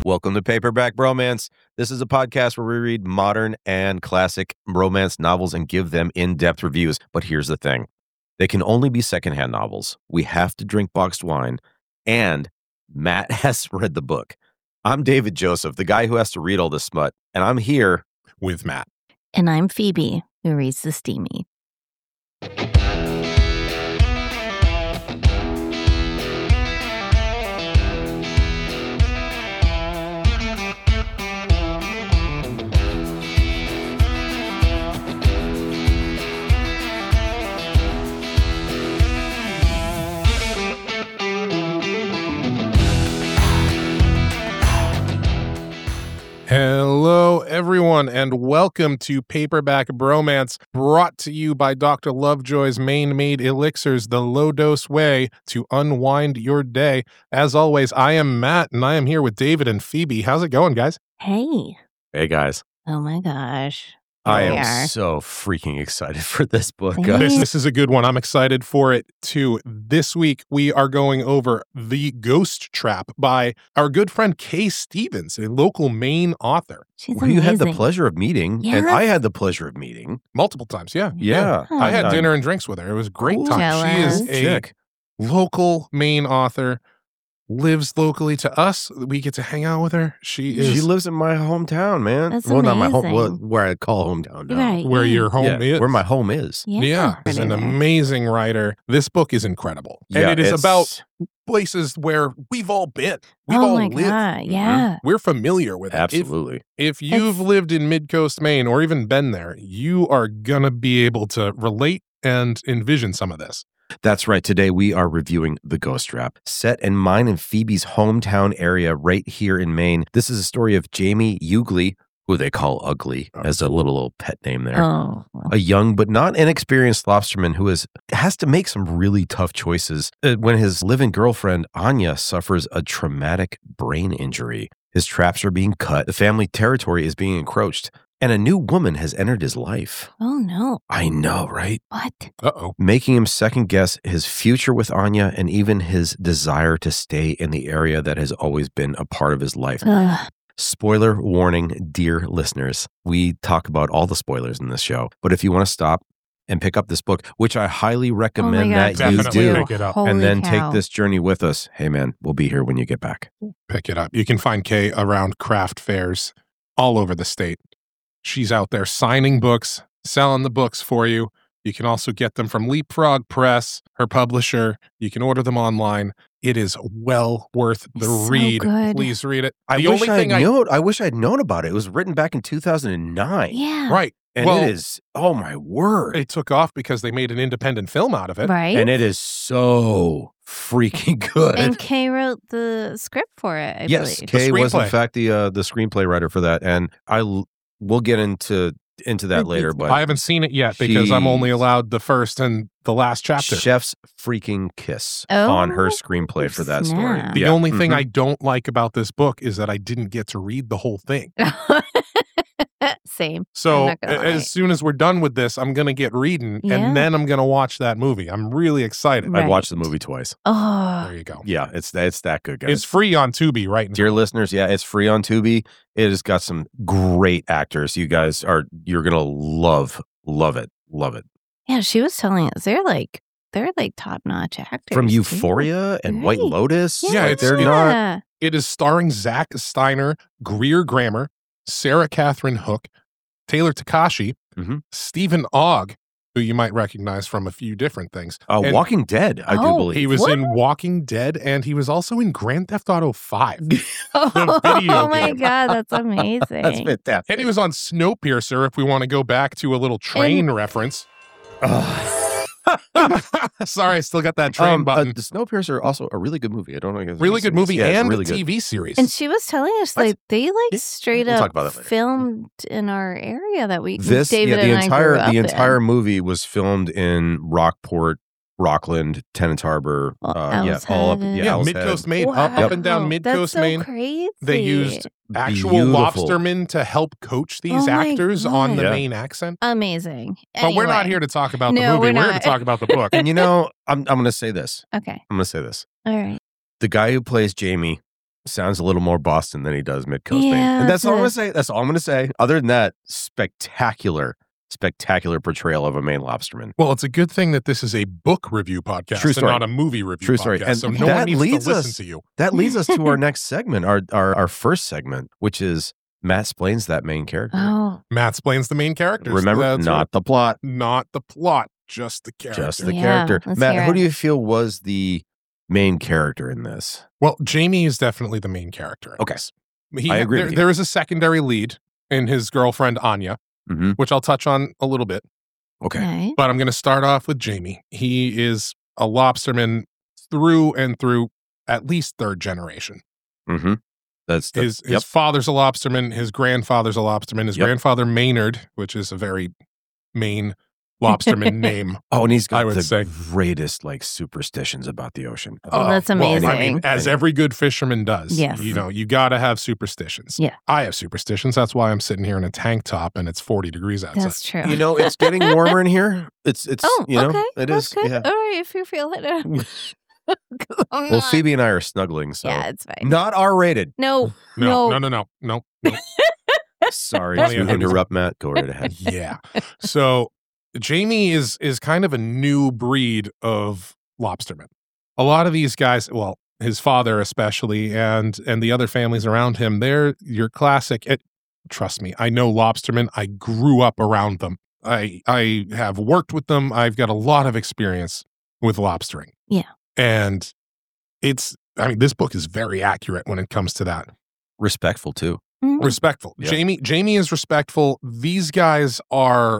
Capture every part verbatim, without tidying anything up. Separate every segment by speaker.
Speaker 1: Welcome to Paperback Bromance. This is a podcast where we read modern and classic romance novels and give them in-depth reviews. But here's the thing. They can only be secondhand novels. We have to drink boxed wine. And Matt has read the book. I'm David Joseph, the guy who has to read all this smut. And I'm here
Speaker 2: with Matt.
Speaker 3: And I'm Phoebe, who reads the steamy.
Speaker 2: Hello, everyone, and welcome to Paperback Bromance, brought to you by Doctor Lovejoy's Maine-made elixirs, the low-dose way to unwind your day. As always, I am Matt, and I am here with David and Phoebe. How's it going, guys?
Speaker 3: Hey.
Speaker 1: Hey, guys.
Speaker 3: Oh, my gosh.
Speaker 1: I
Speaker 3: Here we
Speaker 1: am
Speaker 3: are.
Speaker 1: so freaking excited for this book,
Speaker 3: Thanks.
Speaker 1: guys.
Speaker 2: This, this is a good one. I'm excited for it, too. This week, we are going over The Ghost Trap by our good friend Kay Stevens, a local Maine author.
Speaker 3: She's
Speaker 1: Who you had the
Speaker 3: amazing.
Speaker 1: pleasure of meeting, and
Speaker 3: Yes.
Speaker 1: I had the pleasure of meeting.
Speaker 2: Multiple times, yeah.
Speaker 1: Yeah.
Speaker 2: I had
Speaker 1: Uh,
Speaker 2: dinner and drinks with her. It was a great
Speaker 1: Cool.
Speaker 2: time. She is
Speaker 3: Jealous.
Speaker 2: a
Speaker 1: Chick.
Speaker 2: local Maine author, lives locally to us. We get to hang out with her. She is
Speaker 1: She lives in my hometown, man.
Speaker 3: That's
Speaker 1: well, not my home,
Speaker 3: amazing.
Speaker 1: well, where I call hometown now.
Speaker 3: Right.
Speaker 2: where
Speaker 3: yeah.
Speaker 2: your home
Speaker 1: Yeah,
Speaker 2: is.
Speaker 1: where my home is.
Speaker 3: Yeah.
Speaker 2: yeah, is an
Speaker 3: Pretty rare.
Speaker 2: amazing writer. This book is incredible.
Speaker 1: Yeah,
Speaker 2: and it is
Speaker 1: it's-
Speaker 2: about places where we've all been. We've
Speaker 3: oh,
Speaker 2: all
Speaker 3: my
Speaker 2: lived.
Speaker 3: God. Yeah.
Speaker 2: We're familiar with it. If-
Speaker 1: Absolutely.
Speaker 2: If, you've
Speaker 3: It's-
Speaker 2: lived in Mid-Coast Maine or even been there, you are going to be able to relate and envision some of this.
Speaker 1: That's right. Today we are reviewing The Ghost Trap, set in mine and Phoebe's hometown area right here in Maine. This is a story of Jamie Ugley, who they call Ugly, as a little, little pet name there.
Speaker 3: Oh. well.
Speaker 1: A young but not inexperienced lobsterman who is has to make some really tough choices uh, when his living girlfriend Anya suffers a traumatic brain injury. His traps are being cut, the family territory is being encroached, and a new woman has entered his life.
Speaker 3: Oh, no.
Speaker 1: I know, right?
Speaker 3: What?
Speaker 2: Uh-oh.
Speaker 1: Making him second guess his future with Anya and even his desire to stay in the area that has always been a part of his life.
Speaker 3: Ugh.
Speaker 1: Spoiler warning, dear listeners. We talk about all the spoilers in this show, but if you want to stop and pick up this book, which I highly recommend
Speaker 3: oh, my God.
Speaker 1: that you
Speaker 2: Definitely
Speaker 1: do,
Speaker 2: pick it up.
Speaker 3: Holy
Speaker 1: and then
Speaker 3: cow.
Speaker 1: take this journey with us. Hey, man, we'll be here when you get back.
Speaker 2: Pick it up. You can find Kay around craft fairs all over the state. She's out there signing books, selling the books for you. You can also get them from Leapfrog Press, her publisher. You can order them online. It is well worth the
Speaker 3: It's so
Speaker 2: read.
Speaker 3: good.
Speaker 2: Please read it.
Speaker 1: I
Speaker 2: the
Speaker 1: wish
Speaker 2: only
Speaker 1: I
Speaker 2: thing
Speaker 1: had
Speaker 2: I
Speaker 1: known. I wish I'd known about it. It was written back in two thousand nine,
Speaker 3: Yeah.
Speaker 2: right.
Speaker 1: and
Speaker 2: well,
Speaker 1: it is. Oh my word!
Speaker 2: it took off because they made an independent film out of it.
Speaker 3: Right?
Speaker 1: And it is so freaking good.
Speaker 3: And Kay wrote the script for it, I
Speaker 1: yes,
Speaker 3: believe.
Speaker 1: Kay was in
Speaker 2: screenplay.
Speaker 1: fact the uh, the screenplay writer for that, and I l- we'll get into into that
Speaker 3: The
Speaker 1: later.
Speaker 3: details.
Speaker 1: But
Speaker 2: I haven't seen it yet because I'm only
Speaker 1: Jeez.
Speaker 2: allowed the first and the last chapter.
Speaker 1: chef's freaking kiss
Speaker 3: Oh,
Speaker 1: on her screenplay for that story.
Speaker 3: snap.
Speaker 2: The
Speaker 1: Yeah.
Speaker 2: only thing
Speaker 1: Mhm.
Speaker 2: I don't like about this book is that I didn't get to read the whole thing.
Speaker 3: Same.
Speaker 2: So
Speaker 3: I'm not gonna
Speaker 2: a-
Speaker 3: lie.
Speaker 2: as soon as we're done with this, I'm gonna get reading,
Speaker 3: Yeah.
Speaker 2: and then I'm gonna watch that movie. I'm really excited.
Speaker 3: Right.
Speaker 1: I've watched the movie twice.
Speaker 3: Oh.
Speaker 2: There you go.
Speaker 1: Yeah, it's it's that good, guys.
Speaker 2: It's free on Tubi right now.
Speaker 1: Dear listeners, yeah, it's free on Tubi. It has got some great actors. You guys are you're gonna love love it, love it.
Speaker 3: Yeah, she was telling us they're like they're like top notch actors.
Speaker 1: From
Speaker 3: too.
Speaker 1: Euphoria and White
Speaker 3: Right.
Speaker 1: Lotus,
Speaker 2: Yeah,
Speaker 1: like,
Speaker 2: it's-
Speaker 1: they're
Speaker 2: it-
Speaker 1: not.
Speaker 2: It is starring Zach Steiner, Greer Grammer, Sarah Catherine Hook, Taylor Takashi,
Speaker 1: Mhm.
Speaker 2: Stephen Ogg, who you might recognize from a few different things.
Speaker 1: Uh,
Speaker 2: And
Speaker 1: Walking Dead, I do
Speaker 3: Oh,
Speaker 1: believe.
Speaker 2: He was
Speaker 3: What?
Speaker 2: in Walking Dead, and he was also in Grand Theft Auto five.
Speaker 3: Oh,
Speaker 2: video
Speaker 3: my
Speaker 2: game.
Speaker 3: God, that's amazing.
Speaker 1: That's fantastic.
Speaker 2: And he was on Snowpiercer, if we want to go back to a little train reference. Sorry, I still got that train
Speaker 1: Um, uh,
Speaker 2: button.
Speaker 1: the Snowpiercer, also a really good movie. I don't know. if it's
Speaker 2: Really good movie
Speaker 1: Yeah, it's
Speaker 2: and
Speaker 1: really
Speaker 2: a
Speaker 1: good.
Speaker 2: T V series.
Speaker 3: And she was telling us
Speaker 1: What?
Speaker 3: like they like
Speaker 1: Yeah,
Speaker 3: straight
Speaker 1: we'll talk
Speaker 3: up
Speaker 1: about that later.
Speaker 3: filmed in our area that we
Speaker 1: This,
Speaker 3: David
Speaker 1: yeah, the
Speaker 3: and
Speaker 1: entire
Speaker 3: I grew up
Speaker 1: the entire
Speaker 3: in.
Speaker 1: movie was filmed in Rockport, Rockland, Tennant Harbor.
Speaker 3: Well,
Speaker 1: Uh, yeah, all up.
Speaker 3: Owl's Head.
Speaker 1: Yeah,
Speaker 2: yeah,
Speaker 1: Owl's
Speaker 2: Mid
Speaker 1: Head.
Speaker 2: Coast Maine,
Speaker 3: Wow.
Speaker 2: up, up and down Mid
Speaker 3: That's
Speaker 2: Coast
Speaker 3: so
Speaker 2: Maine.
Speaker 3: crazy.
Speaker 2: They used actual
Speaker 1: Beautiful.
Speaker 2: lobstermen to help coach these
Speaker 3: Oh my
Speaker 2: actors on the
Speaker 1: God.
Speaker 2: Maine accent.
Speaker 3: amazing.
Speaker 2: But we're not
Speaker 3: Anyway.
Speaker 2: here to talk about the
Speaker 3: No,
Speaker 2: movie.
Speaker 3: we're
Speaker 2: We're, here
Speaker 3: not.
Speaker 2: to talk about the book.
Speaker 1: And you know, I'm I'm going to say this.
Speaker 3: Okay.
Speaker 1: I'm going to say this.
Speaker 3: All right.
Speaker 1: The guy who plays Jamie sounds a little more Boston than he does Mid-Coast Maine.
Speaker 3: Yeah,
Speaker 1: And that's all I'm
Speaker 3: it's
Speaker 1: going to say. That's all I'm going to say. Other than that, spectacular, spectacular portrayal of a Maine lobsterman.
Speaker 2: Well, it's a good thing that this is a book review podcast
Speaker 1: True
Speaker 2: and
Speaker 1: story.
Speaker 2: not a movie review
Speaker 1: True
Speaker 2: podcast.
Speaker 1: story. And
Speaker 2: so no
Speaker 1: that
Speaker 2: one needs
Speaker 1: leads
Speaker 2: to listen
Speaker 1: us-
Speaker 2: to you.
Speaker 1: That leads us to our next segment, our, our, our first segment, which is Matt explains that main character.
Speaker 3: Oh,
Speaker 2: Matt explains the main characters.
Speaker 1: Remember,
Speaker 2: That's
Speaker 1: not
Speaker 2: right.
Speaker 1: the plot,
Speaker 2: not the plot, just the character.
Speaker 1: just the
Speaker 3: Yeah,
Speaker 1: character.
Speaker 3: let's
Speaker 1: Matt,
Speaker 3: hear
Speaker 1: who
Speaker 3: it.
Speaker 1: do you feel was the main character in this?
Speaker 2: Well, Jamie is definitely the main character. in
Speaker 1: Okay.
Speaker 2: this. He,
Speaker 1: I agree
Speaker 2: There,
Speaker 1: with you.
Speaker 2: there is a secondary lead in his girlfriend Anya,
Speaker 1: Mm-hmm.
Speaker 2: which I'll touch on a little bit.
Speaker 1: Okay.
Speaker 3: okay.
Speaker 2: But I'm going to start off with Jamie. He is a lobsterman through and through, at least third generation.
Speaker 1: Mm-hmm. That's the,
Speaker 2: His his
Speaker 1: yep.
Speaker 2: father's a lobsterman. His grandfather's a lobsterman. His
Speaker 1: Yep.
Speaker 2: grandfather Maynard, which is a very Maine lobsterman name.
Speaker 1: Oh, and he's got
Speaker 2: I would
Speaker 1: the
Speaker 2: say.
Speaker 1: greatest like superstitions about the ocean.
Speaker 3: Oh, that's
Speaker 2: Uh, well, I mean,
Speaker 3: amazing.
Speaker 2: as every good fisherman does.
Speaker 3: Yes.
Speaker 2: You know, you got to have superstitions.
Speaker 3: Yeah.
Speaker 2: I have superstitions. That's why I'm sitting here in a tank top and it's forty degrees outside.
Speaker 3: That's true.
Speaker 1: You know, it's getting warmer in here. It's it's
Speaker 3: oh,
Speaker 1: you know
Speaker 3: okay.
Speaker 1: it
Speaker 3: That's
Speaker 1: is.
Speaker 3: good.
Speaker 1: Yeah.
Speaker 3: All right, if you feel it. uh, 'Cause I'm
Speaker 1: Well,
Speaker 3: not-
Speaker 1: Phoebe and I are snuggling, so
Speaker 3: Yeah, it's fine.
Speaker 1: not R rated.
Speaker 3: No,
Speaker 2: no,
Speaker 3: no.
Speaker 2: no, no, no, no, no.
Speaker 1: Sorry
Speaker 2: Plenty
Speaker 1: to
Speaker 2: of enemies.
Speaker 1: interrupt, Matt. Go right ahead.
Speaker 2: Yeah. So Jamie is is kind of a new breed of lobsterman. A lot of these guys, well, his father especially, and and the other families around him, they're your classic. It, trust me, I know lobstermen. I grew up around them. I I have worked with them. I've got a lot of experience with lobstering.
Speaker 3: Yeah.
Speaker 2: And it's, I mean, this book is very accurate when it comes to that.
Speaker 1: Respectful too.
Speaker 3: Mhm.
Speaker 2: Respectful.
Speaker 1: Yeah.
Speaker 2: Jamie Jamie is respectful. These guys are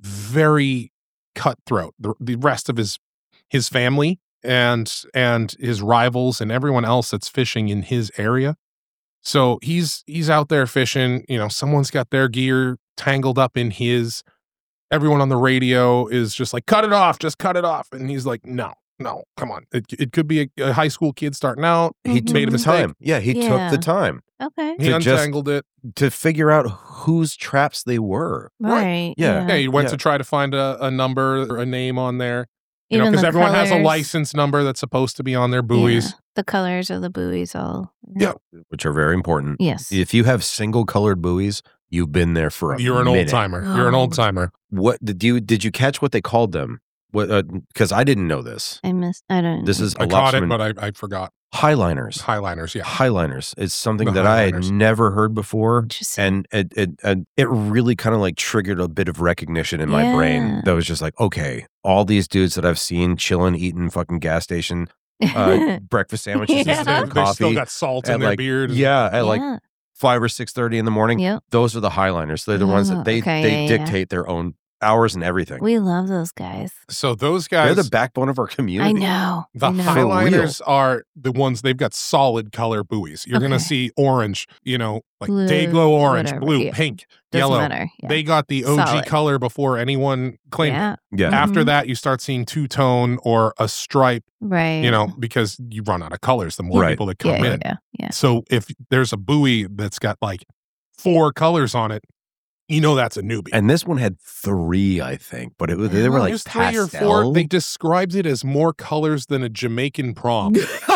Speaker 2: very cutthroat. The, the rest of his his family and and his rivals and everyone else that's fishing in his area. So he's he's out there fishing, you know, someone's got their gear tangled up in his. Everyone on the radio is just like, cut it off, just cut it off. And he's like, no, no, come on. It it could be a, a high school kid starting out.
Speaker 1: He
Speaker 3: Mhm.
Speaker 1: took
Speaker 2: Made a
Speaker 1: the
Speaker 2: mistake.
Speaker 1: time. Yeah, he
Speaker 3: Yeah.
Speaker 1: took the time
Speaker 3: Okay.
Speaker 2: He
Speaker 1: To just-
Speaker 2: untangled it.
Speaker 1: to figure out whose traps they were.
Speaker 3: Right.
Speaker 1: Yeah.
Speaker 2: Yeah, he went
Speaker 1: Yeah.
Speaker 2: to try to find a, a number or a name on there. You know,
Speaker 3: Even
Speaker 2: because
Speaker 3: the
Speaker 2: everyone has a
Speaker 3: colors.
Speaker 2: license number that's supposed to be on their buoys.
Speaker 3: Yeah. The colors of the buoys all.
Speaker 2: Yeah.
Speaker 1: Which are very important.
Speaker 3: Yes.
Speaker 1: If you have single colored buoys, you've been there for a
Speaker 2: You're an
Speaker 1: minute.
Speaker 2: old timer. You're an old
Speaker 3: Oh.
Speaker 2: timer.
Speaker 1: What did you did you catch what they called them? What because I didn't know this.
Speaker 3: I missed. I don't.
Speaker 1: This is a
Speaker 2: I caught it,
Speaker 1: lobsterman-
Speaker 2: but I, I forgot.
Speaker 1: highliners.
Speaker 2: Highliners, yeah.
Speaker 1: Highliners. It's something
Speaker 2: The
Speaker 1: that I had
Speaker 2: highliners.
Speaker 1: never heard before.
Speaker 3: Interesting.
Speaker 1: And it, it, and it really kind of like triggered a bit of recognition in my brain
Speaker 3: Yeah.
Speaker 1: that was just like, okay, all these dudes that I've seen chilling, eating fucking gas station uh, breakfast sandwiches
Speaker 3: Yeah.
Speaker 1: instead
Speaker 2: They
Speaker 1: of coffee.
Speaker 2: still got salt in
Speaker 1: at
Speaker 2: their
Speaker 1: like,
Speaker 2: beard.
Speaker 1: Yeah, at like
Speaker 3: Yeah.
Speaker 1: five or six thirty in the morning.
Speaker 3: Yep.
Speaker 1: Those are the highliners. They're the ones
Speaker 3: Oh,
Speaker 1: that they
Speaker 3: okay,
Speaker 1: they
Speaker 3: yeah, yeah.
Speaker 1: dictate their own hours and everything.
Speaker 3: We love those guys.
Speaker 2: So those
Speaker 1: They're
Speaker 2: guys,
Speaker 1: the backbone of our community.
Speaker 3: I know.
Speaker 2: the
Speaker 3: I know.
Speaker 1: For real.
Speaker 2: highliners are the ones, they've got solid color buoys. You're going to
Speaker 3: Okay.
Speaker 2: see orange, you know, like
Speaker 3: Blue,
Speaker 2: day glow orange,
Speaker 3: whatever,
Speaker 2: blue,
Speaker 3: yeah.
Speaker 2: pink,
Speaker 3: Doesn't
Speaker 2: yellow.
Speaker 3: matter. Yeah.
Speaker 2: They got the O G
Speaker 3: Solid.
Speaker 2: color before anyone claimed it.
Speaker 3: yeah.
Speaker 1: Yeah.
Speaker 2: After
Speaker 3: Mhm.
Speaker 2: that, you start seeing two tone or a stripe,
Speaker 3: Right.
Speaker 2: you know, because you run out of colors the more
Speaker 1: Right.
Speaker 2: people that
Speaker 3: Yeah.
Speaker 2: come
Speaker 3: Yeah.
Speaker 2: in.
Speaker 3: Yeah. yeah.
Speaker 2: So if there's a buoy that's got like four colors on it, you know that's a newbie.
Speaker 1: And this one had three, I think, but it was they were
Speaker 2: Well,
Speaker 1: like
Speaker 2: there's three or four.
Speaker 1: pastel.
Speaker 2: They described it as more colors than a Jamaican prom.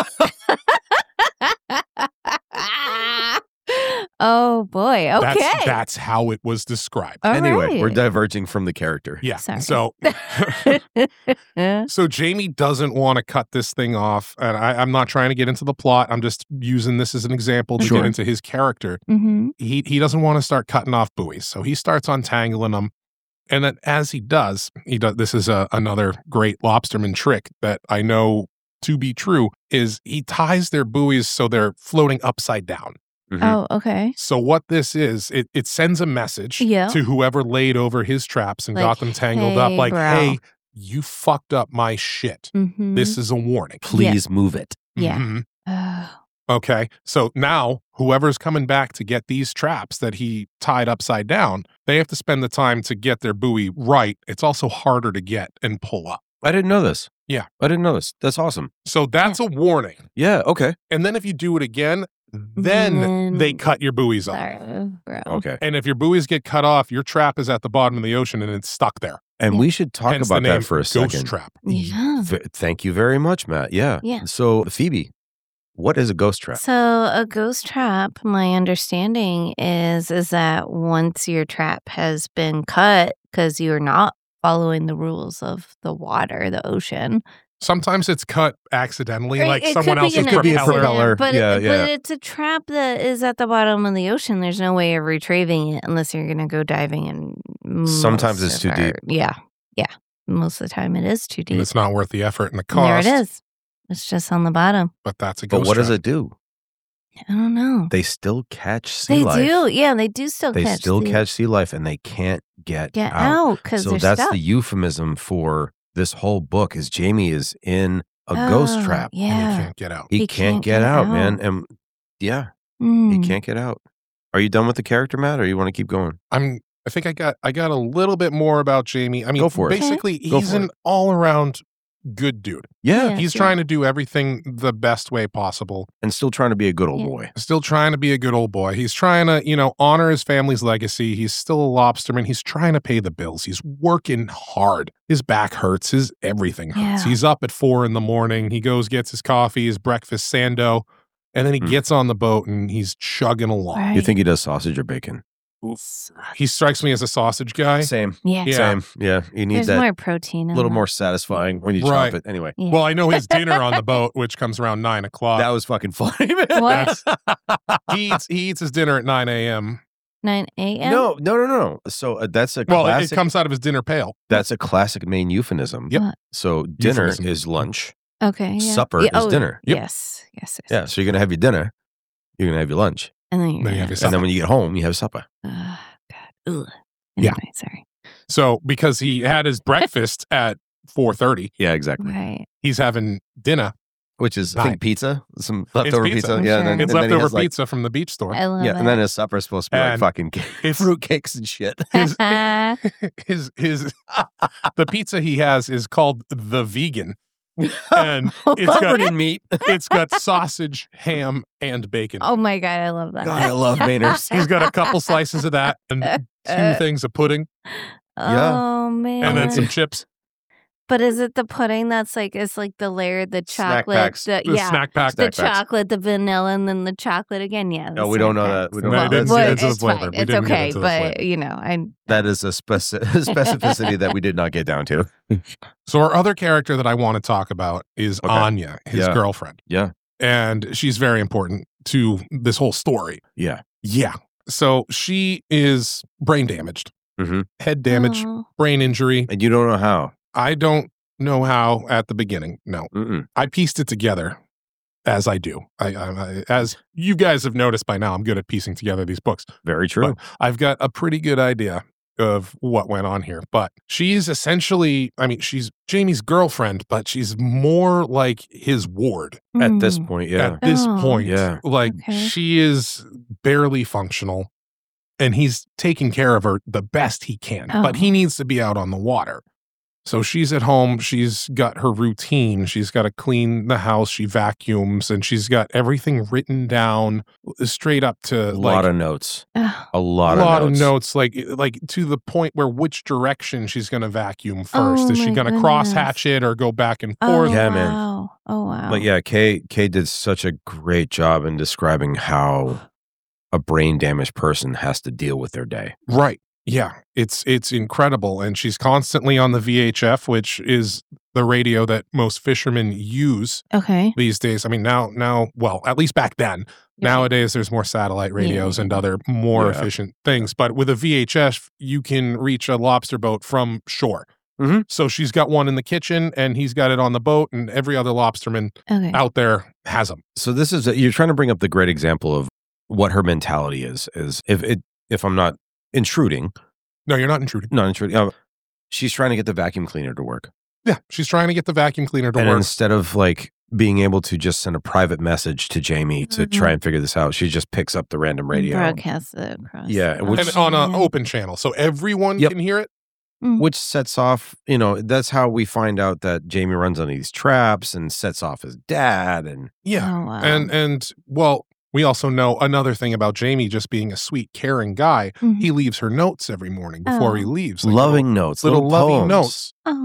Speaker 3: oh boy. Okay.
Speaker 2: That's, that's how it was described.
Speaker 3: All
Speaker 1: Anyway, we're
Speaker 3: right.
Speaker 1: diverging from the character.
Speaker 2: Yeah.
Speaker 3: Sorry.
Speaker 2: So, so Jamie doesn't want to cut this thing off, and I, I'm not trying to get into the plot. I'm just using this as an example to
Speaker 1: Sure.
Speaker 2: get into his character.
Speaker 3: hmm
Speaker 2: He he doesn't want to start cutting off buoys, so he starts untangling them. And then as he does, he does. This is a, another great lobsterman trick that I know to be true. Is he ties their buoys so they're floating upside down.
Speaker 1: Mhm.
Speaker 3: Oh, okay.
Speaker 2: So what this is, it, it sends a message
Speaker 3: Yeah.
Speaker 2: to whoever laid over his traps and
Speaker 3: Like,
Speaker 2: got them tangled up,
Speaker 3: "Hey,
Speaker 2: like,
Speaker 3: bro."
Speaker 2: hey, you fucked up my shit.
Speaker 3: hmm
Speaker 2: This is a warning.
Speaker 1: Please move it.
Speaker 3: Yeah.
Speaker 2: Mhm.
Speaker 3: Oh,
Speaker 2: Okay. So now whoever's coming back to get these traps that he tied upside down, they have to spend the time to get their buoy right. It's also harder to get and pull up.
Speaker 1: I didn't know this.
Speaker 2: Yeah.
Speaker 1: I didn't know this. That's awesome.
Speaker 2: So that's a warning.
Speaker 1: Yeah. Okay.
Speaker 2: And then if you do it again, then
Speaker 3: Then-
Speaker 2: they cut your buoys off.
Speaker 3: sorry, bro.
Speaker 1: Okay.
Speaker 2: And if your buoys get cut off, your trap is at the bottom of the ocean and it's stuck there.
Speaker 1: And
Speaker 3: Yeah.
Speaker 1: we should talk
Speaker 2: Hence the
Speaker 1: about
Speaker 2: name
Speaker 1: that for a
Speaker 2: Ghost
Speaker 1: second.
Speaker 2: Trap.
Speaker 3: Yeah.
Speaker 1: V- Thank you very much, Matt. Yeah.
Speaker 3: Yeah.
Speaker 1: So, Phoebe, What is a ghost trap?
Speaker 3: So a ghost trap, my understanding is is that once your trap has been cut because you're not following the rules of the water, the ocean.
Speaker 2: Sometimes it's cut accidentally,
Speaker 3: Right,
Speaker 2: like
Speaker 3: it
Speaker 2: someone
Speaker 3: could be
Speaker 2: else's
Speaker 3: an
Speaker 1: Could be a
Speaker 2: propeller.
Speaker 1: propeller.
Speaker 3: But,
Speaker 1: Yeah,
Speaker 3: it,
Speaker 1: yeah.
Speaker 3: but it's a trap that is at the bottom of the ocean. There's no way of retrieving it unless you're going to go diving. And
Speaker 1: Sometimes
Speaker 3: most
Speaker 1: it's
Speaker 3: of
Speaker 1: too
Speaker 3: our-
Speaker 1: deep.
Speaker 3: Yeah, yeah. Most of the time, it is too
Speaker 2: And
Speaker 3: deep.
Speaker 2: it's not worth the effort and the
Speaker 3: And there
Speaker 2: cost.
Speaker 3: it is. It's just on the bottom.
Speaker 2: But that's a
Speaker 1: But
Speaker 2: ghost
Speaker 1: what does
Speaker 2: trap.
Speaker 1: it do?
Speaker 3: I don't know.
Speaker 1: They still catch sea
Speaker 3: They
Speaker 1: life.
Speaker 3: do. Yeah, they do still
Speaker 1: They
Speaker 3: catch.
Speaker 1: still
Speaker 3: the-
Speaker 1: catch sea life, and they can't get,
Speaker 3: get
Speaker 1: out.
Speaker 3: out because
Speaker 1: So
Speaker 3: they're
Speaker 1: that's
Speaker 3: stuck.
Speaker 1: the euphemism for this whole book. Is Jamie is in a ghost
Speaker 3: Oh,
Speaker 1: trap.
Speaker 2: And you
Speaker 3: Yeah.
Speaker 2: can't get out.
Speaker 1: He,
Speaker 3: He
Speaker 1: can't,
Speaker 3: can't
Speaker 1: get,
Speaker 3: get
Speaker 1: out, man.
Speaker 3: out.
Speaker 1: And yeah, he
Speaker 3: Mm.
Speaker 1: can't get out. Are you done with the character, Matt, or you want to keep going?
Speaker 2: I'm. I think I got. I got a little bit more about Jamie. I mean,
Speaker 1: Go for it.
Speaker 2: basically,
Speaker 1: Go
Speaker 2: he's
Speaker 1: for
Speaker 2: an
Speaker 1: it.
Speaker 2: all-around good dude.
Speaker 1: Yeah,
Speaker 3: Yeah.
Speaker 2: He's trying to do everything the best way possible.
Speaker 1: and still trying to be a good old
Speaker 3: Yeah.
Speaker 1: boy.
Speaker 2: Still trying to be a good old boy. He's trying to, you know, honor his family's legacy. He's still a lobsterman. He's trying to pay the bills. He's working hard. His back hurts. His everything hurts.
Speaker 3: Yeah.
Speaker 2: He's up at four in the morning. He goes, gets his coffee, his breakfast, sando, and then he
Speaker 1: Hmm.
Speaker 2: gets on the boat and he's chugging along.
Speaker 3: Right.
Speaker 1: You think he does sausage or bacon?
Speaker 2: He strikes me as a sausage guy.
Speaker 1: Same.
Speaker 3: Yeah.
Speaker 2: Yeah.
Speaker 1: Same. Yeah. You need
Speaker 3: There's
Speaker 1: that
Speaker 3: more protein.
Speaker 1: a
Speaker 3: in
Speaker 1: little
Speaker 3: that.
Speaker 1: more satisfying when you
Speaker 2: Right.
Speaker 1: chop it. Anyway,
Speaker 3: Yeah.
Speaker 2: Well, I know his dinner on the boat, which comes around nine o'clock.
Speaker 1: that was fucking funny, man.
Speaker 3: What?
Speaker 2: he eats he eats his dinner at nine a.m.
Speaker 3: nine a.m.
Speaker 1: No, no, no, no. So uh, that's a
Speaker 2: Well, it,
Speaker 1: classic.
Speaker 2: it comes out of his dinner pail.
Speaker 1: that's a classic Maine euphemism.
Speaker 2: Yep.
Speaker 3: What?
Speaker 1: So dinner
Speaker 2: Euphemism.
Speaker 1: is lunch.
Speaker 3: Okay. Yeah.
Speaker 1: Supper
Speaker 3: Yeah,
Speaker 1: is
Speaker 3: oh,
Speaker 1: dinner.
Speaker 2: Yep.
Speaker 3: Yes. Yes. yes.
Speaker 1: Yeah. So you're gonna have your dinner. You're gonna have your lunch,
Speaker 3: And then you're
Speaker 2: Then you have
Speaker 3: gonna-
Speaker 2: your
Speaker 1: and then when you get home, you have supper.
Speaker 3: Ugh, God. Ugh.
Speaker 2: Yeah.
Speaker 3: Anyway, sorry.
Speaker 2: So because he had his breakfast at four thirty,
Speaker 1: Yeah, exactly.
Speaker 3: Right.
Speaker 2: he's having dinner.
Speaker 1: Which is I
Speaker 2: Nine.
Speaker 1: think pizza, some leftover
Speaker 2: pizza.
Speaker 1: pizza.
Speaker 3: I'm
Speaker 1: Yeah, and
Speaker 3: sure.
Speaker 1: then,
Speaker 2: It's
Speaker 1: and then he
Speaker 2: leftover
Speaker 1: has, like,
Speaker 2: pizza from the beach store.
Speaker 3: I love
Speaker 1: yeah,
Speaker 3: it.
Speaker 1: and then his supper is supposed to be like
Speaker 2: And
Speaker 1: fucking
Speaker 2: his-
Speaker 1: fruitcakes and shit.
Speaker 2: His,
Speaker 3: Ah,
Speaker 2: his his the pizza he has is called the vegan, and it's
Speaker 1: Covered
Speaker 2: got
Speaker 1: in meat.
Speaker 2: it's got sausage, ham, and bacon.
Speaker 3: oh my God, I love that.
Speaker 1: God, I love Mainers.
Speaker 2: He's got a couple slices of that and two
Speaker 3: Uh,
Speaker 2: things of pudding,
Speaker 1: Yeah.
Speaker 3: Oh man.
Speaker 2: and then some chips.
Speaker 3: But is it the pudding that's like it's like the layer, the
Speaker 1: Snack
Speaker 3: chocolate,
Speaker 1: packs.
Speaker 3: the,
Speaker 2: The
Speaker 3: yeah,
Speaker 2: snack pack.
Speaker 3: the
Speaker 1: snack packs.
Speaker 3: chocolate, the vanilla, and then the chocolate again? Yeah.
Speaker 1: No,
Speaker 3: the
Speaker 1: we don't
Speaker 3: snack
Speaker 1: know that.
Speaker 3: packs.
Speaker 1: We don't
Speaker 2: No,
Speaker 1: know
Speaker 2: it
Speaker 1: that.
Speaker 2: didn't
Speaker 3: Well,
Speaker 2: get into the
Speaker 3: it's
Speaker 2: flavor.
Speaker 3: fine.
Speaker 2: We
Speaker 3: It's
Speaker 2: didn't get
Speaker 3: okay,
Speaker 2: into the
Speaker 3: but
Speaker 2: flavor.
Speaker 3: you know, I
Speaker 1: That is a speci- specificity that we did not get down to.
Speaker 2: So our other character that I want to talk about is
Speaker 1: Okay.
Speaker 2: Anya, his
Speaker 1: Yeah.
Speaker 2: girlfriend.
Speaker 1: Yeah.
Speaker 2: And she's very important to this whole story.
Speaker 1: Yeah.
Speaker 2: Yeah. So she is brain damaged,
Speaker 1: Mhm.
Speaker 2: head damage,
Speaker 3: Oh.
Speaker 2: brain injury.
Speaker 1: And you don't know how.
Speaker 2: I don't know how at the beginning. No,
Speaker 1: Mm-mm.
Speaker 2: I pieced it together as I do. I, I, I as you guys have noticed by now, I'm good at piecing together these books.
Speaker 1: Very true.
Speaker 2: I've got a pretty good idea of what went on here. But she's essentially, I mean, she's Jamie's girlfriend, but she's more like his ward
Speaker 1: At this
Speaker 3: Mm.
Speaker 1: point, yeah.
Speaker 2: at this
Speaker 3: Oh.
Speaker 2: point.
Speaker 1: Yeah.
Speaker 2: Like
Speaker 3: Okay.
Speaker 2: she is barely functional and he's taking care of her the best he can, but
Speaker 3: Oh.
Speaker 2: he needs to be out on the water. So she's at home. She's got her routine. She's got to clean the house. She vacuums and she's got everything written down straight up to
Speaker 1: A
Speaker 2: like
Speaker 1: lot of notes.
Speaker 3: Oh.
Speaker 1: A lot,
Speaker 2: a lot
Speaker 1: of
Speaker 2: of
Speaker 1: notes.
Speaker 2: notes, like like to the point where which direction she's going to vacuum first.
Speaker 3: Oh,
Speaker 2: Is she
Speaker 3: my
Speaker 2: going to
Speaker 3: goodness.
Speaker 2: cross hatch it or go back and
Speaker 3: Oh,
Speaker 2: forth?
Speaker 1: Yeah, man.
Speaker 3: wow. Oh wow.
Speaker 1: But yeah, Kay Kay did such a great job in describing how a brain damaged person has to deal with their day.
Speaker 2: Right. Yeah. It's it's incredible. And she's constantly on the V H F, which is the radio that most fishermen use
Speaker 3: Okay.
Speaker 2: these days. I mean, now now well, at least back then.
Speaker 3: Yeah.
Speaker 2: Nowadays there's more satellite radios
Speaker 3: Yeah.
Speaker 2: and other more
Speaker 1: Yeah.
Speaker 2: efficient things. But with a V H F, you can reach a lobster boat from shore.
Speaker 1: Mhm.
Speaker 2: So she's got one in the kitchen and he's got it on the boat, and every other lobsterman
Speaker 3: Okay.
Speaker 2: out there has them.
Speaker 1: So this is a, you're trying to bring up the great example of what her mentality is. Is if it if I'm not intruding,
Speaker 2: No, you're not intruding.
Speaker 1: not intruding. Uh, she's trying to get the vacuum cleaner to work,
Speaker 2: Yeah, she's trying to get the vacuum cleaner to
Speaker 1: and
Speaker 2: work.
Speaker 1: instead of like being able to just send a private message to Jamie to
Speaker 3: Mhm.
Speaker 1: try and figure this out, she just picks up the random radio,
Speaker 3: Broadcast it across.
Speaker 1: Yeah,
Speaker 3: the
Speaker 1: which-
Speaker 2: And
Speaker 3: ocean,
Speaker 2: on an
Speaker 3: yeah.
Speaker 2: open channel, so everyone
Speaker 1: Yep.
Speaker 2: can hear it.
Speaker 1: which sets off. You know, that's how we find out that Jamie runs on these traps and sets off his dad. And
Speaker 2: Yeah,
Speaker 3: Oh, wow.
Speaker 2: and and well, we also know another thing about Jamie just being a sweet, caring guy.
Speaker 3: Mhm.
Speaker 2: He leaves her notes every morning before he
Speaker 3: Oh.
Speaker 2: leaves, like
Speaker 1: loving notes,
Speaker 2: little,
Speaker 1: little,
Speaker 2: little loving
Speaker 1: poems.
Speaker 2: notes.
Speaker 3: Oh.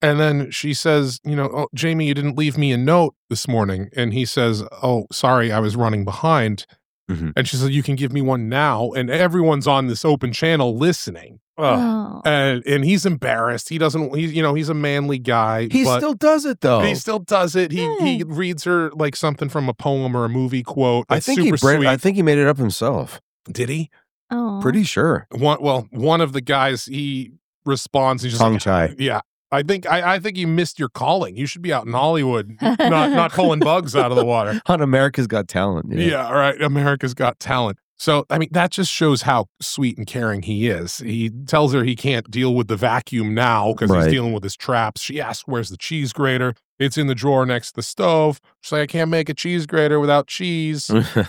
Speaker 2: And then she says, you know, oh, Jamie, you didn't leave me a note this morning. And he says, oh, sorry, I was running behind.
Speaker 1: Mhm.
Speaker 2: And she says, you can give me one now. And everyone's on this open channel listening.
Speaker 3: Oh.
Speaker 2: And and he's embarrassed. He doesn't, he's, you know, he's a manly guy.
Speaker 1: He
Speaker 2: but
Speaker 1: still does it though.
Speaker 2: He still does it. He he
Speaker 3: Hmm.
Speaker 2: reads her like something from a poem or a movie quote.
Speaker 1: I
Speaker 2: That's
Speaker 1: think
Speaker 2: super
Speaker 1: he bred,
Speaker 2: sweet.
Speaker 1: I think he made it up himself.
Speaker 2: Did he?
Speaker 3: Oh.
Speaker 1: Pretty sure.
Speaker 2: One, well, one of the guys, he responds. He's just
Speaker 1: Tongue
Speaker 2: like,
Speaker 1: chai.
Speaker 2: yeah. I think I, I think you missed your calling. You should be out in Hollywood, not not pulling bugs out of the water.
Speaker 1: On America's Got Talent. you know?
Speaker 2: Yeah, all right. America's Got Talent. So, I mean, that just shows how sweet and caring he is. He tells her he can't deal with the vacuum now because
Speaker 1: Right.
Speaker 2: he's dealing with his traps. She asks, where's the cheese grater? It's in the drawer next to the stove. She's like, I can't make a cheese grater without cheese.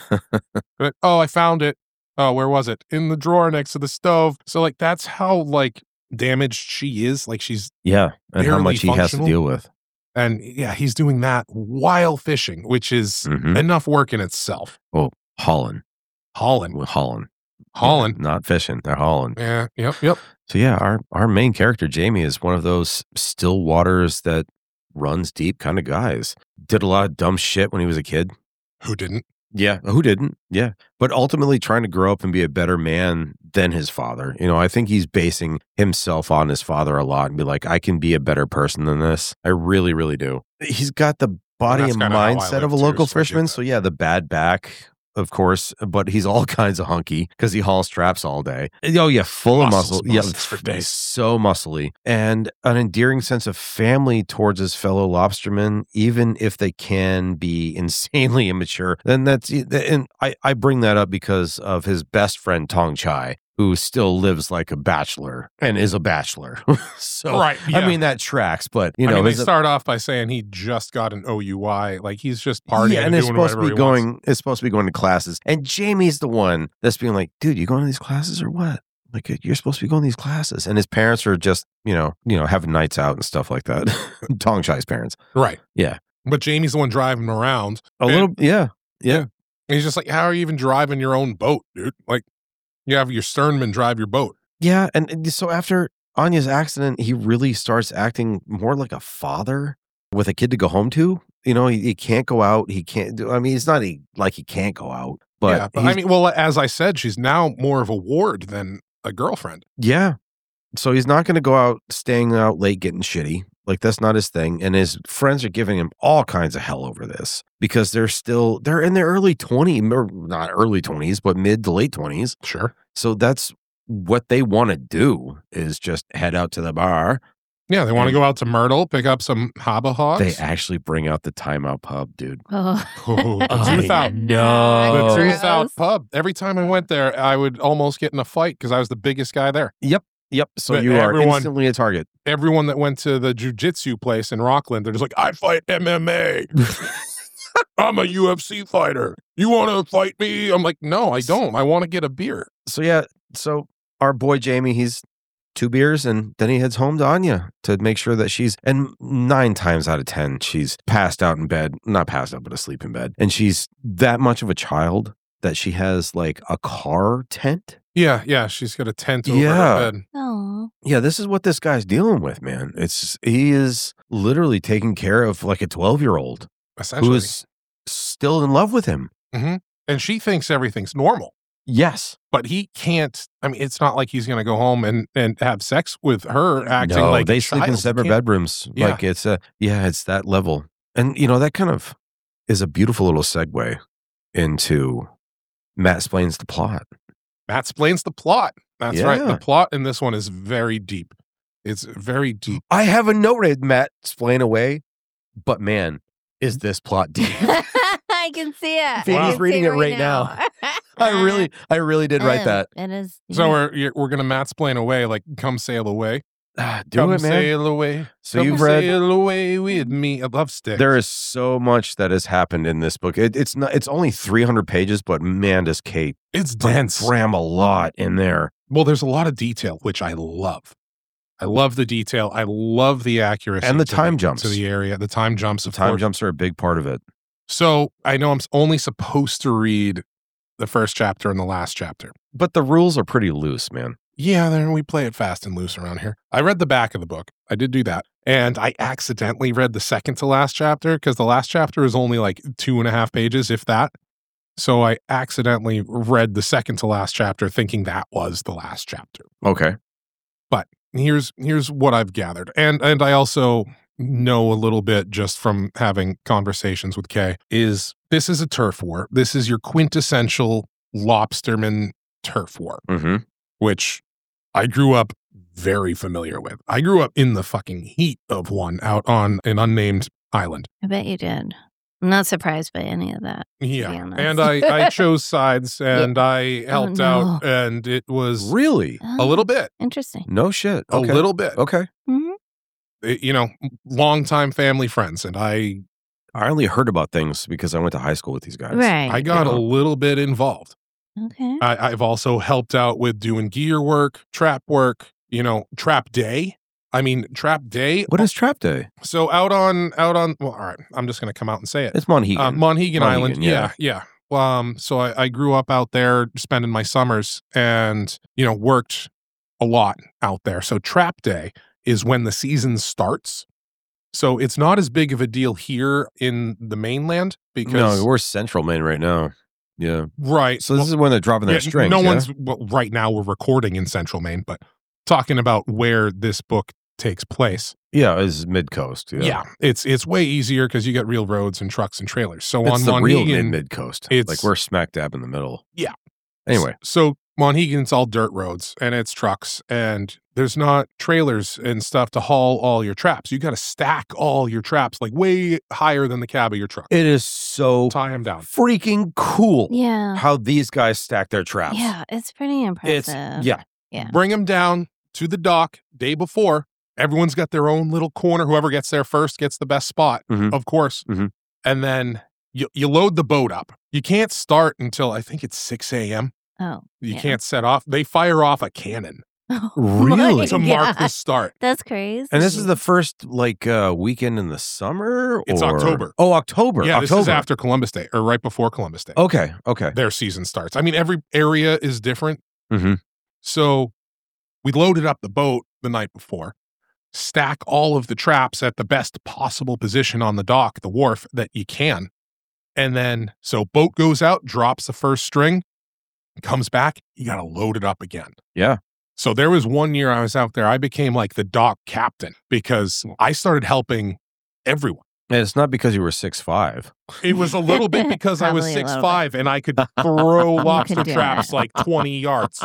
Speaker 2: Like, oh, I found it. Oh, where was it? In the drawer next to the stove. So, like, that's how, like, damaged she is. Like, she's,
Speaker 1: yeah. And how
Speaker 2: Barely
Speaker 1: much he has to
Speaker 2: functional.
Speaker 1: deal with.
Speaker 2: and yeah, he's doing that while fishing, which is
Speaker 1: Mhm.
Speaker 2: enough work in itself.
Speaker 1: Hauling.
Speaker 2: Holland.
Speaker 1: With hauling.
Speaker 2: Holland.
Speaker 1: Not fishing. They're hauling.
Speaker 2: Yeah, yep, yep.
Speaker 1: So yeah, our, our main character, Jamie, is one of those still waters that runs deep kind of guys. Did a lot of dumb shit when he was a kid.
Speaker 2: Who didn't?
Speaker 1: Yeah. Who didn't? Yeah. But ultimately trying to grow up and be a better man than his father. You know, I think he's basing himself on his father a lot and be like, I can be a better person than this. I really, really do. He's got the body
Speaker 2: that's
Speaker 1: and
Speaker 2: kinda how I
Speaker 1: mindset
Speaker 2: live
Speaker 1: of a
Speaker 2: too,
Speaker 1: local
Speaker 2: so I get
Speaker 1: fisherman.
Speaker 2: that.
Speaker 1: So yeah, the bad back, of course, but he's all kinds of hunky because he hauls traps all day. Oh yeah, full
Speaker 2: Muscles,
Speaker 1: of muscle. Yeah,
Speaker 2: muscles for days.
Speaker 1: so muscly. And an endearing sense of family towards his fellow lobstermen, even if they can be insanely immature. Then that's, and I, I bring that up because of his best friend, Tong Chai, who still lives like a bachelor and is a bachelor. so,
Speaker 2: Right,
Speaker 1: I
Speaker 2: yeah.
Speaker 1: mean, that tracks, but you
Speaker 2: I
Speaker 1: know,
Speaker 2: mean, they
Speaker 1: his-
Speaker 2: start off by saying he just got an O U I. Like, he's just partying
Speaker 1: yeah, and
Speaker 2: and
Speaker 1: it's
Speaker 2: doing
Speaker 1: supposed to
Speaker 2: whatever
Speaker 1: be
Speaker 2: he wants.
Speaker 1: going. It's supposed to be going to classes, and Jamie's the one that's being like, "Dude, you going to these classes or what? Like, you're supposed to be going to these classes." And his parents are just, you know, you know, having nights out and stuff like that. Tong Chai's parents,
Speaker 2: Right.
Speaker 1: yeah,
Speaker 2: But Jamie's the one driving him around.
Speaker 1: a
Speaker 2: And
Speaker 1: little, yeah, yeah.
Speaker 2: he's just like, how are you even driving your own boat, dude? Like, you have your sternman drive your boat.
Speaker 1: Yeah, and, and so after Anya's accident, he really starts acting more like a father with a kid to go home to. You know, he, he can't go out. He can't do. I mean, it's not he, like he can't go out, but,
Speaker 2: yeah, but I
Speaker 1: he's-
Speaker 2: mean, well, as I said, she's now more of a ward than a girlfriend.
Speaker 1: yeah. So he's not going to go out, staying out late, getting shitty. Like that's not his thing. And his friends are giving him all kinds of hell over this because they're still they're in their early twenties, or not early twenties, but mid to late twenties.
Speaker 2: Sure.
Speaker 1: So that's what they want to do is just head out to the bar.
Speaker 2: Yeah, they want to
Speaker 1: And-
Speaker 2: go out to Myrtle, pick up some haba hogs.
Speaker 1: They actually bring out the timeout pub, dude.
Speaker 3: Oh.
Speaker 2: Oh, the
Speaker 1: I
Speaker 2: tooth out.
Speaker 1: know.
Speaker 2: The
Speaker 3: Gross.
Speaker 2: tooth out pub. Every time I went there, I would almost get in a fight because I was the biggest guy there.
Speaker 1: Yep. Yep. So
Speaker 2: But
Speaker 1: you are
Speaker 2: everyone-
Speaker 1: instantly a target.
Speaker 2: Everyone that went to the jujitsu place in Rockland, they're just like, I fight M M A. I'm a U F C fighter. You want to fight me? I'm like, no, I don't. I want to get a beer.
Speaker 1: So yeah, so our boy Jamie, he's two beers and then he heads home to Anya to make sure that she's, and nine times out of ten, she's passed out in bed, not passed out, but asleep in bed. And she's that much of a child that she has like a car tent.
Speaker 2: Yeah, yeah. She's got a tent over
Speaker 1: Yeah.
Speaker 2: her bed.
Speaker 3: Oh.
Speaker 1: Yeah, this is what this guy's dealing with, man. It's, he is literally taking care of like a twelve year old who
Speaker 2: Essentially.
Speaker 1: is still in love with him.
Speaker 2: And she thinks everything's normal.
Speaker 1: Yes.
Speaker 2: But he can't. I mean, it's not like he's going to go home and, and have sex with her acting
Speaker 1: no,
Speaker 2: like
Speaker 1: they
Speaker 2: a
Speaker 1: sleep in
Speaker 2: child. He
Speaker 1: separate
Speaker 2: can't-
Speaker 1: bedrooms.
Speaker 2: Yeah.
Speaker 1: Like it's a, yeah, it's that level. And, you know, that kind of is a beautiful little segue into Matt explains the plot.
Speaker 2: Matt explains the plot. That's right.
Speaker 1: Yeah.
Speaker 2: The plot in this one is very deep. It's very deep.
Speaker 1: I haven't noted Matt explain away, but man, is this plot deep.
Speaker 3: I can see it.
Speaker 1: Phoebe's
Speaker 3: I can
Speaker 1: reading
Speaker 3: see
Speaker 1: it right now. I really, I really did write
Speaker 3: Um,
Speaker 1: that.
Speaker 3: It is.
Speaker 2: So
Speaker 3: yeah.
Speaker 2: we're you're, we're gonna Matt explain away like come sail away.
Speaker 1: Ah, do
Speaker 2: come
Speaker 1: it, man.
Speaker 2: sail away.
Speaker 1: So
Speaker 2: come
Speaker 1: you've read,
Speaker 2: sail away with me. I love sticks.
Speaker 1: there is so much that has happened in this book. It, it's not, it's only three hundred pages, but man, does Kate
Speaker 2: it's dense.
Speaker 1: cram a lot in there.
Speaker 2: Well, there's a lot of detail, which I love. I love the detail. I love the accuracy
Speaker 1: And the
Speaker 2: to
Speaker 1: time jumps.
Speaker 2: to the area. The time jumps.
Speaker 1: The
Speaker 2: Of
Speaker 1: time
Speaker 2: course.
Speaker 1: jumps are a big part of it.
Speaker 2: So I know I'm s- only supposed to read the first chapter and the last chapter.
Speaker 1: But the rules are pretty loose, man.
Speaker 2: Yeah, then we play it fast and loose around here. I read the back of the book. I did do that. And I accidentally read the second to last chapter because the last chapter is only like two and a half pages, if that. So I accidentally read the second to last chapter thinking that was the last chapter.
Speaker 1: Okay.
Speaker 2: But here's here's what I've gathered. And and I also know a little bit just from having conversations with Kay is this is a turf war. This is your quintessential lobsterman turf war,
Speaker 1: Mm-hmm.
Speaker 2: which I grew up very familiar with. I grew up in the fucking heat of one out on an unnamed island.
Speaker 3: I bet you did. I'm not surprised by any of that.
Speaker 2: Yeah.
Speaker 3: be honest.
Speaker 2: And I, I chose sides and I helped
Speaker 3: no.
Speaker 2: out and it was
Speaker 1: Really?
Speaker 2: a little bit,
Speaker 3: Interesting.
Speaker 1: No shit. Okay.
Speaker 2: a little bit.
Speaker 1: Okay.
Speaker 3: hmm
Speaker 2: It- you know, longtime family friends. And I
Speaker 1: I only heard about things because I went to high school with these guys.
Speaker 3: Right.
Speaker 2: I got
Speaker 1: Yeah.
Speaker 2: a little bit involved.
Speaker 3: Okay.
Speaker 2: I, I've also helped out with doing gear work, trap work, you know, trap day. I mean, trap day.
Speaker 1: What is Trap Day?
Speaker 2: So out on, out on, well, all right, I'm just going to come out and say it.
Speaker 1: It's Monhegan.
Speaker 2: Uh, Monhegan Island.
Speaker 1: Monhegan,
Speaker 2: Yeah. Yeah. Um, so I, I grew up out there spending my summers and, you know, worked a lot out there. So trap day is when the season starts. So it's not as big of a deal here in the mainland because,
Speaker 1: no, we're Central Maine right now. Yeah.
Speaker 2: right.
Speaker 1: So this is when they're dropping their
Speaker 2: Yeah,
Speaker 1: strings.
Speaker 2: No
Speaker 1: yeah?
Speaker 2: one's well, right now. We're recording in Central Maine, but talking about where this book takes place.
Speaker 1: Yeah, it's mid coast. Yeah.
Speaker 2: Yeah, it's it's way easier because you get real roads and trucks and trailers. So
Speaker 1: It's
Speaker 2: on
Speaker 1: the real mid
Speaker 2: Monhegan,
Speaker 1: mid coast.
Speaker 2: it's-
Speaker 1: Like we're smack dab in the middle.
Speaker 2: Yeah.
Speaker 1: Anyway.
Speaker 2: so Monhegan's all dirt roads and it's trucks and there's not trailers and stuff to haul all your traps. You got to stack all your traps like way higher than the cab of your truck.
Speaker 1: It is so
Speaker 2: Tie them down.
Speaker 1: freaking cool
Speaker 3: Yeah.
Speaker 1: how these guys stack their traps.
Speaker 3: Yeah. It's pretty
Speaker 1: It's
Speaker 3: impressive.
Speaker 1: yeah.
Speaker 3: Yeah.
Speaker 2: Bring them down to the dock day before. Everyone's got their own little corner. Whoever gets there first gets the best spot,
Speaker 1: Mhm.
Speaker 2: of course.
Speaker 1: Mhm.
Speaker 2: And then you, you load the boat up. You can't start until I think it's six a.m.
Speaker 3: Oh.
Speaker 2: You
Speaker 3: yeah.
Speaker 2: can't set off. They fire off a cannon
Speaker 3: Oh
Speaker 1: Really?
Speaker 3: my
Speaker 2: to mark the
Speaker 3: God.
Speaker 2: start.
Speaker 3: That's crazy.
Speaker 1: And this is the first like uh weekend in the summer?
Speaker 2: It's
Speaker 1: or-
Speaker 2: October.
Speaker 1: Oh, October.
Speaker 2: Yeah,
Speaker 1: October.
Speaker 2: this is after Columbus Day or right before Columbus Day.
Speaker 1: Okay. Okay.
Speaker 2: Their season starts. I mean, every area is different.
Speaker 1: Mhm.
Speaker 2: So we loaded up the boat the night before, stack all of the traps at the best possible position on the dock, the wharf that you can. And then, so boat goes out, drops the first string, comes back, you got to load it up again.
Speaker 1: Yeah.
Speaker 2: So there was one year I was out there, I became like the dock captain because I started helping everyone.
Speaker 1: And it's not because you were six five.
Speaker 2: It was a little bit because I was
Speaker 3: Probably a
Speaker 2: six
Speaker 3: little
Speaker 2: five and I could throw lobster
Speaker 3: do
Speaker 2: traps
Speaker 3: that.
Speaker 2: like twenty yards.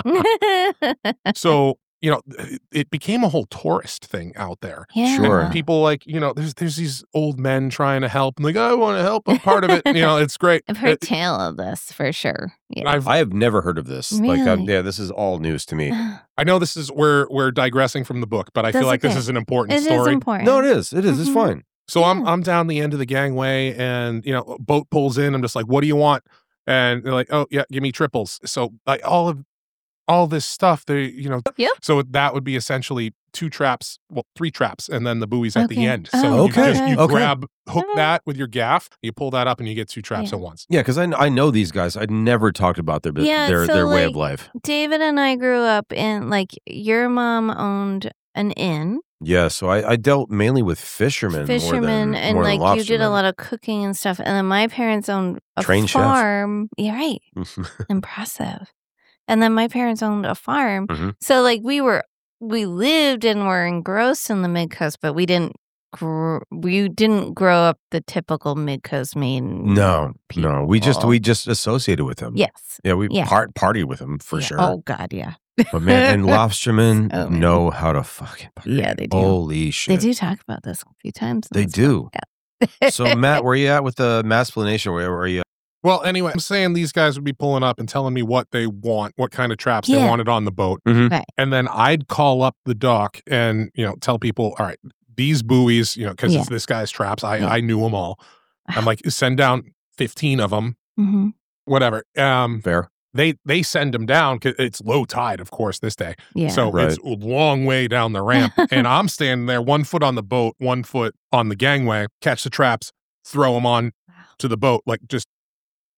Speaker 2: So, you know, it became a whole tourist thing out there.
Speaker 3: yeah.
Speaker 1: Sure.
Speaker 2: People like, you know, there's there's these old men trying to help. I'm like, I want to help. I'm part of it. You know, it's great.
Speaker 3: I've heard
Speaker 2: It-
Speaker 3: tale of this for sure. Yeah.
Speaker 2: I've,
Speaker 1: I have never heard of this. Like, I'm,
Speaker 3: Really?
Speaker 1: yeah, this is all news to me.
Speaker 2: I know this is we're we're digressing from the book, but I
Speaker 3: That's
Speaker 2: feel like this
Speaker 3: okay.
Speaker 2: is an important
Speaker 3: It is
Speaker 2: story.
Speaker 3: important.
Speaker 1: No, it is. It is. It's
Speaker 3: Mhm.
Speaker 1: fine.
Speaker 2: So I'm
Speaker 3: Yeah.
Speaker 2: I'm down the end of the gangway, and you know, boat pulls in. I'm just like, what do you want? And they're like, oh yeah, give me triples. So like all of all this stuff, they you know,
Speaker 3: Yep.
Speaker 2: so that would be essentially two traps, well, three traps, and then the buoys at the
Speaker 3: Okay.
Speaker 2: end. So
Speaker 3: Oh,
Speaker 2: you just
Speaker 1: okay.
Speaker 2: you
Speaker 1: Okay.
Speaker 2: grab hook
Speaker 3: Okay.
Speaker 2: that with your gaff, you pull that up, and you get two traps
Speaker 3: Yeah.
Speaker 2: at once.
Speaker 1: Yeah, because I, I know these guys. I never talked about their bu-
Speaker 3: Yeah,
Speaker 1: their
Speaker 3: so,
Speaker 1: their way of
Speaker 3: like,
Speaker 1: life.
Speaker 3: David and I grew up in like your mom owned an inn,
Speaker 1: Yeah, so I, I dealt mainly with fishermen,
Speaker 3: fishermen,
Speaker 1: more than,
Speaker 3: and
Speaker 1: more than
Speaker 3: like you did a
Speaker 1: lobstermen.
Speaker 3: lot of cooking and stuff. And then my parents owned a
Speaker 1: Trained chef.
Speaker 3: farm. Yeah, right. Impressive. And then my parents owned a farm.
Speaker 1: Mhm.
Speaker 3: So like we were, we lived and were engrossed in the mid coast, but we didn't. Gr- we didn't grow up the typical mid coast Maine.
Speaker 1: no, no, we just
Speaker 3: people.
Speaker 1: we just associated with them.
Speaker 3: Yes.
Speaker 1: yeah, we
Speaker 3: Yeah.
Speaker 1: part partied with them for
Speaker 3: Yeah.
Speaker 1: sure.
Speaker 3: Oh God, yeah.
Speaker 1: But man, and lobstermen
Speaker 3: Oh, man.
Speaker 1: know how to fucking party.
Speaker 3: Yeah, they do.
Speaker 1: Holy
Speaker 3: They
Speaker 1: shit,
Speaker 3: do talk about this a few times. in
Speaker 1: They
Speaker 3: this book.
Speaker 1: do.
Speaker 3: Yeah.
Speaker 1: So Matt, where you at with the masplanation? Where were you?
Speaker 2: Well, anyway, I'm saying these guys would be pulling up and telling me what they want, what kind of traps they
Speaker 3: Yeah.
Speaker 2: wanted on the boat.
Speaker 1: Mhm.
Speaker 3: Right.
Speaker 2: And then I'd call up the dock and, you know, tell people, all right, these buoys, you know, because
Speaker 3: Yeah.
Speaker 2: it's this guy's traps. I,
Speaker 3: Yeah.
Speaker 2: I knew them all. I'm like, send down fifteen of them,
Speaker 3: hmm
Speaker 2: whatever. Um,
Speaker 1: Fair.
Speaker 2: they they send them down because it's low tide, of course, this day.
Speaker 3: Yeah.
Speaker 2: So
Speaker 1: Right.
Speaker 2: it's a long way down the ramp. And I'm standing there, one foot on the boat, one foot on the gangway, catch the traps, throw them on
Speaker 3: Wow.
Speaker 2: to the boat, like just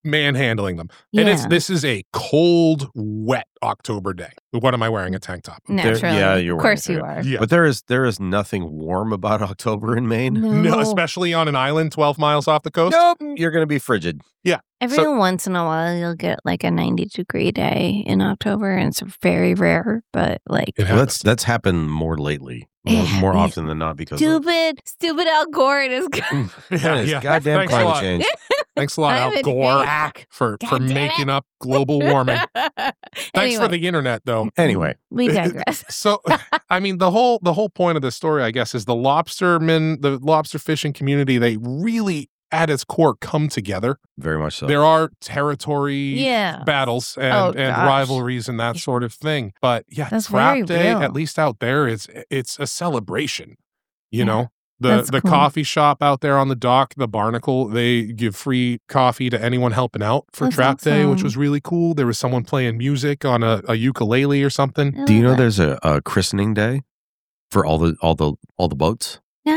Speaker 2: manhandling them. And it's
Speaker 3: Yeah.
Speaker 2: this is a cold, wet October day. What am I wearing? A tank top.
Speaker 1: There-
Speaker 3: Naturally.
Speaker 1: yeah, you're
Speaker 3: Of course
Speaker 1: wearing
Speaker 3: you
Speaker 1: it.
Speaker 3: are.
Speaker 2: Yeah.
Speaker 1: But there is there is nothing warm about October in Maine.
Speaker 3: No.
Speaker 2: No, especially on an island twelve miles off the coast.
Speaker 1: Nope, you're going to be frigid.
Speaker 3: Every
Speaker 2: So-
Speaker 3: once in a while, you'll get like a ninety degree day in October, and it's very rare, but like,
Speaker 2: It
Speaker 1: Well, that's
Speaker 2: happens.
Speaker 1: that's happened more lately, more,
Speaker 3: Yeah,
Speaker 1: more
Speaker 3: yeah.
Speaker 1: often than not because of
Speaker 3: stupid, stupid Al Gore and his
Speaker 1: Yeah,
Speaker 2: Yeah,
Speaker 1: it's
Speaker 2: yeah.
Speaker 1: goddamn
Speaker 2: Thanks a
Speaker 1: climate
Speaker 2: lot.
Speaker 1: change.
Speaker 2: Thanks a lot,
Speaker 3: I'm
Speaker 2: Al
Speaker 3: a
Speaker 2: Gore,
Speaker 3: hack.
Speaker 2: for, for
Speaker 3: God damn
Speaker 2: making
Speaker 3: it.
Speaker 2: up global warming. Thanks
Speaker 3: Anyway,
Speaker 2: for the internet, though.
Speaker 1: Anyway,
Speaker 3: we digress.
Speaker 2: So, I mean, the whole the whole point of this story, I guess, is the lobstermen, the lobster fishing community. They really, at its core, come together.
Speaker 1: very much so.
Speaker 2: There are territory
Speaker 3: Yeah.
Speaker 2: battles and,
Speaker 3: Oh,
Speaker 2: and
Speaker 3: gosh.
Speaker 2: rivalries and that sort of thing. But yeah,
Speaker 3: That's
Speaker 2: Trap
Speaker 3: very
Speaker 2: Day,
Speaker 3: real.
Speaker 2: at least out there, it's it's a celebration. You
Speaker 3: Yeah,
Speaker 2: know, the
Speaker 3: that's
Speaker 2: the
Speaker 3: cool.
Speaker 2: coffee shop out there on the dock, the Barnacle, they give free coffee to anyone helping out for
Speaker 3: That's
Speaker 2: Trap Day, which
Speaker 3: awesome.
Speaker 2: was really cool. There was someone playing music on a, a ukulele or something.
Speaker 3: I
Speaker 1: Do you know
Speaker 3: love that.
Speaker 1: there's a, a christening day for all the all the all the boats?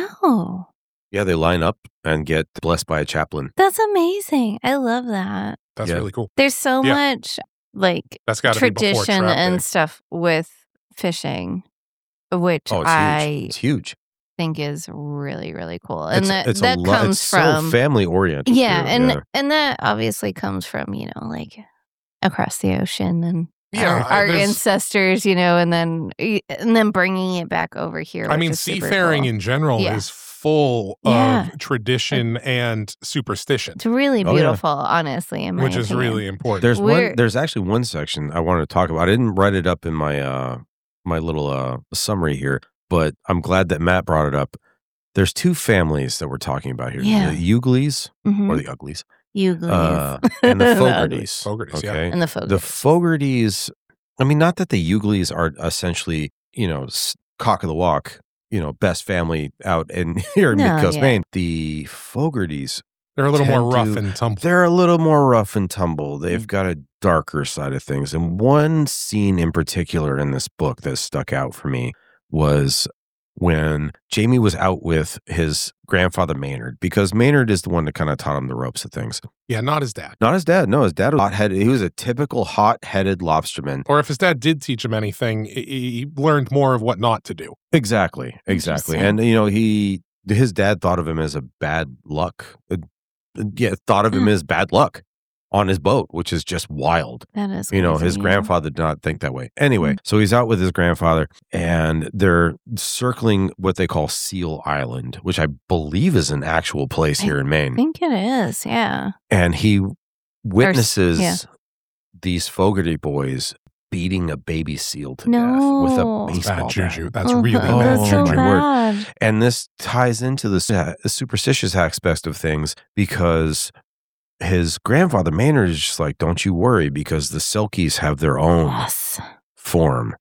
Speaker 3: No,
Speaker 1: Yeah, they line up and get blessed by a chaplain.
Speaker 3: that's amazing. I love that.
Speaker 2: That's
Speaker 1: Yeah.
Speaker 2: really cool.
Speaker 3: There's so
Speaker 2: Yeah.
Speaker 3: much like
Speaker 2: That's got to be before
Speaker 3: tradition
Speaker 2: Trap
Speaker 3: and
Speaker 2: Day.
Speaker 3: stuff with fishing, which
Speaker 1: Oh, it's
Speaker 3: I
Speaker 1: huge. It's huge.
Speaker 3: think is really, really cool. And
Speaker 1: it's
Speaker 3: that
Speaker 1: it's
Speaker 3: that
Speaker 1: a lot.
Speaker 3: comes
Speaker 1: It's
Speaker 3: from
Speaker 1: so family oriented.
Speaker 3: yeah,
Speaker 1: too.
Speaker 3: and
Speaker 1: yeah.
Speaker 3: and that obviously comes from, you know, like across the ocean and
Speaker 2: Yeah,
Speaker 3: our,
Speaker 2: I-
Speaker 3: our
Speaker 2: there's-
Speaker 3: ancestors, you know, and then and then bringing it back over here.
Speaker 2: I
Speaker 3: which
Speaker 2: mean,
Speaker 3: is super
Speaker 2: seafaring
Speaker 3: cool.
Speaker 2: in general
Speaker 3: Yeah.
Speaker 2: is full
Speaker 3: Yeah.
Speaker 2: of tradition and superstition,
Speaker 3: It's really
Speaker 1: Oh, yeah.
Speaker 3: beautiful, honestly, in my
Speaker 2: which is
Speaker 3: opinion.
Speaker 2: really important.
Speaker 1: There's
Speaker 3: We're-
Speaker 1: one. There's actually one section I wanted to talk about. I didn't write it up in my uh my little uh summary here, but I'm glad that Matt brought it up. There's two families that we're talking about here:
Speaker 3: Yeah.
Speaker 1: the Ugleys
Speaker 3: Mhm.
Speaker 1: or the Uglies,
Speaker 3: Uglies.
Speaker 1: uh, and the Fogartys.
Speaker 2: Fogartys, yeah.
Speaker 1: okay,
Speaker 3: and the Fogartys.
Speaker 1: the Fogartys. I mean, not that the Uglies are essentially, you know, s- cock of the walk, you know, best family out in here in
Speaker 3: No,
Speaker 1: Mid Coast,
Speaker 3: yeah.
Speaker 1: Maine. The Fogartys,
Speaker 2: They're a little more
Speaker 1: tend
Speaker 2: rough
Speaker 1: to-
Speaker 2: and tumble.
Speaker 1: they're a little more rough and tumble.
Speaker 2: Mm.
Speaker 1: They've got a darker side of things. And one scene in particular in this book that stuck out for me was when Jamie was out with his grandfather Maynard, because Maynard is the one that kind of taught him the ropes of things.
Speaker 2: Yeah, not his dad.
Speaker 1: Not his dad. No, his dad was hot-headed. He was a typical hot-headed lobsterman.
Speaker 2: Or if his dad did teach him anything, he, he learned more of what not to do.
Speaker 1: Exactly. Exactly.
Speaker 3: Interesting.
Speaker 1: And, you know, he, his dad thought of him as a bad luck. Uh, yeah, thought of him
Speaker 3: Hmm.
Speaker 1: as bad luck on his boat, which is just wild.
Speaker 3: That is,
Speaker 1: You know, his
Speaker 3: crazy, yeah.
Speaker 1: grandfather did not think that way. Anyway,
Speaker 3: Mm.
Speaker 1: so he's out with his grandfather and they're circling what they call Seal Island, which I believe is an actual place
Speaker 3: I
Speaker 1: here in
Speaker 3: I
Speaker 1: Maine.
Speaker 3: think it is, yeah.
Speaker 1: And he witnesses
Speaker 3: yeah.
Speaker 1: these Fogarty boys beating a baby seal to death with a
Speaker 3: No.
Speaker 2: It's
Speaker 1: baseball
Speaker 2: bad juju.
Speaker 1: bat.
Speaker 2: That's
Speaker 3: Oh,
Speaker 2: really
Speaker 1: Oh,
Speaker 2: bad
Speaker 3: that's so
Speaker 1: my
Speaker 2: juju.
Speaker 1: word.
Speaker 3: bad.
Speaker 1: And this ties into the su- superstitious aspect of things because his grandfather Maynard is just like, don't you worry, because the Selkies have their own
Speaker 3: Yes.
Speaker 1: form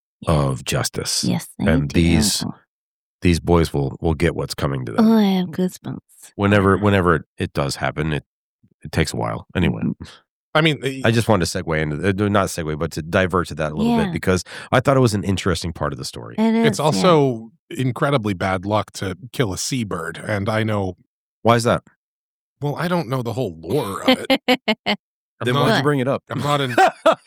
Speaker 1: of justice.
Speaker 3: Yes, they
Speaker 1: And
Speaker 3: do.
Speaker 1: these- These boys will will get what's coming to them.
Speaker 3: Oh, I have goosebumps.
Speaker 1: Whenever whenever it, it does happen, it it takes a while. Anyway,
Speaker 2: I mean,
Speaker 1: I just wanted to segue into uh, not segue, but to divert to that a little
Speaker 3: Yeah.
Speaker 1: bit because I thought it was an interesting part of the story.
Speaker 3: It is.
Speaker 2: it's also incredibly bad luck to kill a seabird. And I know,
Speaker 1: Why is that?
Speaker 2: well, I don't know the whole lore of it.
Speaker 3: yeah.
Speaker 2: I'm
Speaker 1: Then
Speaker 2: not-
Speaker 1: why'd you bring it up?
Speaker 2: I'm not in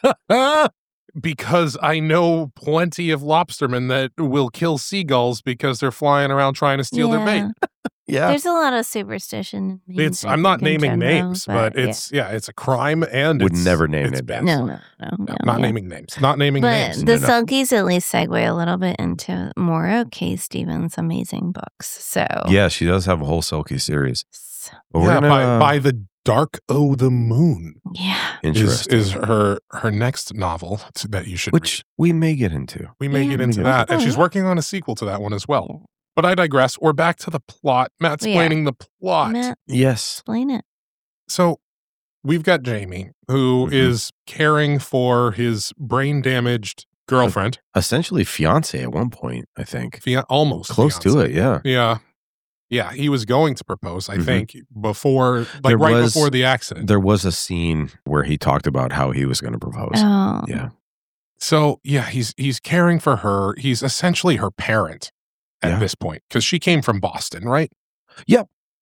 Speaker 2: because I know plenty of lobstermen that will kill seagulls because they're flying around trying to steal their bait.
Speaker 1: Yeah.
Speaker 3: There's a lot of superstition. in
Speaker 2: It's
Speaker 3: music
Speaker 2: I'm not
Speaker 3: in
Speaker 2: naming
Speaker 3: general,
Speaker 2: names, but,
Speaker 3: yeah.
Speaker 2: it's yeah, it's a crime and
Speaker 1: Would
Speaker 2: it's,
Speaker 1: never name
Speaker 2: it's
Speaker 1: it.
Speaker 2: bad.
Speaker 3: no,
Speaker 2: luck.
Speaker 3: no, no,
Speaker 2: No,
Speaker 3: no,
Speaker 2: not
Speaker 3: yeah.
Speaker 2: naming names. Not naming
Speaker 3: But
Speaker 2: names.
Speaker 3: the
Speaker 1: No, no.
Speaker 3: Selkies at least segue a little bit into more of Kay Stevens' amazing books. So
Speaker 1: Yeah, she does have a whole Selkie series. But we're
Speaker 2: Yeah,
Speaker 1: gonna,
Speaker 2: by,
Speaker 1: uh,
Speaker 2: by the Dark O' the Moon
Speaker 3: yeah,
Speaker 2: is,
Speaker 1: interesting.
Speaker 2: is her her next novel t- that you should read.
Speaker 1: which we may get into.
Speaker 2: We may
Speaker 3: Yeah.
Speaker 2: get into
Speaker 1: Yeah.
Speaker 2: that. And
Speaker 3: Oh,
Speaker 2: she's
Speaker 3: yeah.
Speaker 2: working on a sequel to that one as well. But I digress. We're back to the plot. Matt's
Speaker 3: Yeah.
Speaker 2: explaining the plot.
Speaker 3: Matt,
Speaker 1: Yes.
Speaker 3: explain it.
Speaker 2: So we've got Jamie, who
Speaker 1: Mhm.
Speaker 2: is caring for his brain damaged girlfriend.
Speaker 1: Essentially fiance at one point, I think.
Speaker 2: Fia- almost
Speaker 1: Close to
Speaker 2: fiance.
Speaker 1: it, yeah.
Speaker 2: Yeah. Yeah. He was going to propose, I
Speaker 1: Mhm.
Speaker 2: think, before, like
Speaker 1: There
Speaker 2: right
Speaker 1: was-
Speaker 2: before the accident.
Speaker 1: There was a scene where he talked about how he was going to propose.
Speaker 3: Oh,
Speaker 1: Yeah.
Speaker 2: So yeah, he's he's caring for her. He's essentially her parent at
Speaker 1: Yeah.
Speaker 2: this point because she came from Boston, right?
Speaker 1: Yep.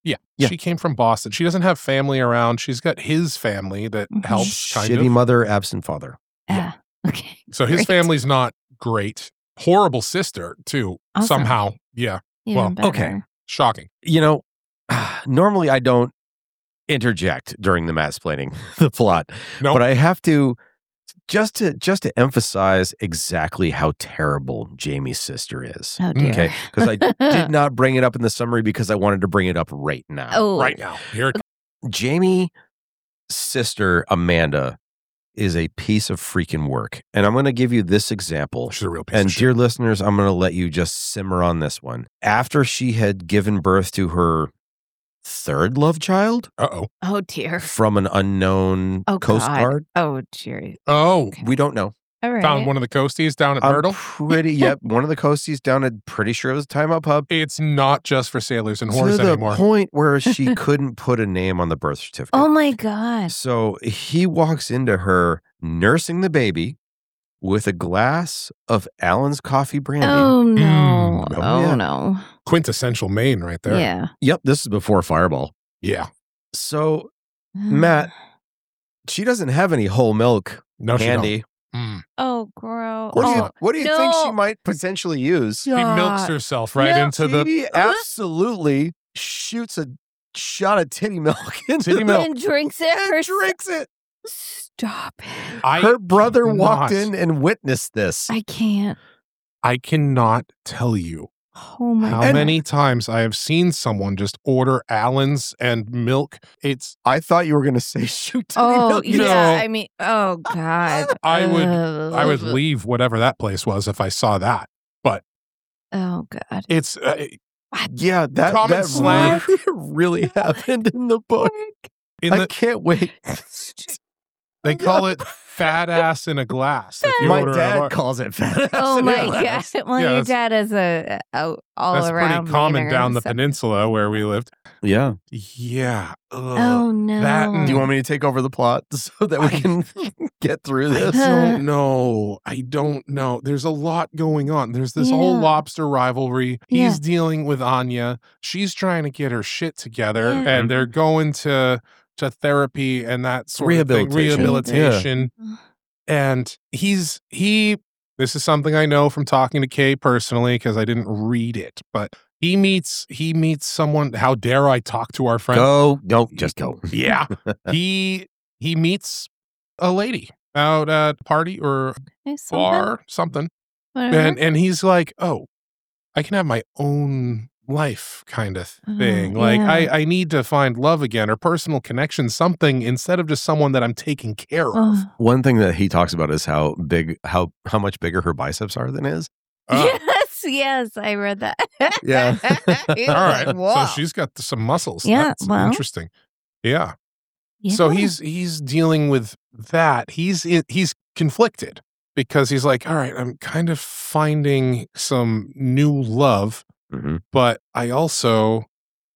Speaker 2: Yeah.
Speaker 1: Yeah.
Speaker 2: She came from Boston. She doesn't have family around. She's got his family that
Speaker 3: Mhm.
Speaker 2: helps, kind
Speaker 1: Shitty
Speaker 2: of.
Speaker 1: mother, absent father.
Speaker 3: Yeah. Okay.
Speaker 2: So his
Speaker 3: Great.
Speaker 2: family's not great. Horrible sister, too,
Speaker 3: Awesome.
Speaker 2: somehow. Yeah.
Speaker 3: Even
Speaker 2: well,
Speaker 3: better.
Speaker 1: okay.
Speaker 2: Shocking.
Speaker 1: You know, normally I don't interject during the mansplaining the plot,
Speaker 2: No.
Speaker 1: but I have to just to just to emphasize exactly how terrible Jamie's sister is.
Speaker 3: Oh dear.
Speaker 1: Okay, because I did not bring it up in the summary because I wanted to bring it up right now.
Speaker 3: Oh.
Speaker 2: Right now. Here it comes.
Speaker 1: Jamie's sister Amanda is a piece of freaking work, and I'm going to give you this example.
Speaker 2: She's a real piece
Speaker 1: And
Speaker 2: of shit.
Speaker 1: dear listeners, I'm going to let you just simmer on this one. After she had given birth to her third love child
Speaker 2: Uh-oh.
Speaker 3: Oh dear.
Speaker 1: from an unknown
Speaker 3: Oh,
Speaker 1: Coast
Speaker 3: God.
Speaker 1: Guard,
Speaker 3: Oh dear.
Speaker 2: Oh.
Speaker 3: Okay.
Speaker 1: we don't know.
Speaker 3: All right.
Speaker 2: Found one of the coasties down at
Speaker 1: I'm
Speaker 2: Myrtle.
Speaker 1: pretty, yep, one of the coasties down at, pretty sure it was Time Out Pub.
Speaker 2: It's not just for sailors and
Speaker 1: To
Speaker 2: whores
Speaker 1: the
Speaker 2: anymore.
Speaker 1: point where she couldn't put a name on the birth certificate.
Speaker 3: Oh my God.
Speaker 1: So he walks into her nursing the baby with a glass of Allen's coffee brandy.
Speaker 3: Oh no.
Speaker 2: Mm.
Speaker 1: Oh,
Speaker 3: Oh
Speaker 1: yeah.
Speaker 3: no.
Speaker 2: Quintessential Maine right there.
Speaker 3: Yeah.
Speaker 1: Yep, this is before Fireball.
Speaker 2: Yeah.
Speaker 1: So Matt, she doesn't have any whole milk
Speaker 2: No, she
Speaker 1: handy.
Speaker 2: don't. Mm.
Speaker 3: Oh, gross.
Speaker 1: What do you,
Speaker 3: Oh,
Speaker 1: what do you think she
Speaker 3: no.
Speaker 1: might potentially use?
Speaker 2: She milks
Speaker 3: God.
Speaker 2: herself right
Speaker 3: No,
Speaker 2: into the
Speaker 1: She absolutely shoots a shot of titty milk into
Speaker 2: Titty
Speaker 1: the-
Speaker 2: milk.
Speaker 3: And drinks it
Speaker 1: and
Speaker 3: herself.
Speaker 1: drinks it.
Speaker 3: Stop it.
Speaker 2: I
Speaker 1: Her brother
Speaker 2: cannot-
Speaker 1: walked in and witnessed this.
Speaker 3: I can't.
Speaker 2: I cannot tell you
Speaker 3: Oh my
Speaker 2: how
Speaker 3: God.
Speaker 2: many times I have seen someone just order Allen's and milk. It's
Speaker 1: I thought you were going to say shoot titty
Speaker 3: Oh
Speaker 1: milk.
Speaker 3: yeah.
Speaker 2: No.
Speaker 3: I mean, oh God.
Speaker 2: I would I would
Speaker 3: Ugh.
Speaker 2: leave whatever that place was if I saw that.
Speaker 3: Oh God.
Speaker 2: It's uh,
Speaker 1: Yeah, that,
Speaker 2: Common
Speaker 1: that
Speaker 2: slang.
Speaker 1: really happened in the book.
Speaker 2: in
Speaker 1: I
Speaker 2: the
Speaker 1: can't wait.
Speaker 2: they call it fat ass in a glass. If you
Speaker 1: My
Speaker 2: order a
Speaker 1: dad
Speaker 2: lar-
Speaker 1: calls it fat.
Speaker 3: Oh
Speaker 1: ass in a
Speaker 3: my
Speaker 1: glass.
Speaker 3: God. Well,
Speaker 2: Yeah,
Speaker 3: your
Speaker 2: that's-
Speaker 3: dad is a, a all
Speaker 2: That's
Speaker 3: around
Speaker 2: pretty common
Speaker 3: Mainer,
Speaker 2: down the
Speaker 3: so-
Speaker 2: peninsula where we lived.
Speaker 1: Yeah.
Speaker 2: Yeah. Ugh.
Speaker 3: Oh no.
Speaker 2: That and-
Speaker 1: Do you want me to take over the plot so that we
Speaker 2: I-
Speaker 1: can get through
Speaker 2: I
Speaker 1: this?
Speaker 2: don't know. I don't know. There's a lot going on. There's this whole
Speaker 3: Yeah.
Speaker 2: lobster rivalry.
Speaker 3: Yeah.
Speaker 2: He's dealing with Anya. She's trying to get her shit together,
Speaker 3: Yeah.
Speaker 2: and they're going to to therapy and that sort of thing.
Speaker 1: Rehabilitation.
Speaker 2: Rehabilitation. And he's he. This is something I know from talking to Kay personally because I didn't read it, but he meets he meets someone. How dare I talk to our friend?
Speaker 1: Go. No, just go.
Speaker 2: Yeah, he he meets a lady out at a party or
Speaker 3: Okay, something,
Speaker 2: bar, something.
Speaker 3: whatever.
Speaker 2: And and he's like, oh, I can have my own life kind of thing.
Speaker 3: Uh,
Speaker 2: like
Speaker 3: yeah.
Speaker 2: I, I need to find love again or personal connection, something instead of just someone that I'm taking care of.
Speaker 3: Oh.
Speaker 1: One thing that he talks about is how big, how how much bigger her biceps are than his.
Speaker 2: Uh,
Speaker 3: Yes, yes, I read that.
Speaker 1: Yeah.
Speaker 2: all right.
Speaker 3: Wow.
Speaker 2: So she's got some muscles.
Speaker 3: Yeah,
Speaker 2: That's
Speaker 3: well.
Speaker 2: interesting. Yeah. So
Speaker 3: Yeah.
Speaker 2: he's he's dealing with that. He's he's conflicted because he's like, all right, I'm kind of finding some new love,
Speaker 1: Mhm.
Speaker 2: but I also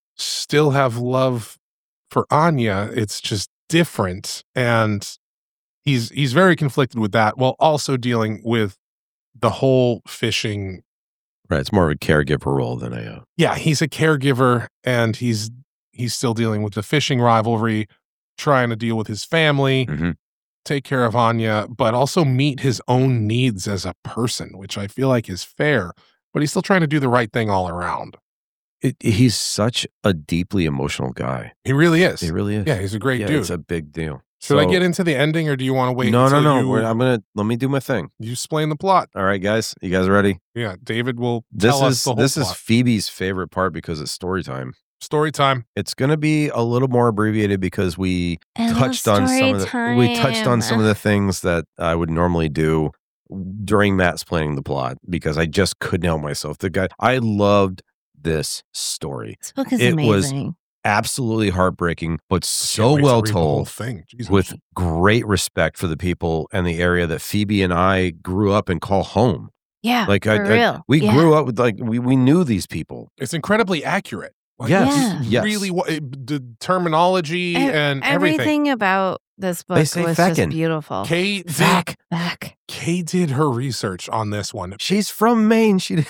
Speaker 2: still have love for Anya. It's just different, and he's he's very conflicted with that, while also dealing with the whole fishing.
Speaker 1: Right. It's more of a caregiver role than a. Uh,
Speaker 2: Yeah, he's a caregiver, and he's he's still dealing with the fishing rivalry, trying to deal with his family,
Speaker 1: Mhm.
Speaker 2: take care of Anya, but also meet his own needs as a person, which I feel like is fair. But he's still trying to do the right thing all around.
Speaker 1: it, he's such a deeply emotional guy.
Speaker 2: He really is.
Speaker 1: He really is.
Speaker 2: Yeah, he's a great
Speaker 1: yeah,
Speaker 2: dude.
Speaker 1: it's a big deal.
Speaker 2: Should I
Speaker 1: So-
Speaker 2: get into the ending, or do you want to wait?
Speaker 1: No, no,
Speaker 2: until
Speaker 1: no.
Speaker 2: You,
Speaker 1: We're, I'm gonna let me do my thing.
Speaker 2: you explain the plot.
Speaker 1: All right, guys. You guys ready?
Speaker 2: Yeah, David will
Speaker 1: This
Speaker 2: tell us
Speaker 1: is
Speaker 2: the whole
Speaker 1: this is
Speaker 2: plot.
Speaker 1: Phoebe's favorite part because it's story time.
Speaker 2: Story time.
Speaker 1: It's gonna be a little more abbreviated because we
Speaker 3: I love
Speaker 1: touched on some of the
Speaker 3: story
Speaker 1: we touched on
Speaker 3: time.
Speaker 1: some of the things that I would normally do during Matt's planning the plot because I just couldn't help myself. The guy I loved this story.
Speaker 3: This book is
Speaker 1: It was
Speaker 3: amazing.
Speaker 1: Absolutely heartbreaking, but so
Speaker 2: Can't wait to
Speaker 1: well
Speaker 2: read the whole
Speaker 1: told
Speaker 2: thing. Jesus.
Speaker 1: with great respect for the people and the area that Phoebe and I grew up and call home.
Speaker 3: Yeah,
Speaker 1: Like
Speaker 3: for
Speaker 1: I, I-
Speaker 3: real.
Speaker 1: we
Speaker 3: Yeah.
Speaker 1: grew up with like we, we knew these people.
Speaker 2: It's incredibly accurate. Like,
Speaker 1: Yes,
Speaker 2: it's
Speaker 1: yes.
Speaker 2: Really, what it- the terminology
Speaker 3: Ev-
Speaker 2: and everything.
Speaker 3: Everything about this book
Speaker 1: say
Speaker 3: was
Speaker 1: feckin'.
Speaker 3: just beautiful.
Speaker 2: Kay did,
Speaker 1: Vac.
Speaker 3: Back.
Speaker 2: Kay did her research on this one.
Speaker 1: She's from Maine. She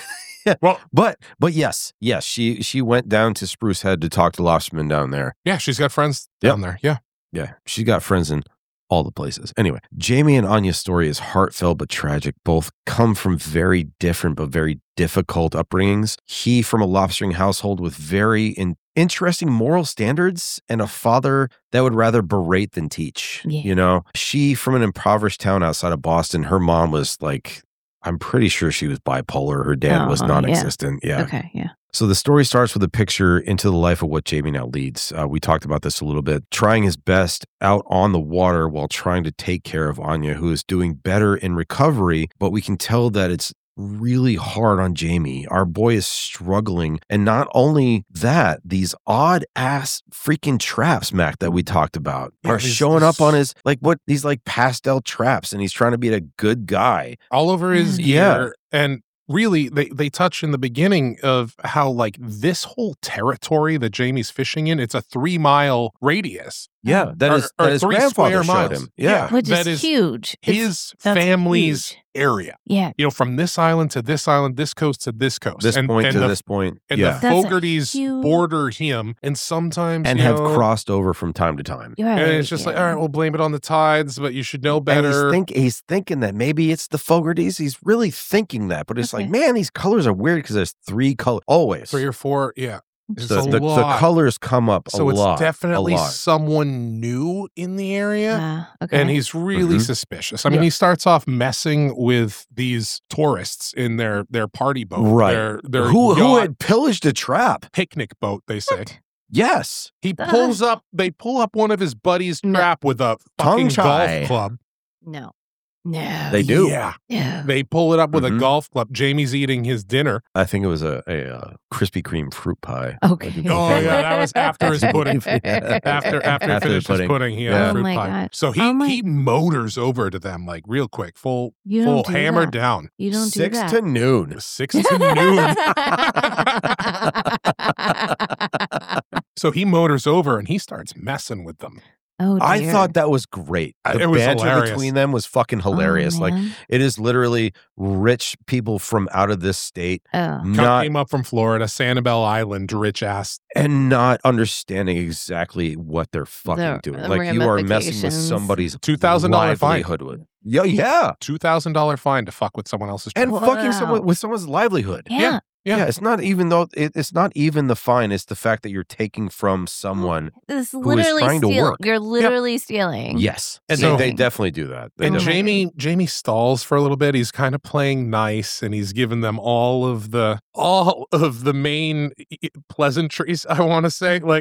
Speaker 2: Well,
Speaker 1: But but yes, yes, she she went down to Spruce Head to talk to lobstermen down there.
Speaker 2: yeah, she's got friends
Speaker 1: Yep.
Speaker 2: down there. Yeah.
Speaker 1: Yeah, she's got friends in all the places. Anyway, Jamie and Anya's story is heartfelt but tragic. Both come from very different but very difficult upbringings. He from a lobstering household with very in- interesting moral standards and a father that would rather berate than teach.
Speaker 3: Yeah.
Speaker 1: You know, she from an impoverished town outside of Boston. Her mom was like, I'm pretty sure she was bipolar. Her dad was
Speaker 3: Oh, yeah.
Speaker 1: non-existent. Yeah.
Speaker 3: Okay, yeah.
Speaker 1: So the story starts with a picture into the life of what Jamie now leads. Uh, we talked about this a little bit. Trying his best out on the water while trying to take care of Anya, who is doing better in recovery, but we can tell that it's really hard on Jamie. Our boy is struggling. And not only that, these odd ass freaking traps, Mac, that we talked about
Speaker 2: Yeah,
Speaker 1: are
Speaker 2: these-
Speaker 1: showing up
Speaker 2: these-
Speaker 1: on his, like what, these like pastel traps, and he's trying to be a good guy.
Speaker 2: All over his
Speaker 1: Yeah.
Speaker 2: gear. And really, they, they touch in the beginning of how, like, this whole territory that Jamie's fishing in, it's a three mile radius.
Speaker 1: Yeah, that
Speaker 2: Or-
Speaker 1: is
Speaker 2: or
Speaker 1: that his
Speaker 2: three
Speaker 1: grandfather
Speaker 2: square
Speaker 1: showed
Speaker 2: miles.
Speaker 1: him. Yeah.
Speaker 3: Which
Speaker 2: That
Speaker 3: is,
Speaker 2: is
Speaker 3: huge. It's-
Speaker 2: His
Speaker 3: that's
Speaker 2: family's
Speaker 3: huge.
Speaker 2: area.
Speaker 3: Yeah.
Speaker 2: You know, from this island to this island, this coast to this coast.
Speaker 1: This
Speaker 2: and,
Speaker 1: point
Speaker 2: and
Speaker 1: to
Speaker 2: the,
Speaker 1: this point.
Speaker 2: And
Speaker 1: yeah.
Speaker 2: the
Speaker 3: That's a
Speaker 2: Fogartys
Speaker 3: huge-
Speaker 2: border him, and sometimes
Speaker 1: And
Speaker 2: you
Speaker 1: have
Speaker 2: know,
Speaker 1: crossed over from time to time.
Speaker 3: You're right.
Speaker 2: And it's just like,
Speaker 3: yeah.
Speaker 2: all right, we'll blame it on the tides, but you should know
Speaker 1: And
Speaker 2: better.
Speaker 1: he's, think, he's thinking that maybe it's the Fogartys. He's really thinking that, but it's
Speaker 3: Okay.
Speaker 1: like, man, these colors are weird because there's three colors always.
Speaker 2: Three or four, yeah. It's
Speaker 1: the,
Speaker 2: a
Speaker 1: the, the
Speaker 2: lot.
Speaker 1: colors come up
Speaker 2: So
Speaker 1: a
Speaker 2: it's
Speaker 1: lot.
Speaker 2: definitely
Speaker 1: a lot.
Speaker 2: someone new in the area.
Speaker 3: Ah, okay.
Speaker 2: And he's really
Speaker 1: Mhm.
Speaker 2: suspicious. I mean,
Speaker 1: Yeah.
Speaker 2: he starts off messing with these tourists in their their party boat,
Speaker 1: Right.
Speaker 2: Their, their
Speaker 1: who who
Speaker 2: yacht
Speaker 1: had pillaged a trap?
Speaker 2: picnic boat. They say
Speaker 3: What?
Speaker 1: Yes.
Speaker 2: he
Speaker 3: The-
Speaker 2: pulls up. They pull up one of his buddies'
Speaker 3: No.
Speaker 2: trap with a
Speaker 1: Tongue
Speaker 2: fucking
Speaker 1: tie.
Speaker 2: golf club.
Speaker 3: No. No.
Speaker 1: They do.
Speaker 2: Yeah,
Speaker 3: No.
Speaker 2: they pull it up with
Speaker 1: Mhm.
Speaker 2: a golf club. Jamie's eating his dinner.
Speaker 1: I think it was a, a, uh Krispy Kreme fruit pie.
Speaker 3: Okay.
Speaker 2: Oh yeah, that was after his pudding.
Speaker 1: Yeah.
Speaker 2: After after,
Speaker 1: After
Speaker 2: he
Speaker 1: the
Speaker 2: finished his
Speaker 1: pudding.
Speaker 2: pudding, he had
Speaker 1: Yeah.
Speaker 2: a
Speaker 3: Oh
Speaker 2: fruit
Speaker 3: my
Speaker 2: pie.
Speaker 3: God.
Speaker 2: So he
Speaker 3: Oh my-
Speaker 2: he motors over to them like real quick, full
Speaker 3: You
Speaker 2: full
Speaker 3: don't do
Speaker 2: hammer
Speaker 3: that.
Speaker 2: down.
Speaker 3: You don't do
Speaker 1: Six
Speaker 3: that.
Speaker 1: to noon.
Speaker 2: Six to noon. So he motors over and he starts messing with them.
Speaker 3: Oh,
Speaker 1: I
Speaker 3: dear.
Speaker 1: thought that was great.
Speaker 2: Uh,
Speaker 1: The
Speaker 2: it was
Speaker 1: banter
Speaker 2: hilarious.
Speaker 1: between them was fucking
Speaker 3: Oh,
Speaker 1: hilarious. like
Speaker 3: man.
Speaker 1: it is literally rich people from out of this state
Speaker 3: oh.
Speaker 2: Come-
Speaker 1: not
Speaker 2: came up from Florida, Sanibel Island, rich ass.
Speaker 1: and not understanding exactly what they're fucking
Speaker 3: The-
Speaker 1: doing.
Speaker 3: the
Speaker 1: Like you are messing with
Speaker 3: ramifications.
Speaker 1: somebody's
Speaker 2: two thousand dollars fine.
Speaker 1: livelihood with. Yeah, yeah.
Speaker 2: two thousand dollars fine to fuck with someone else's
Speaker 1: And
Speaker 2: trip.
Speaker 1: fucking someone
Speaker 3: Wow.
Speaker 1: with someone's livelihood.
Speaker 3: Yeah.
Speaker 2: Yeah.
Speaker 1: Yeah, it's not even though it, it's not even the fine. It's the fact that you're taking from someone.
Speaker 3: This is
Speaker 1: is
Speaker 3: literally
Speaker 1: trying to
Speaker 3: steal-
Speaker 1: work.
Speaker 3: You're literally stealing.
Speaker 1: Yes, and
Speaker 2: So-
Speaker 1: they, they definitely do that. They
Speaker 2: And
Speaker 3: Oh my
Speaker 1: definitely-
Speaker 2: Jamie Jamie stalls for a little bit. He's kind of playing nice and he's giving them all of the all of the main i- pleasantries, I want to say. Like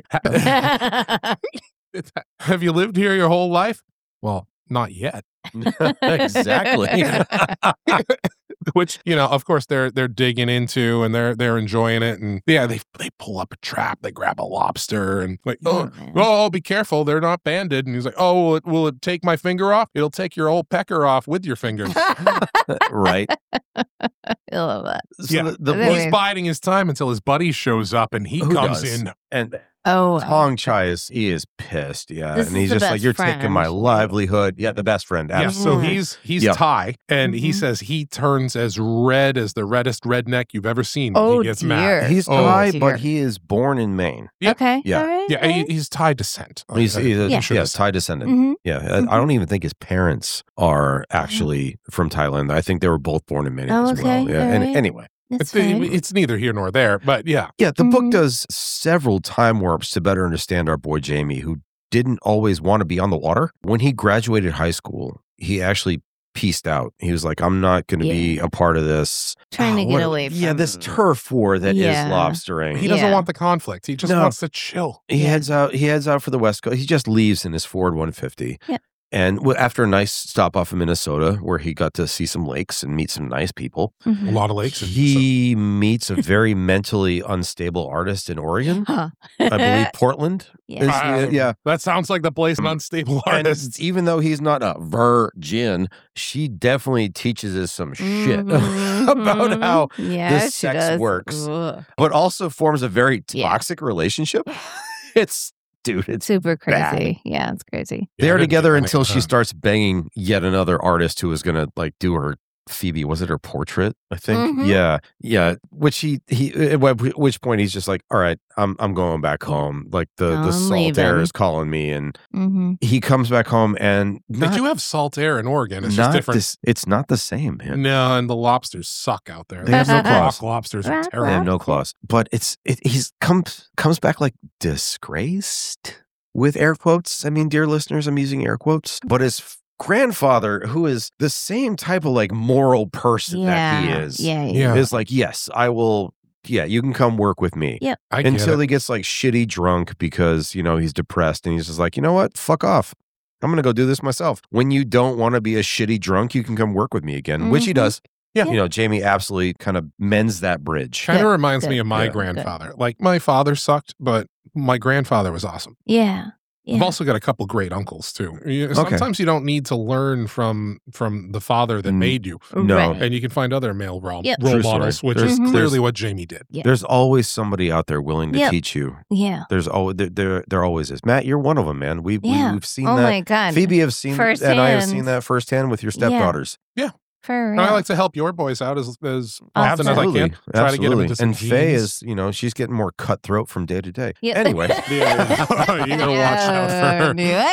Speaker 2: have you lived here your whole life? Well, not yet.
Speaker 1: exactly.
Speaker 2: Which, you know, of course they're they're digging into and they're they're enjoying it. And yeah, they they pull up a trap, they grab a lobster and like, oh,
Speaker 3: Oh, man.
Speaker 2: oh, be careful, they're not banded. And he's like, oh, will it, will it take my finger off? It'll take your old pecker off with your fingers.
Speaker 1: right.
Speaker 3: I love that.
Speaker 1: So
Speaker 2: Yeah.
Speaker 1: the, the
Speaker 3: There
Speaker 2: He's
Speaker 3: you-
Speaker 2: biding his time until his buddy shows up and he
Speaker 1: Who
Speaker 2: comes
Speaker 1: does?
Speaker 2: in.
Speaker 1: and
Speaker 3: Oh,
Speaker 1: Tong Chai is he is pissed. Yeah,
Speaker 3: This
Speaker 1: and
Speaker 3: is
Speaker 1: he's
Speaker 3: the
Speaker 1: just like,
Speaker 3: best
Speaker 1: you're taking my
Speaker 3: friend.
Speaker 1: livelihood. Yeah, the best friend.
Speaker 2: Yeah,
Speaker 1: Absolutely.
Speaker 2: so
Speaker 3: Mhm.
Speaker 2: he's he's
Speaker 1: Yep.
Speaker 2: Thai, and he
Speaker 3: Mhm.
Speaker 2: says he turns as red as the reddest redneck you've ever seen. when
Speaker 3: Oh,
Speaker 2: he gets
Speaker 3: dear.
Speaker 2: mad.
Speaker 1: He's
Speaker 2: Oh,
Speaker 1: Thai,
Speaker 3: dear.
Speaker 1: but he is born in Maine.
Speaker 2: Yeah.
Speaker 3: okay.
Speaker 1: Yeah.
Speaker 3: All right.
Speaker 2: Yeah,
Speaker 3: all
Speaker 2: he,
Speaker 3: right.
Speaker 2: he's Thai descent.
Speaker 1: He's,
Speaker 2: I-
Speaker 1: he's a,
Speaker 3: Yeah.
Speaker 2: should
Speaker 1: yes,
Speaker 2: have
Speaker 1: Thai descendant.
Speaker 3: Mhm.
Speaker 1: Yeah, I- I don't even think his parents are actually from Thailand. I think they were both born in Maine
Speaker 3: Oh,
Speaker 1: as well.
Speaker 3: okay.
Speaker 1: Yeah,
Speaker 3: All
Speaker 1: and
Speaker 3: right.
Speaker 1: anyway,
Speaker 3: That's
Speaker 2: It's,
Speaker 3: fine.
Speaker 2: it's neither here nor there, but yeah.
Speaker 1: yeah, the book
Speaker 3: Mhm.
Speaker 1: does several time warps to better understand our boy Jamie, who didn't always want to be on the water. When he graduated high school, he actually pieced out. He was like, I'm not going to be
Speaker 3: Yeah.
Speaker 1: a part of this.
Speaker 3: Trying to
Speaker 1: Ah,
Speaker 3: get
Speaker 1: what-
Speaker 3: away
Speaker 1: Yeah, this
Speaker 3: from-
Speaker 1: turf war that is
Speaker 3: Yeah.
Speaker 1: lobstering.
Speaker 2: He doesn't
Speaker 3: Yeah.
Speaker 2: want the conflict. He just
Speaker 1: No.
Speaker 2: wants to chill.
Speaker 1: He
Speaker 3: Yeah.
Speaker 1: heads out. He heads out for the West Coast. He just leaves in his Ford one fifty.
Speaker 3: Yeah.
Speaker 1: And w- after a nice stop off in Minnesota, where he got to see some lakes and meet some nice people,
Speaker 2: A
Speaker 3: Mhm.
Speaker 2: lot of lakes. And
Speaker 1: he meets a very mentally unstable artist in Oregon.
Speaker 3: Huh.
Speaker 1: I believe Portland.
Speaker 3: Yeah.
Speaker 1: is-
Speaker 2: Uh,
Speaker 1: yeah.
Speaker 2: that sounds like the place an unstable artist.
Speaker 1: And even though he's not a virgin, she definitely teaches us some shit about
Speaker 3: Mhm.
Speaker 1: how
Speaker 3: yeah,
Speaker 1: this
Speaker 3: she
Speaker 1: sex
Speaker 3: does.
Speaker 1: works.
Speaker 3: Ugh.
Speaker 1: but also forms a very
Speaker 3: Yeah.
Speaker 1: toxic relationship. It's dude, it's
Speaker 3: Super
Speaker 1: bad.
Speaker 3: crazy. Yeah, it's crazy.
Speaker 2: Yeah, I
Speaker 1: they're
Speaker 2: didn't
Speaker 1: together
Speaker 2: think
Speaker 1: until
Speaker 2: anything,
Speaker 1: she
Speaker 2: huh?
Speaker 1: starts banging yet another artist who is going to like do her Phoebe. Was it her portrait? I think.
Speaker 3: Mhm.
Speaker 1: Yeah, yeah. Which he he. At which point he's just like, all right, I'm I'm going back home. Like the the
Speaker 3: I'm
Speaker 1: salt air
Speaker 3: leaving.
Speaker 1: is calling me, and
Speaker 3: Mm-hmm.
Speaker 1: he comes back home and
Speaker 2: They
Speaker 1: not,
Speaker 2: do have salt air in Oregon. It's
Speaker 1: not
Speaker 2: just different.
Speaker 1: this. It's not the same, man.
Speaker 2: No, and the lobsters suck out there.
Speaker 1: They have no
Speaker 2: Rock
Speaker 1: claws.
Speaker 2: lobsters are
Speaker 3: Rock
Speaker 1: They
Speaker 2: terrible.
Speaker 1: have no claws, but it's it. He's comes comes back like disgraced with air quotes. I mean, dear listeners, I'm using air quotes, but his f- grandfather, who is the same type of like moral person that he
Speaker 3: Yeah.
Speaker 1: is,
Speaker 3: Yeah.
Speaker 2: Yeah.
Speaker 3: Yeah.
Speaker 1: is like, yes, I will. Yeah, you can come work with me.
Speaker 3: Yep.
Speaker 2: I get
Speaker 1: Until
Speaker 2: it.
Speaker 1: he gets like shitty drunk because, you know, he's depressed and he's just like, you know what? Fuck off. I'm going to go do this myself. When you don't want to be a shitty drunk, you can come work with me again, which he
Speaker 3: Mhm.
Speaker 1: does.
Speaker 2: Yeah.
Speaker 1: You know, Jamie absolutely kind of mends that bridge.
Speaker 2: Kind of
Speaker 3: Good,
Speaker 2: reminds me
Speaker 3: good,
Speaker 2: of my
Speaker 1: good,
Speaker 2: grandfather. Like my father sucked, but my grandfather was awesome.
Speaker 3: Yeah.
Speaker 2: I've
Speaker 3: Yeah.
Speaker 2: also got a couple great uncles too. You- Sometimes you don't need to learn from from the father that
Speaker 1: Mm.
Speaker 2: made you,
Speaker 1: No.
Speaker 3: Right.
Speaker 2: and you can find other male role,
Speaker 3: Yep.
Speaker 2: role
Speaker 1: True story.
Speaker 2: models, which
Speaker 1: There's-
Speaker 2: is
Speaker 3: Mhm.
Speaker 2: clearly
Speaker 1: there's-
Speaker 2: what Jamie did.
Speaker 3: Yeah.
Speaker 1: There's always somebody out there willing to
Speaker 3: Yep.
Speaker 1: teach you.
Speaker 3: Yeah.
Speaker 1: There's always there, there there always is. Matt, you're one of them, man. We,
Speaker 3: Yeah.
Speaker 1: we we've seen
Speaker 3: Oh
Speaker 1: that.
Speaker 3: my God.
Speaker 1: Phoebe have seen and I have
Speaker 3: Firsthand.
Speaker 1: seen that firsthand with your
Speaker 3: Yeah.
Speaker 1: stepdaughters.
Speaker 3: For
Speaker 2: And
Speaker 3: real.
Speaker 2: I like to help your boys out as, as often as I
Speaker 1: Absolutely.
Speaker 2: can. Try to get them
Speaker 1: Absolutely.
Speaker 2: into some
Speaker 1: And Faye
Speaker 2: genes.
Speaker 1: is, you know, she's getting more cutthroat from day to day.
Speaker 3: Yep.
Speaker 1: Anyway,
Speaker 2: Yeah. You gotta watch out for her.
Speaker 3: Yeah.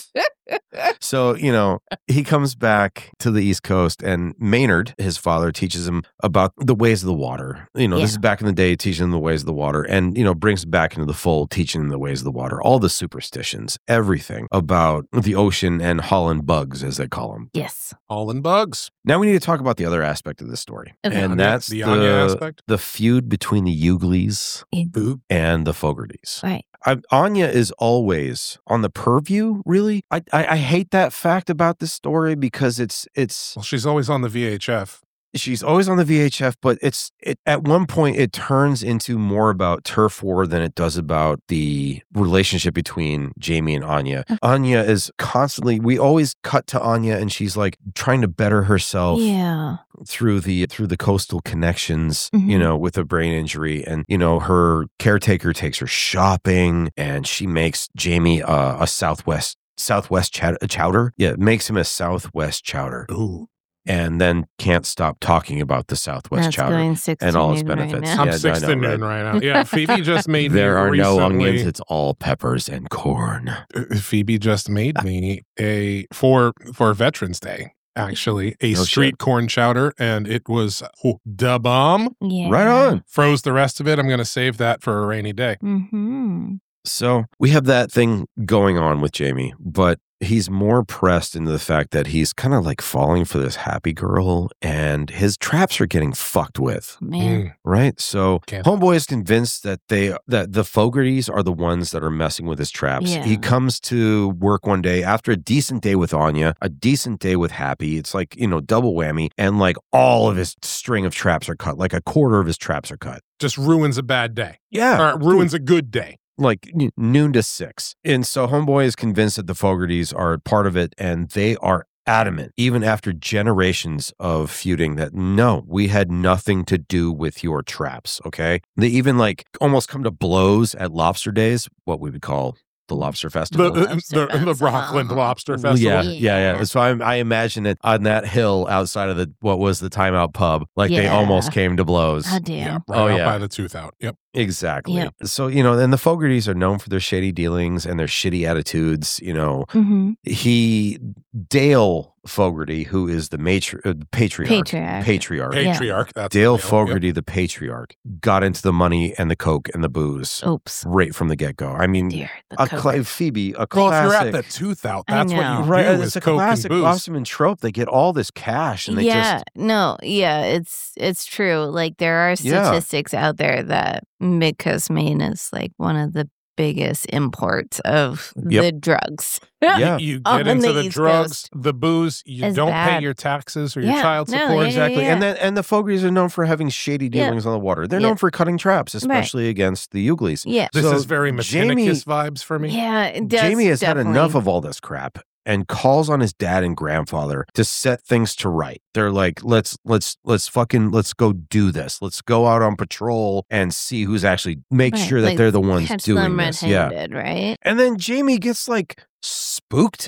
Speaker 1: so, you know, he comes back to the East Coast and Maynard, his father, teaches him about the ways of the water. You know,
Speaker 3: Yeah.
Speaker 1: this is back in the day, teaching him the ways of the water and, you know, brings him back into the fold, teaching him the ways of the water, all the superstitions, everything about the ocean and Holland bugs, as they call them.
Speaker 3: Yes.
Speaker 2: All in bugs.
Speaker 1: Now we need to talk about the other aspect of this story.
Speaker 3: Okay.
Speaker 1: And
Speaker 2: Anya-
Speaker 1: that's
Speaker 2: the
Speaker 1: the,
Speaker 2: Anya aspect.
Speaker 1: the feud between the Uglies
Speaker 2: Boo.
Speaker 1: and the Fogartys.
Speaker 3: Right.
Speaker 1: I, Anya is always on the purview. Really, I, I I hate that fact about this story because it's it's
Speaker 2: Well, she's always on the V H F.
Speaker 1: she's always on the V H F, but it's it at one point it turns into more about turf war than it does about the relationship between Jamie and Anya. Anya is constantly. We always cut to Anya, and she's like trying to better herself
Speaker 3: Yeah.
Speaker 1: through the through the coastal connections, you
Speaker 3: Mhm.
Speaker 1: know, with a brain injury, and you know her caretaker takes her shopping, and she makes Jamie uh, a Southwest Southwest chow- chowder. Yeah, makes him a Southwest chowder,
Speaker 2: Ooh.
Speaker 1: and then can't stop talking about the Southwest
Speaker 3: That's
Speaker 1: chowder
Speaker 3: going six
Speaker 1: and
Speaker 3: to
Speaker 1: all its
Speaker 3: noon right
Speaker 1: benefits.
Speaker 3: now.
Speaker 2: I'm
Speaker 1: Yeah, I
Speaker 2: six
Speaker 1: know,
Speaker 2: to
Speaker 1: right?
Speaker 2: noon right now. Yeah, Phoebe just made
Speaker 1: There
Speaker 2: me
Speaker 1: are no
Speaker 2: recently-
Speaker 1: onions; it's all peppers and corn.
Speaker 2: Uh, Phoebe just made me a for for Veterans Day. Actually, a
Speaker 1: No
Speaker 2: street
Speaker 1: shit.
Speaker 2: corn chowder, and it was oh, da bomb.
Speaker 3: Yeah.
Speaker 1: Right on.
Speaker 2: Froze the rest of it. I'm going to save that for a rainy day.
Speaker 3: Mm-hmm.
Speaker 1: So we have that thing going on with Jamie, but he's more pressed into the fact that he's kind of like falling for this happy girl and his traps are getting fucked with.
Speaker 3: Man.
Speaker 2: Mm.
Speaker 1: Right. So
Speaker 2: Can't-
Speaker 1: Homeboy is convinced that they that the Fogartys are the ones that are messing with his traps.
Speaker 3: Yeah.
Speaker 1: He comes to work one day after a decent day with Anya, a decent day with Happy. It's like, you know, double whammy. And like all of his string of traps are cut. Like a quarter of his traps are cut.
Speaker 2: Just ruins a bad day,
Speaker 1: Yeah.
Speaker 2: or ruins a good day.
Speaker 1: Like n- noon to six. And so Homeboy is convinced that the Fogartys are part of it and they are adamant, even after generations of feuding, that no, we had nothing to do with your traps. Okay. They even like almost come to blows at Lobster Days, what we would call the Lobster
Speaker 2: The
Speaker 1: Festival.
Speaker 2: the,
Speaker 3: Lobster
Speaker 2: the, the
Speaker 3: Festival.
Speaker 2: Rockland Lobster
Speaker 1: Well,
Speaker 2: Festival.
Speaker 1: yeah, yeah, yeah. So I, I imagine it on that hill outside of the what was the Timeout Pub, like they
Speaker 3: Yeah.
Speaker 1: almost came to blows.
Speaker 3: How damn.
Speaker 2: Yeah, right
Speaker 1: Oh,
Speaker 2: out
Speaker 1: yeah.
Speaker 2: by the tooth out. Yep.
Speaker 1: Exactly.
Speaker 3: Yep.
Speaker 1: So, you know, and the Fogartys are known for their shady dealings and their shitty attitudes. You know,
Speaker 3: Mm-hmm.
Speaker 1: he, Dale Fogarty, who is the matri- uh, patriarch,
Speaker 3: Patriarch.
Speaker 1: patriarch,
Speaker 3: Yeah.
Speaker 2: Patriarch. That's
Speaker 1: Dale
Speaker 2: the deal.
Speaker 1: Fogarty, the patriarch, got into the money and the coke and the booze
Speaker 3: Oops.
Speaker 1: right from the get go. I mean,
Speaker 3: Dear. The
Speaker 1: a
Speaker 3: coke.
Speaker 1: cla- Phoebe, a
Speaker 2: Well,
Speaker 1: classic.
Speaker 2: if you're at the tooth out,
Speaker 3: I
Speaker 2: that's what
Speaker 3: know.
Speaker 2: you do.
Speaker 1: Right,
Speaker 2: is
Speaker 1: it's a
Speaker 2: Coke
Speaker 1: classic
Speaker 2: and booze.
Speaker 1: Wasserman trope. They get all this cash and they
Speaker 3: yeah,
Speaker 1: just
Speaker 3: no, yeah, it's it's true. Like there are
Speaker 1: Yeah.
Speaker 3: statistics out there that Midcoast, Maine is like one of the biggest imports of
Speaker 1: Yep.
Speaker 3: the drugs.
Speaker 1: Yeah.
Speaker 2: You
Speaker 3: On
Speaker 2: get into
Speaker 3: the
Speaker 2: the
Speaker 3: East
Speaker 2: drugs, the booze. You
Speaker 3: It's
Speaker 2: don't pay
Speaker 3: bad.
Speaker 2: your taxes or your
Speaker 3: Yeah,
Speaker 2: child
Speaker 3: no,
Speaker 2: support.
Speaker 3: yeah, yeah,
Speaker 1: exactly.
Speaker 3: yeah.
Speaker 1: And then and the Fogartys are known for having shady
Speaker 3: Yeah.
Speaker 1: dealings on the water. They're
Speaker 3: Yeah.
Speaker 1: known for cutting traps, especially against the Uglies.
Speaker 3: Yeah.
Speaker 2: This
Speaker 1: So
Speaker 2: is very
Speaker 1: Jamie-
Speaker 2: Matinicus vibes for me.
Speaker 3: Yeah, it does
Speaker 1: Jamie has had enough
Speaker 3: definitely-
Speaker 1: of all this crap and calls on his dad and grandfather to set things to right. They're like, let's let's let's fucking let's go do this. Let's go out on patrol and see who's actually make
Speaker 3: Right,
Speaker 1: sure that
Speaker 3: like,
Speaker 1: they're the ones
Speaker 3: catch
Speaker 1: doing
Speaker 3: them
Speaker 1: this. Yeah.
Speaker 3: red-handed, right?
Speaker 1: And then Jamie gets like spooked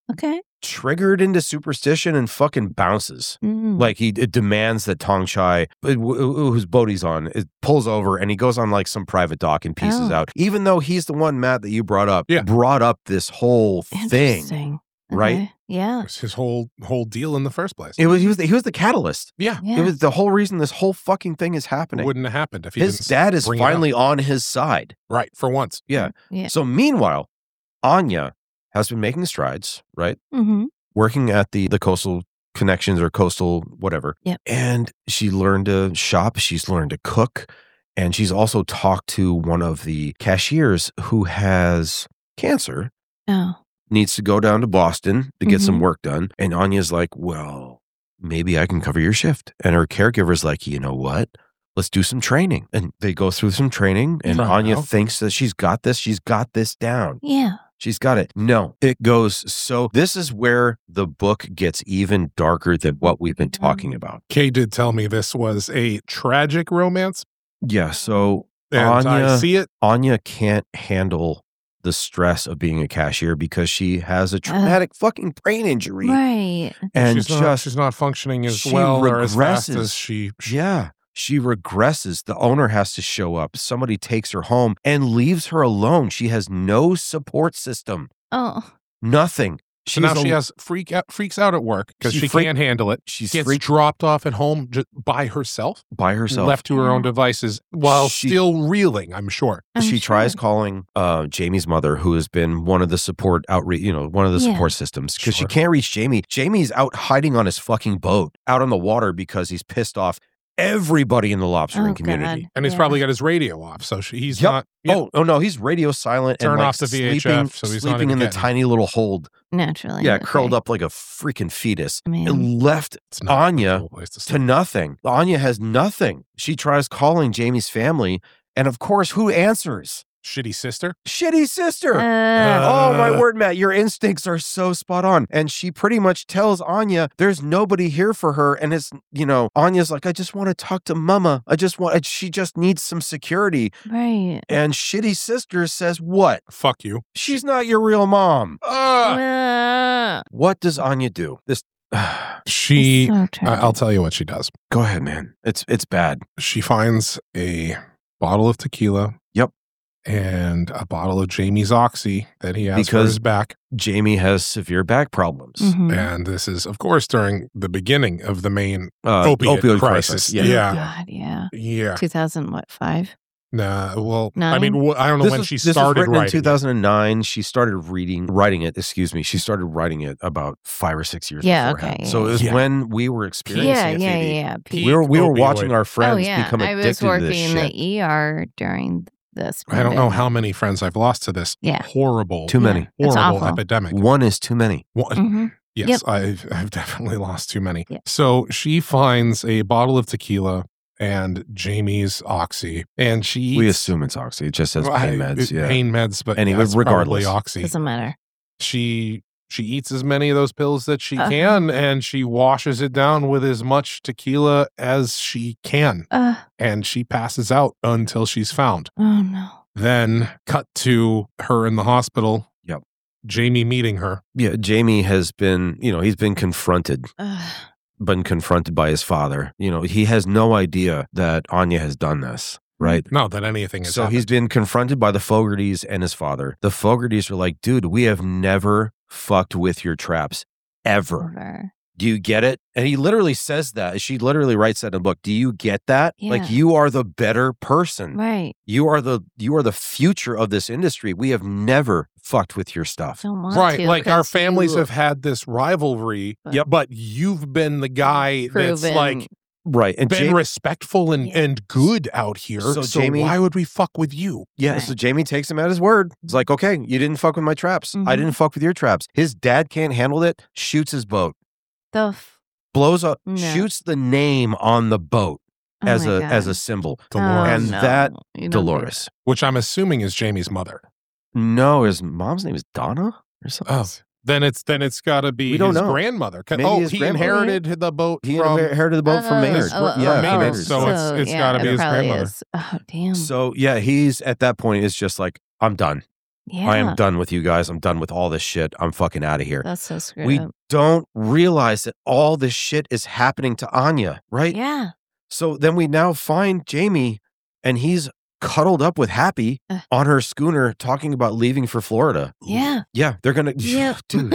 Speaker 3: Okay.
Speaker 1: triggered into superstition and fucking bounces.
Speaker 3: Mm.
Speaker 1: Like he it demands that Tong Chai, whose boat he's on, it pulls over and he goes on like some private dock and pieces
Speaker 3: Oh.
Speaker 1: out. Even though he's the one, Matt, that you brought up,
Speaker 2: Yeah.
Speaker 1: brought up this whole thing.
Speaker 3: Interesting.
Speaker 1: right?
Speaker 3: Okay. Yeah.
Speaker 2: It was his whole whole deal in the first place.
Speaker 1: It was he was the, he was the catalyst.
Speaker 2: yeah.
Speaker 3: Yeah.
Speaker 1: It was the whole reason this whole fucking thing is
Speaker 2: It
Speaker 1: happening.
Speaker 2: wouldn't have happened if he
Speaker 1: His
Speaker 2: didn't
Speaker 1: dad is
Speaker 2: bring it up.
Speaker 1: finally on his side.
Speaker 2: Right, for once.
Speaker 1: Yeah.
Speaker 3: Yeah.
Speaker 1: So meanwhile, Anya has been making strides, right?
Speaker 3: Mm-hmm.
Speaker 1: Working at the the coastal connections or coastal whatever.
Speaker 3: Yep.
Speaker 1: And she learned to shop, she's learned to cook, and she's also talked to one of the cashiers who has cancer,
Speaker 3: Oh.
Speaker 1: needs to go down to Boston to get some
Speaker 3: Mhm.
Speaker 1: work done. And Anya's like, well, maybe I can cover your shift. And her caregiver's like, you know what? Let's do some training. And they go through some training, and
Speaker 2: Try it
Speaker 1: Anya
Speaker 2: out.
Speaker 1: thinks that she's got this. She's got this down.
Speaker 3: Yeah.
Speaker 1: She's got it. No, it goes. So this is where the book gets even darker than what we've been talking about.
Speaker 2: Kay did tell me this was a tragic romance,
Speaker 1: Yeah. So
Speaker 2: and I
Speaker 1: Anya-
Speaker 2: see it.
Speaker 1: Anya can't handle the stress of being a cashier because she has a traumatic fucking brain injury.
Speaker 3: Right.
Speaker 1: And
Speaker 2: she's not,
Speaker 1: just,
Speaker 2: she's not functioning as
Speaker 1: she
Speaker 2: well or as fast
Speaker 1: regresses.
Speaker 2: as she. she
Speaker 1: yeah, she regresses. The owner has to show up. Somebody takes her home and leaves her alone. She has no support system.
Speaker 3: Oh.
Speaker 1: Nothing.
Speaker 2: So now
Speaker 1: She's
Speaker 2: she
Speaker 1: a-
Speaker 2: has freak out, freaks out at work because
Speaker 1: She
Speaker 2: she,
Speaker 1: freak-
Speaker 2: can't handle it.
Speaker 1: She's
Speaker 2: Gets
Speaker 1: freaked
Speaker 2: dropped off at home just by herself,
Speaker 1: by herself.
Speaker 2: left to her own
Speaker 3: Yeah.
Speaker 2: devices while
Speaker 1: She-
Speaker 2: still reeling, I'm sure.
Speaker 3: I'm
Speaker 1: she tries
Speaker 3: sure.
Speaker 1: calling uh, Jamie's mother, who has been one of the support outreach, you know, one of the
Speaker 3: Yeah.
Speaker 1: support systems, because she
Speaker 2: Sure.
Speaker 1: can't reach Jamie. Jamie's out hiding on his fucking boat, out on the water, because he's pissed off everybody in the lobstering
Speaker 3: Oh,
Speaker 1: community.
Speaker 3: God.
Speaker 2: And he's
Speaker 3: Yeah.
Speaker 2: probably got his radio off, so she, he's
Speaker 1: Yep.
Speaker 2: not. yeah.
Speaker 1: Oh, oh no, he's radio silent
Speaker 2: Turn
Speaker 1: and like
Speaker 2: off the V H F,
Speaker 1: sleeping,
Speaker 2: so he's not
Speaker 1: sleeping
Speaker 2: even
Speaker 1: in the
Speaker 2: getting it.
Speaker 1: tiny little hold.
Speaker 3: Naturally.
Speaker 1: Yeah,
Speaker 3: okay.
Speaker 1: curled up like a freaking fetus.
Speaker 3: Man.
Speaker 1: It left
Speaker 2: It's not a
Speaker 1: Anya
Speaker 2: cool place to
Speaker 1: to
Speaker 2: sleep.
Speaker 1: nothing. Anya has nothing. She tries calling Jamie's family, and of course, who answers?
Speaker 2: Shitty sister.
Speaker 1: Shitty sister.
Speaker 3: Uh,
Speaker 1: Oh my
Speaker 2: Uh.
Speaker 1: word, Matt, your instincts are so spot on. And she pretty much tells Anya there's nobody here for her. And it's, you know, Anya's like, I just want to talk to mama. I just want, she just needs some security.
Speaker 3: right.
Speaker 1: And shitty sister says, what?
Speaker 2: Fuck you.
Speaker 1: She's not your real mom.
Speaker 2: Ah!
Speaker 3: Uh,
Speaker 1: What does Anya do? This,
Speaker 2: She.
Speaker 3: so
Speaker 2: I-
Speaker 3: tragic.
Speaker 2: I'll tell you what she does.
Speaker 1: go ahead, man. It's, it's bad.
Speaker 2: She finds a bottle of tequila.
Speaker 1: Yep.
Speaker 2: And a bottle of Jamie's Oxy that he has for
Speaker 1: Because-
Speaker 2: his back.
Speaker 1: Jamie has severe back problems.
Speaker 3: Mhm.
Speaker 2: And this is, of course, during the beginning of the main.
Speaker 1: Uh,
Speaker 2: Opiate crisis.
Speaker 1: Yeah.
Speaker 2: Yeah.
Speaker 3: God, yeah.
Speaker 2: Yeah.
Speaker 3: two thousand, what, five?
Speaker 2: Nah. Well, I
Speaker 3: Nine?
Speaker 2: mean, wh- I don't know
Speaker 1: This
Speaker 2: when
Speaker 1: was-
Speaker 2: she
Speaker 1: this was
Speaker 2: started
Speaker 1: written in
Speaker 2: writing.
Speaker 1: two
Speaker 2: it.
Speaker 1: thousand nine. She started reading, writing it. Excuse me. She started writing it about five or six years.
Speaker 3: Yeah,
Speaker 1: beforehand.
Speaker 3: okay,
Speaker 1: So
Speaker 3: yeah,
Speaker 1: it was
Speaker 2: yeah.
Speaker 1: when we were experiencing
Speaker 3: Yeah,
Speaker 1: it.
Speaker 3: yeah,
Speaker 1: Phoebe.
Speaker 3: yeah.
Speaker 2: Peak
Speaker 1: We were we were
Speaker 2: opioid.
Speaker 1: watching our friends
Speaker 3: oh, yeah.
Speaker 1: become
Speaker 3: I
Speaker 1: addicted
Speaker 3: was
Speaker 1: to
Speaker 3: working
Speaker 1: this
Speaker 3: in
Speaker 1: shit.
Speaker 3: the E R during this.
Speaker 2: I don't know
Speaker 3: pandemic.
Speaker 2: how many friends I've lost to this
Speaker 3: Yeah.
Speaker 2: horrible,
Speaker 1: Too
Speaker 3: Yeah.
Speaker 1: many.
Speaker 3: It's
Speaker 2: horrible
Speaker 3: awful.
Speaker 2: epidemic.
Speaker 1: One is too many.
Speaker 2: One-
Speaker 3: Mhm.
Speaker 2: Yes,
Speaker 3: Yep.
Speaker 2: I've I've definitely lost too many.
Speaker 3: Yeah.
Speaker 2: So she finds a bottle of tequila and Jamie's Oxy, and she eats
Speaker 1: We assume it's oxy. It just says
Speaker 2: Well,
Speaker 1: pain
Speaker 2: I-
Speaker 1: meds. Yeah.
Speaker 2: pain meds, but
Speaker 1: Anyway,
Speaker 2: yeah, it's
Speaker 1: regardless.
Speaker 2: probably Oxy.
Speaker 3: Doesn't matter.
Speaker 2: She she eats as many of those pills that she
Speaker 3: Uh-huh.
Speaker 2: can, and she washes it down with as much tequila as she can,
Speaker 3: Uh,
Speaker 2: and she passes out until she's found.
Speaker 3: oh, no.
Speaker 2: Then cut to her in the hospital.
Speaker 1: Yep.
Speaker 2: Jamie meeting her.
Speaker 1: Yeah. Jamie has been, you know, he's been confronted,
Speaker 3: Uh,
Speaker 1: been confronted by his father. You know, he has no idea that Anya has done this, right?
Speaker 2: No, that anything is.
Speaker 1: So he's been confronted by the Fogartys and his father. The Fogartys are like, dude, we have never fucked with your traps ever.
Speaker 3: over.
Speaker 1: Do you get it? And he literally says that. She literally writes that in a book. Do you get that?
Speaker 3: Yeah.
Speaker 1: Like you are the better person.
Speaker 3: Right.
Speaker 1: You are the you are the future of this industry. We have never fucked with your stuff.
Speaker 3: Don't want
Speaker 2: right.
Speaker 3: to,
Speaker 2: Like our
Speaker 3: 'cause
Speaker 2: families
Speaker 3: you
Speaker 2: have had this rivalry.
Speaker 3: But-
Speaker 2: Yep. But you've been the guy that's
Speaker 3: proven-
Speaker 2: like
Speaker 1: Right. And
Speaker 2: been
Speaker 1: Jamie,
Speaker 2: respectful and,
Speaker 3: Yeah.
Speaker 2: and good out here.
Speaker 1: So
Speaker 2: So,
Speaker 1: Jamie-
Speaker 2: why would we fuck with you?
Speaker 1: yeah,
Speaker 3: Right.
Speaker 1: so Jamie takes him at his word. It's like, okay, you didn't fuck with my traps. I
Speaker 3: Mhm.
Speaker 1: didn't fuck with your traps. His dad can't handle it, shoots his boat,
Speaker 3: the f-
Speaker 1: blows up,
Speaker 3: No.
Speaker 1: shoots the name on the boat
Speaker 3: oh
Speaker 1: as
Speaker 3: my
Speaker 1: a
Speaker 3: God.
Speaker 1: as a symbol.
Speaker 2: Dolores.
Speaker 3: Oh,
Speaker 1: And
Speaker 3: no.
Speaker 1: that
Speaker 3: You don't do
Speaker 1: Dolores.
Speaker 2: Which I'm assuming is Jamie's mother.
Speaker 1: No, his mom's name is Donna or something.
Speaker 2: Oh. Then it's then it's got to be
Speaker 1: We don't
Speaker 2: his
Speaker 1: know.
Speaker 2: grandmother. 'Cause-
Speaker 1: Maybe
Speaker 2: Oh,
Speaker 1: his
Speaker 2: he
Speaker 1: grandmother.
Speaker 2: inherited the boat
Speaker 1: He
Speaker 2: from.
Speaker 1: inherited the boat from
Speaker 3: Oh,
Speaker 1: Maynard.
Speaker 3: oh, oh,
Speaker 1: yeah,
Speaker 2: from Maynard,
Speaker 1: Maynard.
Speaker 2: so it's- it's
Speaker 3: yeah,
Speaker 2: gotta be
Speaker 3: it
Speaker 2: his
Speaker 3: probably
Speaker 2: grandmother.
Speaker 3: is. Oh, damn.
Speaker 1: So yeah, he's at that point is just like, I'm done.
Speaker 3: Yeah.
Speaker 1: I am done with you guys. I'm done with all this shit. I'm fucking out of here.
Speaker 3: That's so screwed
Speaker 1: We
Speaker 3: up.
Speaker 1: don't realize that all this shit is happening to Anya, right?
Speaker 3: Yeah.
Speaker 1: So then we now find Jamie, and he's cuddled up with Happy
Speaker 3: Uh.
Speaker 1: on her schooner talking about leaving for Florida.
Speaker 3: Yeah.
Speaker 1: Yeah, they're going to,
Speaker 3: Yeah.
Speaker 1: dude.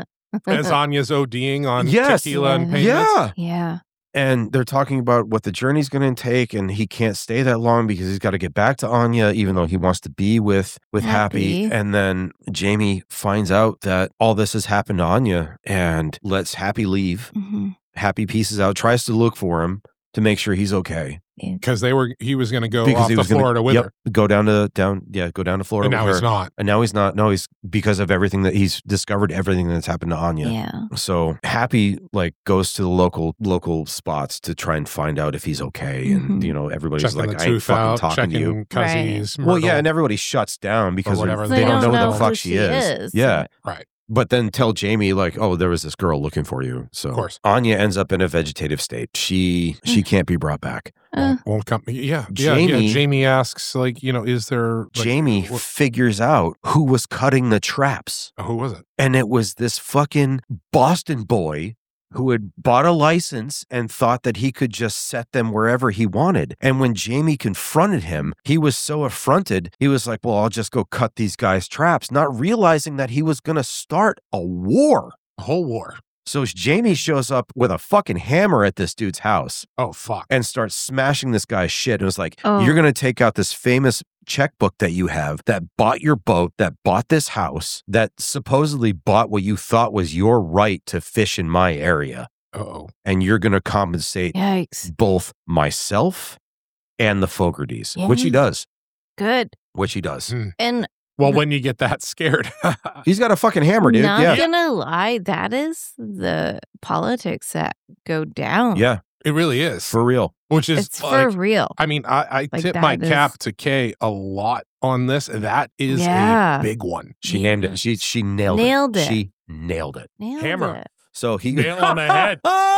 Speaker 2: As Anya's ODing on
Speaker 1: Yes.
Speaker 2: tequila and
Speaker 3: Yeah.
Speaker 2: payments.
Speaker 1: Yeah.
Speaker 3: yeah.
Speaker 1: And they're talking about what the journey's going to take, and he can't stay that long because he's got to get back to Anya, even though he wants to be with with Happy.
Speaker 3: Happy.
Speaker 1: And then Jamie finds out that all this has happened to Anya and lets Happy leave.
Speaker 3: hmm
Speaker 1: Happy pieces out, tries to look for him to make sure he's okay.
Speaker 2: Because they were, he was going to go
Speaker 1: Because
Speaker 2: off
Speaker 1: he
Speaker 2: to
Speaker 1: was gonna-
Speaker 2: Florida with
Speaker 1: yep,
Speaker 2: her.
Speaker 1: Go down to down, yeah, go down to Florida.
Speaker 2: And now
Speaker 1: with
Speaker 2: he's
Speaker 1: her.
Speaker 2: not.
Speaker 1: And now he's not. No, he's because of everything that he's discovered, everything that's happened to Anya.
Speaker 3: Yeah.
Speaker 1: So Happy like goes to the local local spots to try and find out if he's okay, and
Speaker 3: Mhm.
Speaker 1: you know everybody's
Speaker 2: Checking
Speaker 1: like,
Speaker 2: the
Speaker 1: "I ain't
Speaker 2: tooth
Speaker 1: fucking
Speaker 2: out,
Speaker 1: talking to you."
Speaker 2: checking Cuzzies,
Speaker 1: Well, yeah,
Speaker 2: Myrtle.
Speaker 1: and everybody shuts down because they're-
Speaker 2: whatever
Speaker 1: they,
Speaker 2: they
Speaker 1: don't know,
Speaker 2: don't
Speaker 1: who
Speaker 2: know
Speaker 1: the fuck
Speaker 3: who
Speaker 1: she
Speaker 3: she
Speaker 1: is.
Speaker 3: is.
Speaker 1: Yeah,
Speaker 2: Right.
Speaker 1: but then tell Jamie like, "Oh, there was this girl looking for you." So
Speaker 2: Of course.
Speaker 1: Anya ends up in a vegetative state. She she can't be brought back.
Speaker 3: Uh,
Speaker 2: Won't, won't come. Yeah. yeah, yeah.
Speaker 1: Jamie-
Speaker 2: Jamie asks, like, you know, is there. Like,
Speaker 1: Jamie
Speaker 2: wh-
Speaker 1: figures out who was cutting the traps.
Speaker 2: who was it?
Speaker 1: And it was this fucking Boston boy who had bought a license and thought that he could just set them wherever he wanted. And when Jamie confronted him, he was so affronted, he was like, well, I'll just go cut these guys' traps, not realizing that he was going to start a war.
Speaker 2: A whole war.
Speaker 1: So Jamie shows up with a fucking hammer at this dude's house
Speaker 2: Oh, fuck.
Speaker 1: and starts smashing this guy's shit. And was like,
Speaker 3: Oh.
Speaker 1: you're going to take out this famous checkbook that you have that bought your boat, that bought this house, that supposedly bought what you thought was your right to fish in my area.
Speaker 2: Uh-oh.
Speaker 1: And you're going to compensate
Speaker 3: yikes.
Speaker 1: both myself and the Fogartys, which he
Speaker 3: Yes.
Speaker 1: does,
Speaker 3: Good.
Speaker 1: which he does.
Speaker 2: Hmm.
Speaker 3: And
Speaker 2: Well, when you get that scared.
Speaker 1: He's got a fucking hammer, dude.
Speaker 3: not
Speaker 1: Yeah.
Speaker 3: gonna lie, that is the politics that go down.
Speaker 1: Yeah,
Speaker 2: It really is.
Speaker 1: for real.
Speaker 2: Which is
Speaker 3: It's
Speaker 2: like,
Speaker 3: for real.
Speaker 2: I mean, I, I
Speaker 3: Like,
Speaker 2: tip my
Speaker 3: that
Speaker 2: cap
Speaker 3: is-
Speaker 2: to Kay a lot on this. That is
Speaker 3: Yeah.
Speaker 2: a big one.
Speaker 1: She named it. She she nailed,
Speaker 3: Nailed it.
Speaker 1: She nailed it.
Speaker 3: Nailed
Speaker 2: Hammer.
Speaker 3: it.
Speaker 1: So he
Speaker 2: Nail on the head.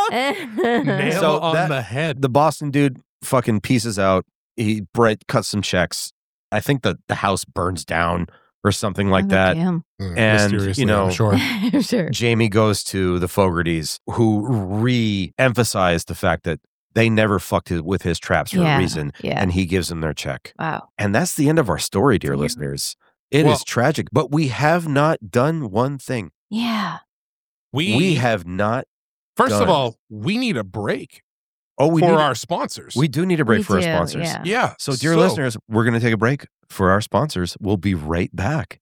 Speaker 2: Nail
Speaker 1: So
Speaker 2: on
Speaker 1: that-
Speaker 2: the head.
Speaker 1: the Boston dude fucking pieces out. He Brett cuts some checks. I think the, the house burns down or something like that.
Speaker 3: Him.
Speaker 2: Mm,
Speaker 1: and,
Speaker 2: mysteriously,
Speaker 1: you know-
Speaker 2: I'm sure.
Speaker 3: Sure.
Speaker 1: Jamie goes to the Fogartys, who re-emphasized the fact that they never fucked his, with his traps for
Speaker 3: Yeah.
Speaker 1: a reason,
Speaker 3: Yeah.
Speaker 1: and he gives them their check.
Speaker 3: Wow.
Speaker 1: And that's the end of our story, dear
Speaker 3: Yeah.
Speaker 1: listeners. It is
Speaker 2: Well-
Speaker 1: tragic, but we have not done one thing.
Speaker 3: Yeah.
Speaker 2: We,
Speaker 1: We have not.
Speaker 2: first of
Speaker 1: done.
Speaker 2: all, we need a break
Speaker 1: Oh, we
Speaker 2: for
Speaker 1: need,
Speaker 2: our sponsors.
Speaker 1: we do need a break
Speaker 3: We
Speaker 1: for our
Speaker 3: do,
Speaker 1: sponsors.
Speaker 3: yeah.
Speaker 2: yeah.
Speaker 1: So, dear listeners, we're going to take a break for our sponsors. We'll be right back.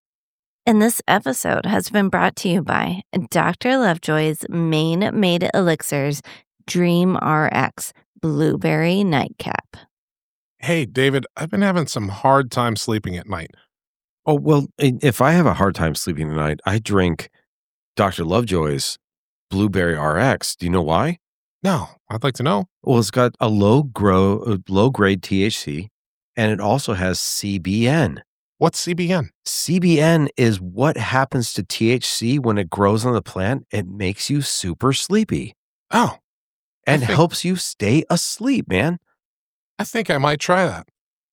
Speaker 3: And this episode has been brought to you by Doctor Lovejoy's Maine Made Elixirs Dream R X Blueberry Nightcap.
Speaker 2: Hey, David, I've been having some hard time sleeping at night.
Speaker 1: Oh, well, i- if I have a hard time sleeping tonight, I drink Doctor Lovejoy's Blueberry R X. Do you know why?
Speaker 2: No, I'd like to know.
Speaker 1: Well, it's got a low grow, uh, low grade T H C, and it also has C B N.
Speaker 2: What's C B N?
Speaker 1: C B N is what happens to T H C when it grows on the plant. It makes you super sleepy
Speaker 2: Oh, I
Speaker 1: and
Speaker 2: think-
Speaker 1: helps you stay asleep, man.
Speaker 2: I think I might try that.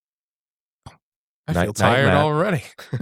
Speaker 2: I
Speaker 1: Night-
Speaker 2: feel
Speaker 1: night,
Speaker 2: tired
Speaker 1: Matt.
Speaker 2: already.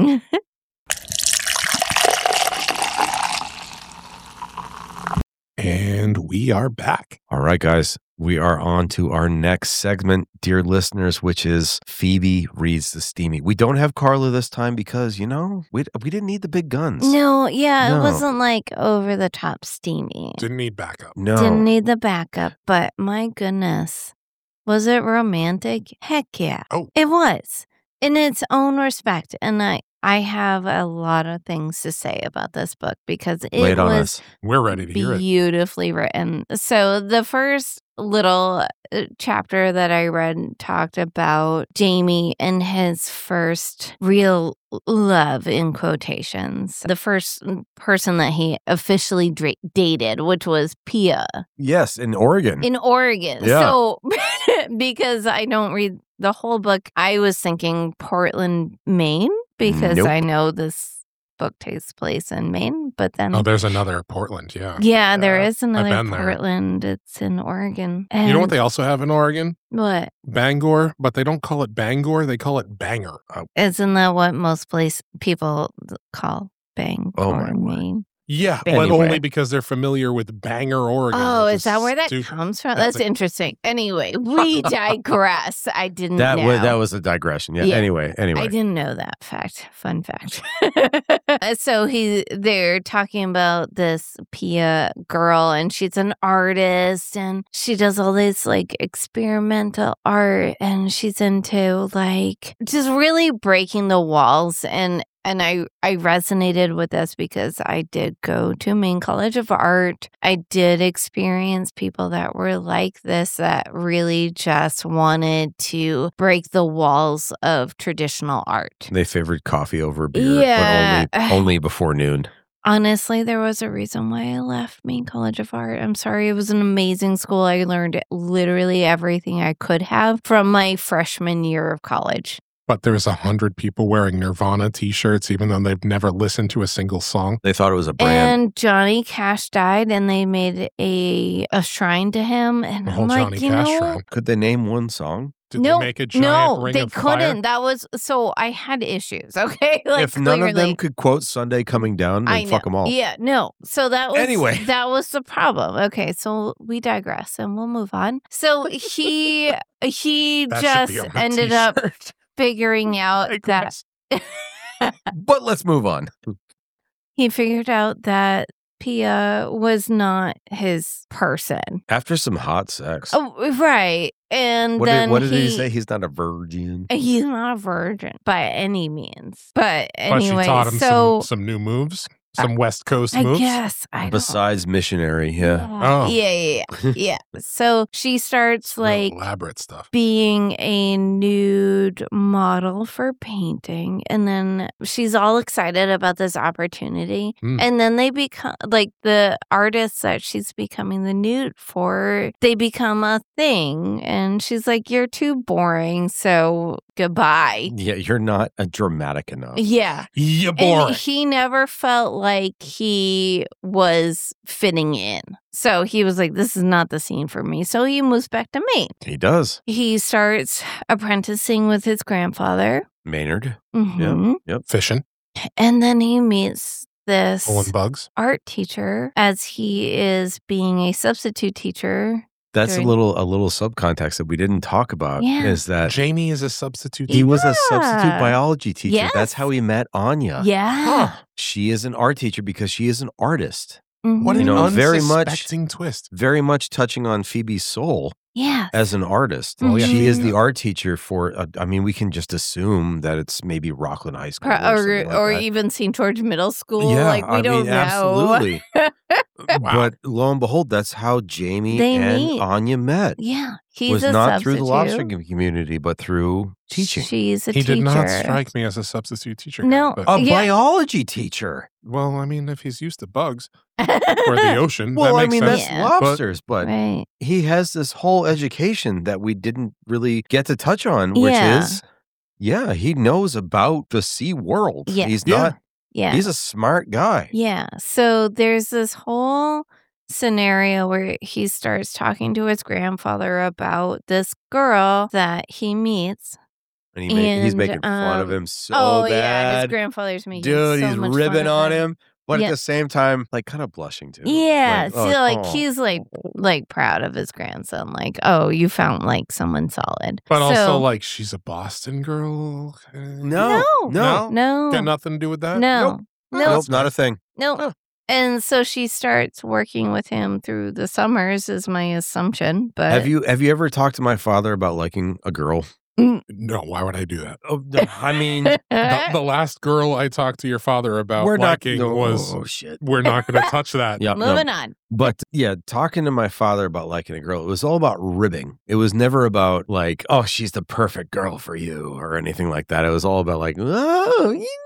Speaker 2: And we are back.
Speaker 1: All right, guys, we are on to our next segment, dear listeners, which is Phoebe reads the steamy. We don't have Carla this time because, you know, we, we didn't need the big guns.
Speaker 3: No, yeah,
Speaker 1: No.
Speaker 3: it wasn't like over the top steamy.
Speaker 2: Didn't need backup.
Speaker 1: No.
Speaker 3: Didn't need the backup, but my goodness. Was it romantic? Heck yeah.
Speaker 2: Oh.
Speaker 3: It was. In its own respect. And I I have a lot of things to say about this book because it
Speaker 1: Lay it on
Speaker 3: was
Speaker 1: us.
Speaker 2: We're ready to hear it.
Speaker 3: beautifully written. So the first little uh, chapter that I read talked about Jamie and his first real love in quotations. The first person that he officially dra- dated, which was Pia
Speaker 1: Yes, in Oregon.
Speaker 3: in Oregon.
Speaker 1: Yeah.
Speaker 3: So because I don't read the whole book, I was thinking Portland, Maine because
Speaker 1: Nope.
Speaker 3: I know this book takes place in Maine, but then
Speaker 2: Oh, there's another Portland, yeah.
Speaker 3: yeah, there
Speaker 2: Uh,
Speaker 3: is another
Speaker 2: been there.
Speaker 3: Portland. It's in Oregon.
Speaker 2: You know what
Speaker 3: And-
Speaker 2: they also have in Oregon?
Speaker 3: what?
Speaker 2: Bangor, but they don't call it Bangor, they call it Banger. Uh,
Speaker 3: Isn't that what most place people call Bangor,
Speaker 1: Oh, my word.
Speaker 3: Maine?
Speaker 2: yeah, but
Speaker 3: Anyway.
Speaker 2: only because they're familiar with Bangor, Oregon.
Speaker 3: Oh,
Speaker 2: which
Speaker 3: is that where that
Speaker 2: stupid.
Speaker 3: comes from?
Speaker 2: That's
Speaker 3: That's
Speaker 2: a-
Speaker 3: interesting. Anyway, we digress. I didn't
Speaker 1: That
Speaker 3: know.
Speaker 1: was that was a digression. Yeah.
Speaker 3: Yeah.
Speaker 1: Anyway, anyway.
Speaker 3: I didn't know that fact. Fun fact. So he, they're talking about this Pia girl, and she's an artist, and she does all this like experimental art, and she's into like just really breaking the walls. And and I I resonated with this because I did go to Maine College of Art. I did experience people that were like this, that really just wanted to break the walls of traditional art.
Speaker 1: They favored coffee over beer,
Speaker 3: Yeah.
Speaker 1: but only only before noon.
Speaker 3: Honestly, there was a reason why I left Maine College of Art. I'm sorry. It was an amazing school. I learned literally everything I could have from my freshman year of college.
Speaker 2: But there's a hundred people wearing Nirvana t-shirts, even though they've never listened to a single song.
Speaker 1: They thought it was a brand.
Speaker 3: And Johnny Cash died, and they made a a shrine to him. And
Speaker 2: The
Speaker 3: I'm
Speaker 2: whole
Speaker 3: like,
Speaker 2: Johnny
Speaker 3: you
Speaker 2: Cash
Speaker 3: know,
Speaker 2: shrine.
Speaker 1: Could they name one song?
Speaker 2: Did
Speaker 3: no,
Speaker 2: they make a giant
Speaker 3: no,
Speaker 2: ring
Speaker 3: they
Speaker 2: of
Speaker 3: couldn't.
Speaker 2: fire?
Speaker 3: That was so. I had issues. Okay, like
Speaker 1: if none
Speaker 3: clearly.
Speaker 1: of them could quote Sunday Coming Down, then
Speaker 3: I know.
Speaker 1: fuck them all.
Speaker 3: Yeah, no. So that was
Speaker 1: Anyway.
Speaker 3: that was the problem. Okay, so we digress and we'll move on. So he he
Speaker 2: That should
Speaker 3: just
Speaker 2: be on a
Speaker 3: ended up
Speaker 2: t-shirt.
Speaker 3: figuring out
Speaker 2: Like
Speaker 3: that
Speaker 2: this.
Speaker 1: But let's move on.
Speaker 3: he figured out that Pia was not his person.
Speaker 1: After some hot sex.
Speaker 3: Oh, right. And
Speaker 1: what
Speaker 3: then
Speaker 1: did, what did he,
Speaker 3: he
Speaker 1: say? He's not a virgin.
Speaker 3: He's not a virgin by any means. But
Speaker 2: But
Speaker 3: anyway,
Speaker 2: she taught him
Speaker 3: so
Speaker 2: some, some new moves, some West Coast
Speaker 3: I
Speaker 2: moves.
Speaker 3: guess I don't
Speaker 1: Besides missionary, yeah.
Speaker 2: Oh.
Speaker 3: Yeah, yeah, yeah. yeah. So she starts
Speaker 2: Real
Speaker 3: like
Speaker 2: elaborate stuff.
Speaker 3: being a nude model for painting, and then she's all excited about this opportunity.
Speaker 2: Hmm.
Speaker 3: And then they become like the artists that she's becoming the nude for, they become a thing. And she's like, "You're too boring, so goodbye."
Speaker 1: Yeah, you're not a dramatic enough.
Speaker 3: Yeah.
Speaker 2: Yeah, boring.
Speaker 3: And he never felt like he was fitting in. So he was like, this is not the scene for me. So he moves back to Maine.
Speaker 1: He does.
Speaker 3: He starts apprenticing with his grandfather.
Speaker 1: Maynard.
Speaker 3: Mhm.
Speaker 2: Fishing,
Speaker 3: And then he meets this
Speaker 2: pulling bugs.
Speaker 3: art teacher as he is being a substitute teacher.
Speaker 1: That's
Speaker 3: During-
Speaker 1: a little a little subcontext that we didn't talk about.
Speaker 3: Yeah.
Speaker 1: Is that
Speaker 2: Jamie is a substitute.
Speaker 1: he was a
Speaker 3: Yeah.
Speaker 1: substitute biology teacher.
Speaker 3: Yes.
Speaker 1: That's how he met Anya.
Speaker 3: Yeah.
Speaker 1: She is an art teacher because she is an artist.
Speaker 3: Mhm.
Speaker 2: What
Speaker 1: You
Speaker 2: an
Speaker 1: know, very much-
Speaker 2: unsuspecting twist.
Speaker 1: Very much touching on Phoebe's soul
Speaker 3: Yeah.
Speaker 1: as an artist.
Speaker 3: Oh, yeah.
Speaker 1: She is
Speaker 3: Mhm.
Speaker 1: the art teacher for, uh, I mean, we can just assume that it's maybe Rockland High School.
Speaker 3: Or,
Speaker 1: Or,
Speaker 3: or,
Speaker 1: something like
Speaker 3: or
Speaker 1: that.
Speaker 3: even Saint George Middle School.
Speaker 1: Yeah,
Speaker 3: like, we
Speaker 1: I
Speaker 3: don't
Speaker 1: mean,
Speaker 3: know.
Speaker 1: absolutely.
Speaker 2: Wow.
Speaker 1: But lo and behold, that's how Jamie
Speaker 3: They
Speaker 1: and
Speaker 3: meet.
Speaker 1: Anya met.
Speaker 3: Yeah. He's
Speaker 1: was
Speaker 3: a
Speaker 1: not through the lobster
Speaker 3: substitute.
Speaker 1: community, but through teaching.
Speaker 3: She's a
Speaker 2: He
Speaker 3: teacher.
Speaker 2: did not strike me as a substitute teacher. guy,
Speaker 3: No.
Speaker 2: but-
Speaker 1: A
Speaker 3: Yeah.
Speaker 1: biology teacher.
Speaker 2: well, I mean, if he's used to bugs or the ocean,
Speaker 1: Well,
Speaker 2: that
Speaker 1: I
Speaker 2: makes
Speaker 1: mean,
Speaker 2: sense.
Speaker 1: that's
Speaker 3: Yeah.
Speaker 1: lobsters, but
Speaker 3: Right.
Speaker 1: he has this whole education that we didn't really get to touch on, which
Speaker 3: Yeah.
Speaker 1: is, yeah, he knows about the sea world.
Speaker 3: Yeah.
Speaker 1: He's
Speaker 2: Yeah.
Speaker 1: not,
Speaker 3: Yeah.
Speaker 1: he's a smart guy.
Speaker 3: Yeah. So there's this whole scenario where he starts talking to his grandfather about this girl that he meets.
Speaker 1: And, he make, he's
Speaker 3: And,
Speaker 1: making fun of
Speaker 3: um,
Speaker 1: him so
Speaker 3: oh, yeah. His
Speaker 1: bad.
Speaker 3: grandfather's making
Speaker 1: Dude,
Speaker 3: so
Speaker 1: he's
Speaker 3: much fun
Speaker 1: ribbing
Speaker 3: of
Speaker 1: on
Speaker 3: him.
Speaker 1: him, but
Speaker 3: Yeah.
Speaker 1: at the same time, like kind of blushing too.
Speaker 3: Yeah.
Speaker 1: Like,
Speaker 3: See,
Speaker 1: oh,
Speaker 3: like
Speaker 1: oh.
Speaker 3: he's like like proud of his grandson. Like, oh, you found like someone solid.
Speaker 2: But also,
Speaker 3: So-
Speaker 2: like, she's a Boston girl. Uh,
Speaker 1: No,
Speaker 3: No.
Speaker 1: no,
Speaker 3: no,
Speaker 2: Got nothing to do with that?
Speaker 3: no,
Speaker 2: Nope.
Speaker 3: no,
Speaker 1: nope, not a thing.
Speaker 3: no.
Speaker 2: Oh.
Speaker 3: And so she starts working with him through the summers, is my assumption. But
Speaker 1: Have you have you ever talked to my father about liking a girl?
Speaker 2: No, why would I do that?
Speaker 1: Oh, no, I mean,
Speaker 2: The, the last girl I talked to your father about
Speaker 1: we're not.
Speaker 2: liking
Speaker 1: No,
Speaker 2: was,
Speaker 1: oh shit.
Speaker 2: we're not going to touch that.
Speaker 1: Yeah, no.
Speaker 3: moving on.
Speaker 1: But yeah, talking to my father about liking a girl, it was all about ribbing. It was never about like, oh, she's the perfect girl for you or anything like that. It was all about like, oh,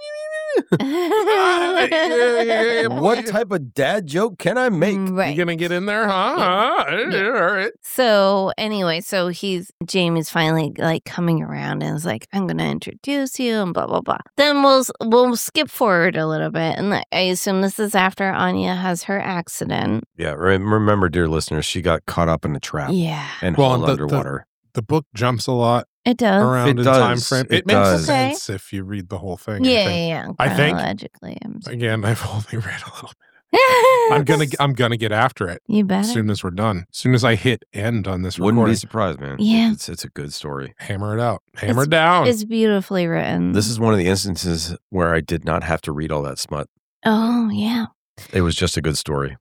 Speaker 1: What type of dad joke can I make?
Speaker 3: Right.
Speaker 2: You gonna get in there, huh? huh?
Speaker 3: Yeah.
Speaker 2: All right.
Speaker 3: So anyway, so he's Jamie's finally like coming around and is like, I'm gonna introduce you and blah blah blah. Then we'll we'll skip forward a little bit, and I assume this is after Anya has her accident.
Speaker 1: Yeah, re- remember, dear listeners, she got caught up in a trap
Speaker 3: Yeah,
Speaker 1: and
Speaker 2: Well,
Speaker 1: hauled
Speaker 2: the- the-
Speaker 1: underwater.
Speaker 2: The book jumps a lot
Speaker 3: it does.
Speaker 2: around
Speaker 1: It
Speaker 2: in
Speaker 1: does.
Speaker 2: time frame. It,
Speaker 1: It
Speaker 2: makes
Speaker 1: does.
Speaker 3: Okay.
Speaker 2: sense if you read the whole thing.
Speaker 3: Yeah,
Speaker 2: I
Speaker 3: yeah,
Speaker 2: think.
Speaker 3: yeah.
Speaker 2: I think-
Speaker 3: Chronologically, I'm
Speaker 2: Again, I've only read a little bit. I'm gonna I'm gonna get after it
Speaker 3: You
Speaker 2: as
Speaker 3: better.
Speaker 2: soon as we're done. As soon as I hit end on this
Speaker 1: Wouldn't be
Speaker 2: recording,
Speaker 1: surprised, man.
Speaker 3: Yeah.
Speaker 1: It's, it's a good story.
Speaker 2: hammer it out, hammer it down.
Speaker 3: It's beautifully written.
Speaker 1: This is one of the instances where I did not have to read all that smut.
Speaker 3: Oh yeah.
Speaker 1: It was just a good story.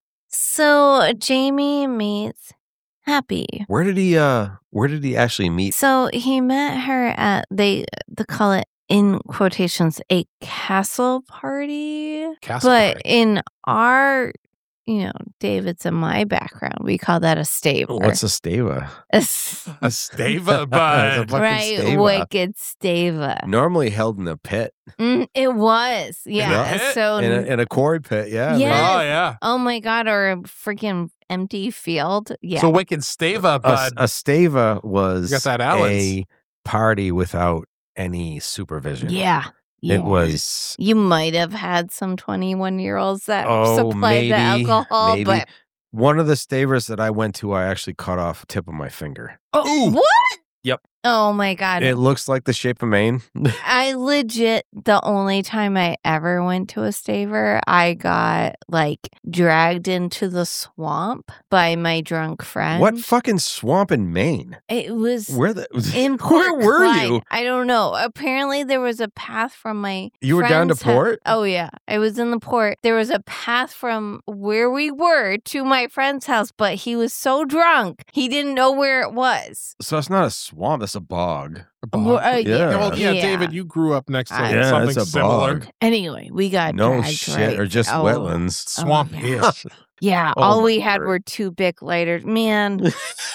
Speaker 3: So Jamie meets Happy.
Speaker 1: Where did he uh where did he actually meet?
Speaker 3: So he met her at they they call it in quotations a castle party.
Speaker 2: Castle
Speaker 3: but
Speaker 2: party.
Speaker 3: in our you know, David's in my background, we call that a staver.
Speaker 1: What's a stava?
Speaker 3: A s-
Speaker 2: A stava,
Speaker 1: It's a
Speaker 2: bud.
Speaker 1: fucking
Speaker 3: right,
Speaker 1: stava.
Speaker 3: wicked stava.
Speaker 1: Normally held in a pit.
Speaker 3: Mm, it was. Yeah.
Speaker 2: pit?
Speaker 3: So
Speaker 1: In a, in a quarry pit, yeah. man.
Speaker 3: Yeah.
Speaker 2: Oh yeah.
Speaker 3: oh my god, or a freaking empty field. Yeah.
Speaker 2: So wicked stava,
Speaker 1: A,
Speaker 2: bud.
Speaker 1: a stava was
Speaker 2: You got that Allen's.
Speaker 1: a party without any supervision.
Speaker 3: yeah. Yeah.
Speaker 1: It was
Speaker 3: You might have had some twenty-one-year-olds that
Speaker 1: Oh,
Speaker 3: supplied the
Speaker 1: maybe,
Speaker 3: alcohol,
Speaker 1: maybe.
Speaker 3: but
Speaker 1: one of the stavers that I went to. I actually cut off the tip of my finger.
Speaker 3: oh, what?
Speaker 1: Yep.
Speaker 3: Oh my god!
Speaker 1: It looks like the shape of Maine.
Speaker 3: I legit the only time I ever went to a staver, I got like dragged into the swamp by my drunk friend.
Speaker 1: What fucking swamp in Maine?
Speaker 3: It was
Speaker 1: Where the
Speaker 3: in
Speaker 1: where
Speaker 3: Port
Speaker 1: were
Speaker 3: Clyde.
Speaker 1: you?
Speaker 3: I don't know. Apparently, there was a path from my.
Speaker 1: You were down to
Speaker 3: friend's hou-
Speaker 1: Port?
Speaker 3: Oh yeah, I was in the port. There was a path from where we were to my friend's house, but he was so drunk he didn't know where it was.
Speaker 1: So it's not a swamp. It's a bog.
Speaker 2: A bog.
Speaker 3: Well, uh,
Speaker 1: Yeah.
Speaker 2: Yeah, well, yeah,
Speaker 3: Yeah.
Speaker 2: David, you grew up next to
Speaker 3: I-
Speaker 1: Yeah,
Speaker 2: something
Speaker 1: it's a
Speaker 2: similar.
Speaker 1: bog.
Speaker 3: Anyway, we got
Speaker 1: No
Speaker 3: dragged
Speaker 1: shit,
Speaker 3: right-
Speaker 1: or just
Speaker 3: oh,
Speaker 1: wetlands.
Speaker 2: Swamp
Speaker 3: yeah.
Speaker 2: ish.
Speaker 3: Yeah,
Speaker 1: Oh,
Speaker 3: all
Speaker 1: my
Speaker 3: we had
Speaker 1: word.
Speaker 3: were two big lighters. Man,
Speaker 2: This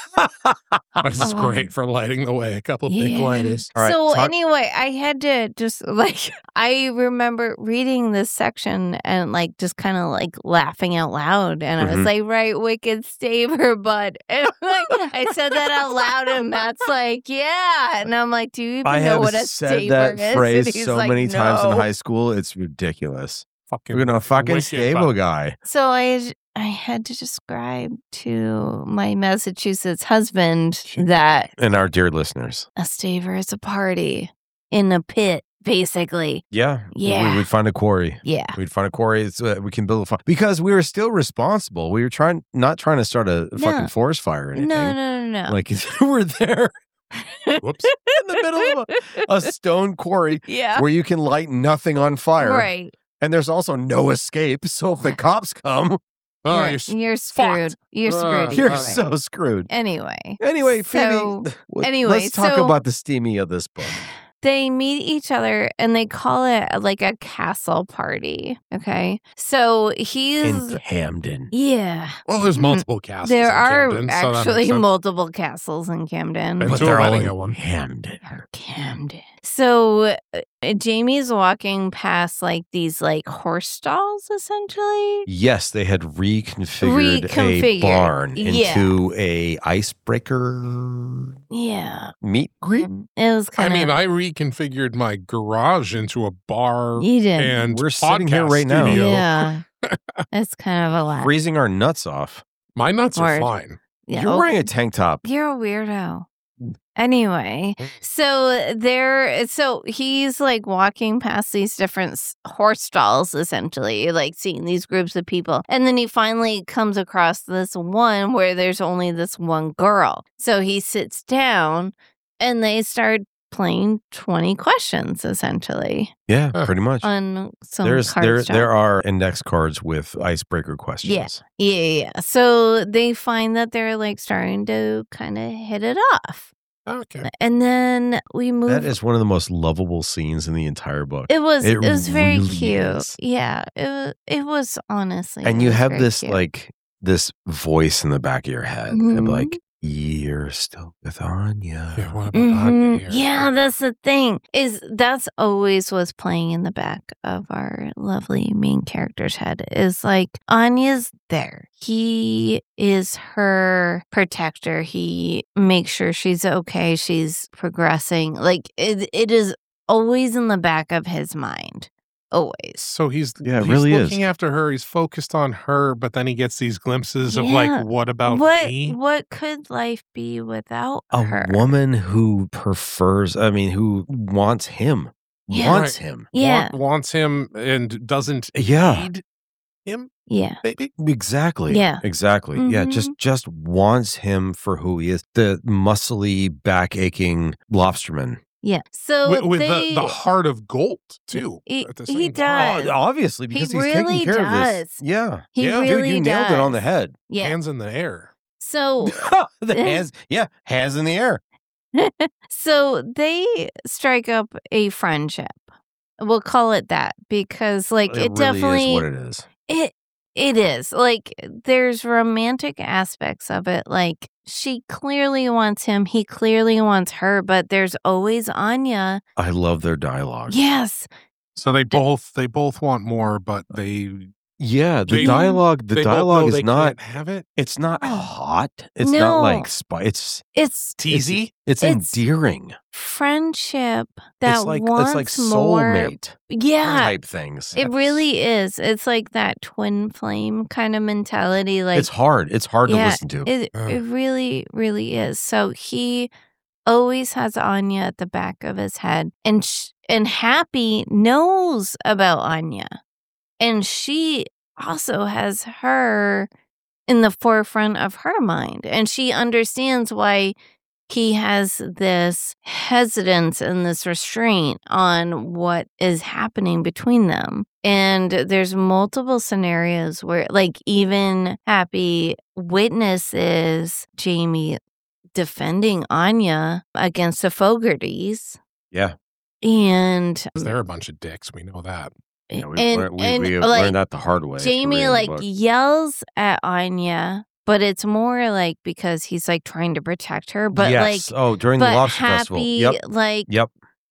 Speaker 2: is
Speaker 3: Oh.
Speaker 2: great for lighting the way. A couple big
Speaker 3: Yeah.
Speaker 2: lighters.
Speaker 1: All right,
Speaker 3: so
Speaker 1: talk-
Speaker 3: anyway, I had to just like I remember reading this section and like just kind of like laughing out loud, and I was
Speaker 1: Mhm.
Speaker 3: like, "Right, wicked staver, bud." And like I said that out loud, and Matt's like, "Yeah," and I'm like, "Do you even
Speaker 1: I
Speaker 3: know
Speaker 1: have
Speaker 3: what a
Speaker 1: said
Speaker 3: staver
Speaker 1: that
Speaker 3: is?" And
Speaker 1: phrase
Speaker 3: he's
Speaker 1: so
Speaker 3: like,
Speaker 1: many times in
Speaker 3: "No."
Speaker 1: high school. It's ridiculous.
Speaker 2: Fucking
Speaker 1: We're gonna fucking
Speaker 2: wicked,
Speaker 1: stable
Speaker 2: bud.
Speaker 1: guy.
Speaker 3: So I I had to describe to my Massachusetts husband that
Speaker 1: And our dear listeners.
Speaker 3: a staver is a party in a pit, basically.
Speaker 1: Yeah.
Speaker 3: Yeah.
Speaker 1: We would find a quarry.
Speaker 3: Yeah.
Speaker 1: We'd find a quarry so that we can build a fire. Because we were still responsible. We were trying, not trying to start a
Speaker 3: No.
Speaker 1: fucking forest fire or anything.
Speaker 3: No, no, no, no.
Speaker 1: Like, we're there
Speaker 2: Whoops.
Speaker 1: in the middle of a, a stone quarry
Speaker 3: yeah.
Speaker 1: where you can light nothing on fire.
Speaker 3: Right.
Speaker 1: And there's also no escape. So if the cops come,
Speaker 2: Oh,
Speaker 3: you're,
Speaker 2: you're s-
Speaker 3: you're screwed.
Speaker 2: fucked.
Speaker 3: You're
Speaker 2: Uh,
Speaker 3: screwed.
Speaker 1: you're
Speaker 3: either way.
Speaker 1: so screwed.
Speaker 3: Anyway.
Speaker 1: Anyway,
Speaker 3: So,
Speaker 1: Phoebe, w-
Speaker 3: anyway,
Speaker 1: let's talk
Speaker 3: so-
Speaker 1: about the steamy of this book.
Speaker 3: They meet each other and they call it like a castle party. Okay. So he's.
Speaker 1: In Camden.
Speaker 3: yeah.
Speaker 2: Well, there's multiple castles.
Speaker 3: There
Speaker 2: in
Speaker 3: are
Speaker 2: Camden, so that makes
Speaker 3: actually
Speaker 2: sense.
Speaker 3: multiple castles in Camden.
Speaker 2: Been
Speaker 1: But
Speaker 2: to a
Speaker 1: they're all
Speaker 2: wedding at
Speaker 1: in
Speaker 2: one.
Speaker 1: Camden.
Speaker 3: Camden. So uh, Jamie's walking past like these like horse stalls essentially.
Speaker 1: Yes, they had reconfigured, a
Speaker 3: Reconfigured,
Speaker 1: barn
Speaker 3: yeah.
Speaker 1: into a icebreaker
Speaker 3: Yeah.
Speaker 1: meat greet.
Speaker 3: Um, It was
Speaker 2: I
Speaker 3: kind of.
Speaker 2: mean, I reconfigured my garage into a bar
Speaker 3: you did.
Speaker 2: and
Speaker 1: We're sitting here
Speaker 2: podcast
Speaker 1: right now.
Speaker 2: studio.
Speaker 3: Yeah. It's kind of a lot.
Speaker 1: Freezing our nuts off.
Speaker 2: My nuts are
Speaker 3: Word.
Speaker 2: fine.
Speaker 3: Yeah,
Speaker 1: You're
Speaker 3: okay.
Speaker 1: wearing a tank top.
Speaker 3: You're a weirdo. Anyway, so there, so he's like walking past these different s- horse stalls, essentially, like seeing these groups of people. And then he finally comes across this one where there's only this one girl. So he sits down and they start playing twenty questions, essentially,
Speaker 1: Yeah,
Speaker 2: Huh.
Speaker 1: pretty much.
Speaker 3: on some
Speaker 1: There's
Speaker 3: card
Speaker 1: there
Speaker 3: stuff.
Speaker 1: there are index cards with icebreaker questions.
Speaker 3: Yeah. Yeah, yeah. So they find that they're like starting to kind of hit it off.
Speaker 2: Okay.
Speaker 3: And then we move.
Speaker 1: That is one of the most lovable scenes in the entire book.
Speaker 3: It was. It,
Speaker 1: It
Speaker 3: was very
Speaker 1: really
Speaker 3: cute.
Speaker 1: is.
Speaker 3: Yeah. It was. It was honestly.
Speaker 1: And
Speaker 3: it
Speaker 1: you
Speaker 3: was
Speaker 1: have
Speaker 3: very
Speaker 1: this
Speaker 3: cute.
Speaker 1: like this voice in the back of your head. And
Speaker 3: Mhm.
Speaker 1: like You're still with Anya.
Speaker 2: Yeah, what about
Speaker 3: Mhm.
Speaker 2: Anya here?
Speaker 3: Yeah, that's the thing. Is that's always what's playing in the back of our lovely main character's head. Is like Anya's there. He is her protector. He makes sure she's okay. She's progressing. Like it, it is always in the back of his mind. Always.
Speaker 2: So he's
Speaker 1: Yeah, it
Speaker 2: he's
Speaker 1: really is.
Speaker 2: looking after her. He's focused on her, but then he gets these glimpses of
Speaker 3: Yeah.
Speaker 2: like, what about
Speaker 3: What
Speaker 2: me?
Speaker 3: what could life be without
Speaker 1: A
Speaker 3: her?
Speaker 1: woman who prefers, I mean, who wants him.
Speaker 3: Yeah.
Speaker 1: Wants
Speaker 2: Right.
Speaker 1: him.
Speaker 3: Yeah.
Speaker 2: Want, wants him and doesn't
Speaker 1: Yeah.
Speaker 2: need him,
Speaker 3: Yeah.
Speaker 2: maybe.
Speaker 1: Exactly.
Speaker 3: Yeah.
Speaker 1: Exactly. Yeah.
Speaker 3: Mhm.
Speaker 1: Just just wants him for who he is. The muscly, back aching lobsterman.
Speaker 3: Yeah. So
Speaker 2: with with
Speaker 3: they,
Speaker 2: the, the heart of gold too.
Speaker 3: He-
Speaker 2: at the
Speaker 3: he
Speaker 2: same time.
Speaker 3: does.
Speaker 1: Oh, obviously, because he's
Speaker 3: really
Speaker 1: taking care of this.
Speaker 3: does.
Speaker 1: Yeah.
Speaker 3: he
Speaker 2: Yeah. Dude,
Speaker 3: really
Speaker 1: Dude, you nailed it on the
Speaker 3: does.
Speaker 1: head.
Speaker 3: Yeah.
Speaker 2: Hands in the air.
Speaker 3: So
Speaker 1: the hands, yeah, hands in the air.
Speaker 3: so they strike up a friendship. We'll call it that because like it,
Speaker 1: it really
Speaker 3: definitely
Speaker 1: is what it is.
Speaker 3: It it is. Like there's romantic aspects of it. Like she clearly wants him, he clearly wants her, but there's always Anya.
Speaker 1: I love their dialogue.
Speaker 3: Yes.
Speaker 2: So they both they both want more, but they
Speaker 1: Yeah, the
Speaker 2: They-
Speaker 1: dialogue, the
Speaker 2: they both
Speaker 1: dialogue
Speaker 2: know
Speaker 1: is
Speaker 2: they
Speaker 1: not.
Speaker 2: can't have it.
Speaker 1: It's not
Speaker 3: No.
Speaker 1: hot. It's
Speaker 3: No.
Speaker 1: not like spi- It's
Speaker 3: It's
Speaker 2: Teasy.
Speaker 1: it's
Speaker 3: It's-
Speaker 1: endearing.
Speaker 3: friendship that
Speaker 1: it's like
Speaker 3: wants
Speaker 1: it's like
Speaker 3: more.
Speaker 1: soulmate
Speaker 3: Yeah.
Speaker 1: type things.
Speaker 3: It really is. It's like that twin flame kind of mentality. Like
Speaker 1: it's hard. It's hard to
Speaker 3: Yeah,
Speaker 1: listen to.
Speaker 3: It
Speaker 2: Ugh.
Speaker 3: it really, really is. So he always has Anya at the back of his head, and sh- and Happy knows about Anya, and she also has her in the forefront of her mind, and she understands why he has this hesitance and this restraint on what is happening between them. And there's multiple scenarios where, like, even Happy witnesses Jamie defending Anya against the Fogartys.
Speaker 1: Yeah,
Speaker 3: And,
Speaker 2: They're a bunch of dicks. We know that.
Speaker 1: yeah we,
Speaker 3: and,
Speaker 1: learned, we,
Speaker 3: and
Speaker 1: we
Speaker 3: like,
Speaker 1: learned that the hard way.
Speaker 3: Jamie,
Speaker 1: reading the
Speaker 3: like,
Speaker 1: book.
Speaker 3: yells at Anya, but it's more like because he's like trying to protect her. But
Speaker 1: yes.
Speaker 3: like,
Speaker 1: oh, during the
Speaker 3: but
Speaker 1: lobster
Speaker 3: Happy,
Speaker 1: festival. Yep,
Speaker 3: like,
Speaker 1: yep.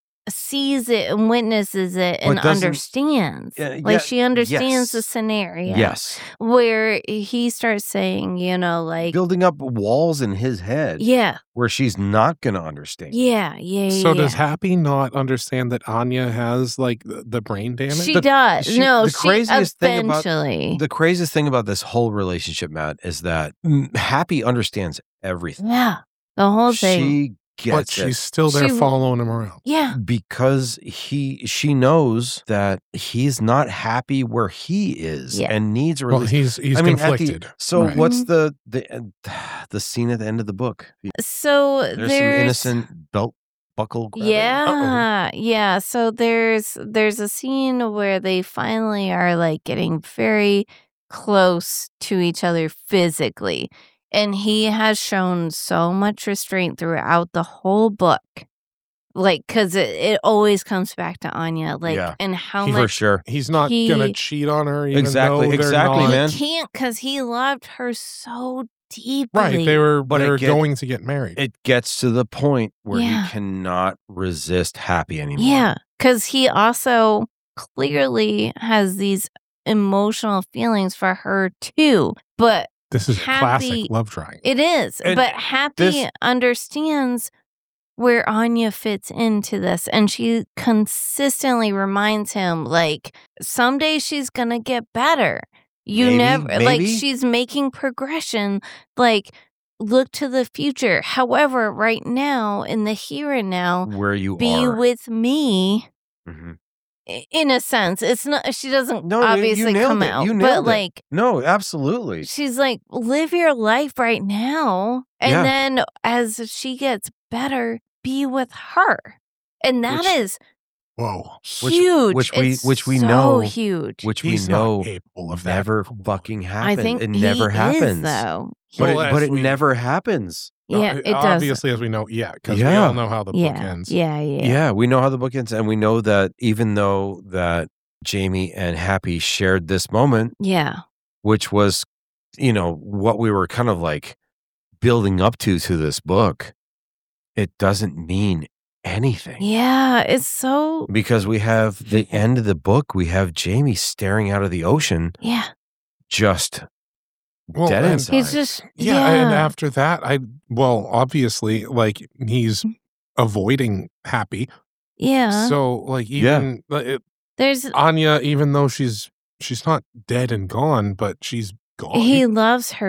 Speaker 3: sees it and witnesses it and
Speaker 1: But doesn't-
Speaker 3: understands.
Speaker 1: Yeah,
Speaker 3: like
Speaker 1: yeah,
Speaker 3: she understands the
Speaker 1: yes.
Speaker 3: scenario.
Speaker 1: Yes,
Speaker 3: Where he starts saying, you know, like,
Speaker 1: building up walls in his head
Speaker 3: yeah,
Speaker 1: where she's not going to understand.
Speaker 3: yeah, yeah, yeah.
Speaker 2: So does
Speaker 3: yeah.
Speaker 2: Happy not understand that Anya has like the, the brain damage?
Speaker 3: She
Speaker 1: the-
Speaker 3: does.
Speaker 1: she-
Speaker 3: no,
Speaker 1: the
Speaker 3: she
Speaker 1: craziest thing about-
Speaker 3: eventually.
Speaker 1: The craziest thing about this whole relationship, Matt, is that mm, Happy understands everything.
Speaker 3: yeah, the whole thing.
Speaker 1: She
Speaker 2: but
Speaker 1: gets
Speaker 2: she's
Speaker 1: it
Speaker 2: still there
Speaker 3: She-
Speaker 2: following him around.
Speaker 3: yeah,
Speaker 1: because he she knows that he's not happy where he is
Speaker 3: Yeah.
Speaker 1: and needs a
Speaker 2: Well,
Speaker 1: release.
Speaker 2: he's he's
Speaker 1: I mean, at the-
Speaker 2: conflicted.
Speaker 1: so
Speaker 2: Right.
Speaker 1: what's the the the scene at the end of the book?
Speaker 3: so
Speaker 1: There's,
Speaker 3: there's,
Speaker 1: some innocent belt buckle grabbing.
Speaker 3: Yeah, yeah. So there's there's a scene where they finally are like getting very close to each other physically. And he has shown so much restraint throughout the whole book. Like, because it, it always comes back to Anya. Like,
Speaker 1: Yeah.
Speaker 3: and how
Speaker 1: For
Speaker 3: much
Speaker 1: sure.
Speaker 2: He's not
Speaker 3: he-
Speaker 2: gonna cheat on her. Even
Speaker 1: Exactly,
Speaker 2: though they're
Speaker 1: exactly,
Speaker 2: not-
Speaker 1: man.
Speaker 3: he can't because he loved her so deeply.
Speaker 2: Right, they were
Speaker 1: But
Speaker 2: they
Speaker 1: it
Speaker 2: were
Speaker 1: get-
Speaker 2: going to get married.
Speaker 1: It gets to the point where
Speaker 3: Yeah.
Speaker 1: he cannot resist Happy anymore.
Speaker 3: Yeah, because he also clearly has these emotional feelings for her too. But
Speaker 2: this is
Speaker 3: Happy-
Speaker 2: classic love triangle.
Speaker 3: it is.
Speaker 1: And
Speaker 3: but Happy
Speaker 1: this-
Speaker 3: understands where Anya fits into this. And she consistently reminds him, like, someday she's going to get better. You
Speaker 1: Maybe,
Speaker 3: never, like,
Speaker 1: maybe.
Speaker 3: she's making progression. Like, look to the future. However, right now, in the here and now,
Speaker 1: Where you
Speaker 3: be
Speaker 1: are.
Speaker 3: with me.
Speaker 1: Mhm.
Speaker 3: I- In a sense, it's not. She doesn't
Speaker 1: No, you- you
Speaker 3: obviously
Speaker 1: nailed
Speaker 3: come
Speaker 1: it.
Speaker 3: out,
Speaker 1: You
Speaker 3: but
Speaker 1: nailed it.
Speaker 3: like
Speaker 1: No, absolutely.
Speaker 3: she's like, live your life right now, and
Speaker 1: Yeah.
Speaker 3: then as she gets better, be with her, and that
Speaker 1: Which-
Speaker 3: is
Speaker 2: Whoa,
Speaker 1: Which-
Speaker 3: huge.
Speaker 1: which we-
Speaker 3: It's
Speaker 1: which we
Speaker 3: so
Speaker 1: know-
Speaker 3: huge.
Speaker 1: Which
Speaker 2: he's
Speaker 1: we know
Speaker 2: not capable of that.
Speaker 1: never fucking
Speaker 3: I
Speaker 1: happens.
Speaker 3: think
Speaker 1: It never
Speaker 3: he
Speaker 1: happens.
Speaker 3: is, though.
Speaker 1: But,
Speaker 2: Well,
Speaker 1: it, but
Speaker 2: as
Speaker 1: it
Speaker 2: we-
Speaker 1: never happens.
Speaker 2: No,
Speaker 3: yeah, it does.
Speaker 2: obviously, as we know, yeah, because we
Speaker 1: Yeah.
Speaker 2: all know how the book
Speaker 3: Yeah,
Speaker 2: ends.
Speaker 3: yeah, yeah,
Speaker 1: Yeah. we know how the book ends, and we know that even though that Jamie and Happy shared this moment,
Speaker 3: yeah.
Speaker 1: which was, you know, what we were kind of like building up to to this book, it doesn't mean anything.
Speaker 3: Yeah, it's so
Speaker 1: Because we have the end of the book, we have Jamie staring out of the ocean,
Speaker 3: yeah.
Speaker 1: just
Speaker 2: Well,
Speaker 1: dead
Speaker 2: and-
Speaker 1: inside.
Speaker 3: He's just
Speaker 2: Yeah,
Speaker 3: yeah.
Speaker 2: and after that, I well, obviously, like he's avoiding Happy.
Speaker 3: yeah.
Speaker 2: So, like,
Speaker 1: Yeah.
Speaker 2: even like, it,
Speaker 3: There's
Speaker 2: Anya, even though she's she's not dead and gone, but she's gone,
Speaker 3: he loves her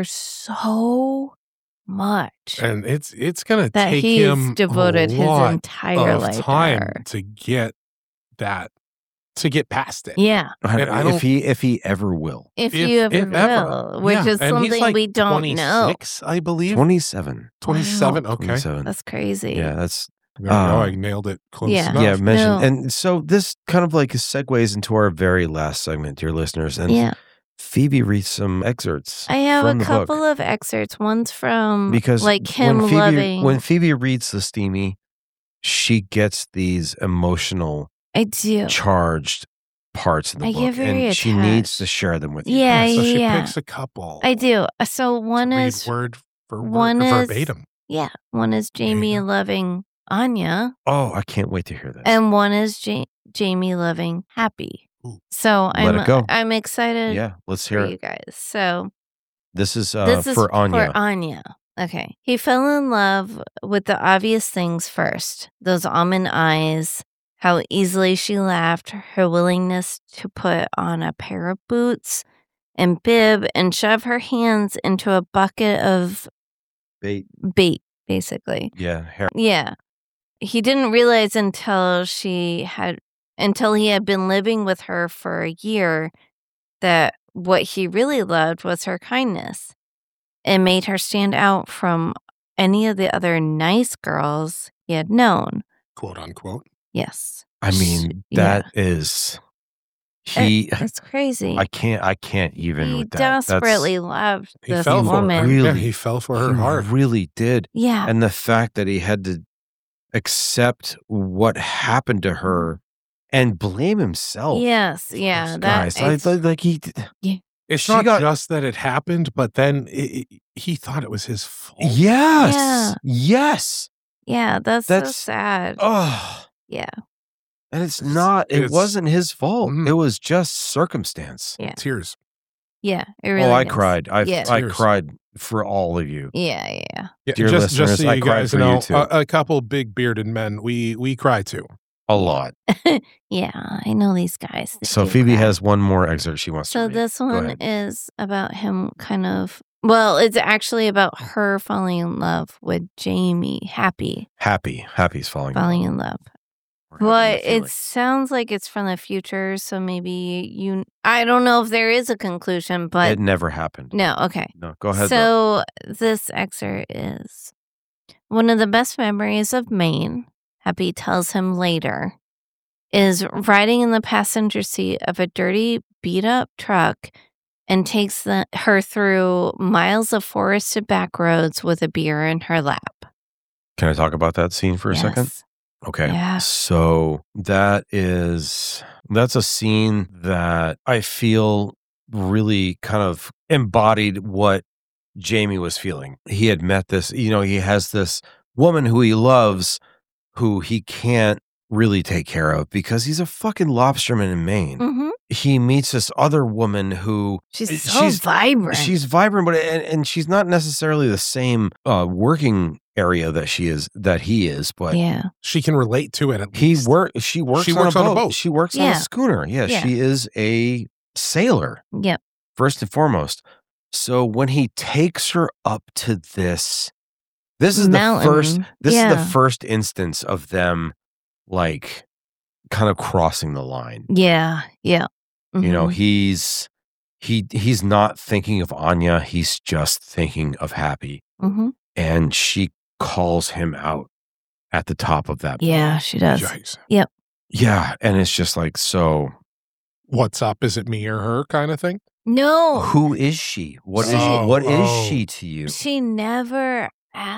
Speaker 3: so much
Speaker 2: and it's it's gonna
Speaker 3: that
Speaker 2: take
Speaker 3: he's
Speaker 2: him
Speaker 3: devoted
Speaker 2: a
Speaker 3: his
Speaker 2: lot
Speaker 3: entire
Speaker 2: of
Speaker 3: life
Speaker 2: time
Speaker 3: to her.
Speaker 2: to get that to get past it.
Speaker 3: Yeah,
Speaker 1: I-
Speaker 2: and I
Speaker 1: if
Speaker 2: don't-
Speaker 1: he if he ever will.
Speaker 3: if,
Speaker 2: If-
Speaker 3: you ever
Speaker 2: if ever.
Speaker 3: will, which
Speaker 2: Yeah,
Speaker 3: is
Speaker 2: and he's
Speaker 3: something
Speaker 2: like
Speaker 3: we don't know.
Speaker 2: twenty-six, I believe.
Speaker 1: twenty-seven.
Speaker 2: twenty-seven.
Speaker 3: Wow.
Speaker 2: Okay,
Speaker 1: twenty-seven.
Speaker 3: That's crazy.
Speaker 1: Yeah, that's
Speaker 2: there we go.
Speaker 1: Uh,
Speaker 2: I nailed it. Close
Speaker 3: Yeah.
Speaker 2: enough.
Speaker 1: yeah, mentioned.
Speaker 3: No.
Speaker 1: And so this kind of like segues into our very last segment, dear listeners. And
Speaker 3: Yeah.
Speaker 1: Phoebe reads some excerpts.
Speaker 3: I have
Speaker 1: from
Speaker 3: a
Speaker 1: the
Speaker 3: couple
Speaker 1: book.
Speaker 3: of excerpts. One's from
Speaker 1: Because
Speaker 3: like him
Speaker 1: when Phoebe,
Speaker 3: loving.
Speaker 1: when Phoebe reads the Steamy, she gets these emotional,
Speaker 3: I do.
Speaker 1: charged parts of the
Speaker 3: I
Speaker 1: book,
Speaker 3: get very
Speaker 1: and she needs
Speaker 3: attached.
Speaker 1: to share them with you.
Speaker 3: Yeah,
Speaker 2: so she
Speaker 3: yeah.
Speaker 2: picks a couple.
Speaker 3: I do. Uh, So
Speaker 2: to
Speaker 3: one
Speaker 2: read
Speaker 3: is
Speaker 2: word for word,
Speaker 3: one is-
Speaker 2: verbatim.
Speaker 3: yeah, one is
Speaker 2: There you
Speaker 3: Jamie
Speaker 2: go.
Speaker 3: loving Anya,
Speaker 1: Oh, I can't wait to hear this.
Speaker 3: and one is ja- Jamie loving Happy.
Speaker 2: Ooh.
Speaker 3: So
Speaker 1: Let
Speaker 3: I'm
Speaker 1: it go.
Speaker 3: I'm excited
Speaker 1: yeah, let's
Speaker 3: for
Speaker 1: hear
Speaker 3: you
Speaker 1: it.
Speaker 3: guys. So
Speaker 1: This is uh,
Speaker 3: this is
Speaker 1: for Anya.
Speaker 3: For Anya. Okay. He fell in love with the obvious things first. Those almond eyes, how easily she laughed, her willingness to put on a pair of boots and bib and shove her hands into a bucket of
Speaker 1: Bait.
Speaker 3: bait, basically.
Speaker 1: Yeah, hair.
Speaker 3: Yeah. He didn't realize until she had until he had been living with her for a year that what he really loved was her kindness. It made her stand out from any of the other nice girls he had known.
Speaker 2: Quote unquote.
Speaker 3: Yes.
Speaker 1: I mean,
Speaker 3: Yeah.
Speaker 1: that is he.
Speaker 3: It's crazy.
Speaker 1: I can't. I can't even.
Speaker 3: he
Speaker 1: with that. That's-
Speaker 3: desperately loved
Speaker 2: He
Speaker 3: this
Speaker 2: fell for
Speaker 3: woman.
Speaker 2: her. Yeah,
Speaker 1: Really?
Speaker 2: he fell for her
Speaker 1: he
Speaker 2: hard.
Speaker 1: really did,
Speaker 3: Yeah.
Speaker 1: and the fact that he had to accept what happened to her and blame himself.
Speaker 3: Yes. Yeah. That
Speaker 1: guys, I,
Speaker 3: it's-
Speaker 1: like, like he.
Speaker 2: It's
Speaker 1: She
Speaker 2: not
Speaker 1: got-
Speaker 2: just that it happened, but then it, it- he thought it was his fault.
Speaker 1: Yes.
Speaker 3: Yeah.
Speaker 1: Yes.
Speaker 3: yeah. That's, so
Speaker 1: That's-
Speaker 3: sad.
Speaker 1: Oh.
Speaker 3: Yeah.
Speaker 2: Mm-hmm.
Speaker 1: And it's not. It
Speaker 2: It's-
Speaker 1: wasn't his fault.
Speaker 2: Mhm.
Speaker 1: It was just circumstance.
Speaker 3: Yeah.
Speaker 2: Tears.
Speaker 3: Yeah. It really
Speaker 1: oh, I
Speaker 3: is.
Speaker 1: cried. I
Speaker 3: Yeah.
Speaker 1: I
Speaker 2: Tears.
Speaker 1: cried for all of you.
Speaker 3: Yeah. Yeah.
Speaker 2: Yeah,
Speaker 1: Dear
Speaker 2: just, just
Speaker 1: listeners,
Speaker 2: so
Speaker 1: I
Speaker 2: you
Speaker 1: cried
Speaker 2: guys
Speaker 1: for you
Speaker 2: know,
Speaker 1: too.
Speaker 2: a, a couple big bearded men, we we cry too.
Speaker 1: A lot.
Speaker 3: Yeah, I know these guys. They
Speaker 1: So
Speaker 3: do
Speaker 1: Phoebe
Speaker 3: cry.
Speaker 1: has one more excerpt she wants
Speaker 3: So
Speaker 1: to read.
Speaker 3: this
Speaker 1: Go
Speaker 3: one
Speaker 1: ahead.
Speaker 3: is about him kind of. Well, it's actually about her falling in love with Jamie. Happy
Speaker 1: Happy. Happy's falling.
Speaker 3: falling in love.
Speaker 1: We're having
Speaker 3: But
Speaker 1: the feeling.
Speaker 3: it sounds like it's from the future. So maybe you. I don't know if there is a conclusion, but
Speaker 1: it never happened.
Speaker 3: no. Okay.
Speaker 1: No, go ahead. though.
Speaker 3: So this excerpt is one of the best memories of Maine, Happy tells him later, is riding in the passenger seat of a dirty, beat up truck and takes the, her through miles of forested back roads with a beer in her lap.
Speaker 1: Can I talk about that scene for a second?
Speaker 3: Yes.
Speaker 1: Okay.
Speaker 3: Yeah.
Speaker 1: So that is that's a scene that I feel really kind of embodied what Jamie was feeling. He had met this, you know, he has this woman who he loves who he can't really take care of because he's a fucking lobsterman in Maine.
Speaker 3: hmm
Speaker 1: He meets this other woman who
Speaker 3: She's so
Speaker 1: she's
Speaker 3: vibrant.
Speaker 1: she's vibrant, but and, and she's not necessarily the same uh, working area that she is that he is, but
Speaker 3: yeah.
Speaker 2: She can relate to it. At
Speaker 1: he
Speaker 2: least.
Speaker 1: work. She works,
Speaker 2: She
Speaker 1: on,
Speaker 2: works
Speaker 1: a
Speaker 2: on a
Speaker 1: boat.
Speaker 2: boat.
Speaker 1: She works on
Speaker 3: Yeah.
Speaker 1: a schooner. Yeah,
Speaker 3: Yeah.
Speaker 1: she is a sailor
Speaker 3: Yep.
Speaker 1: first and foremost. So when he takes her up to this, this is
Speaker 3: Mountain.
Speaker 1: the first. This is
Speaker 3: Yeah.
Speaker 1: the first instance of them, like, kind of crossing the line.
Speaker 3: Yeah. Yeah.
Speaker 1: You know,
Speaker 3: Mhm.
Speaker 1: he's he he's not thinking of Anya. He's just thinking of Happy,
Speaker 3: Mhm.
Speaker 1: and she calls him out at the top of that.
Speaker 3: Yeah, she does.
Speaker 2: Yikes.
Speaker 1: Yeah, and it's just like, so
Speaker 2: What's up? Is it me or her kind of thing?
Speaker 3: No.
Speaker 1: who is she? What is
Speaker 2: Oh,
Speaker 1: what is
Speaker 2: oh.
Speaker 1: she to you?
Speaker 3: She never asks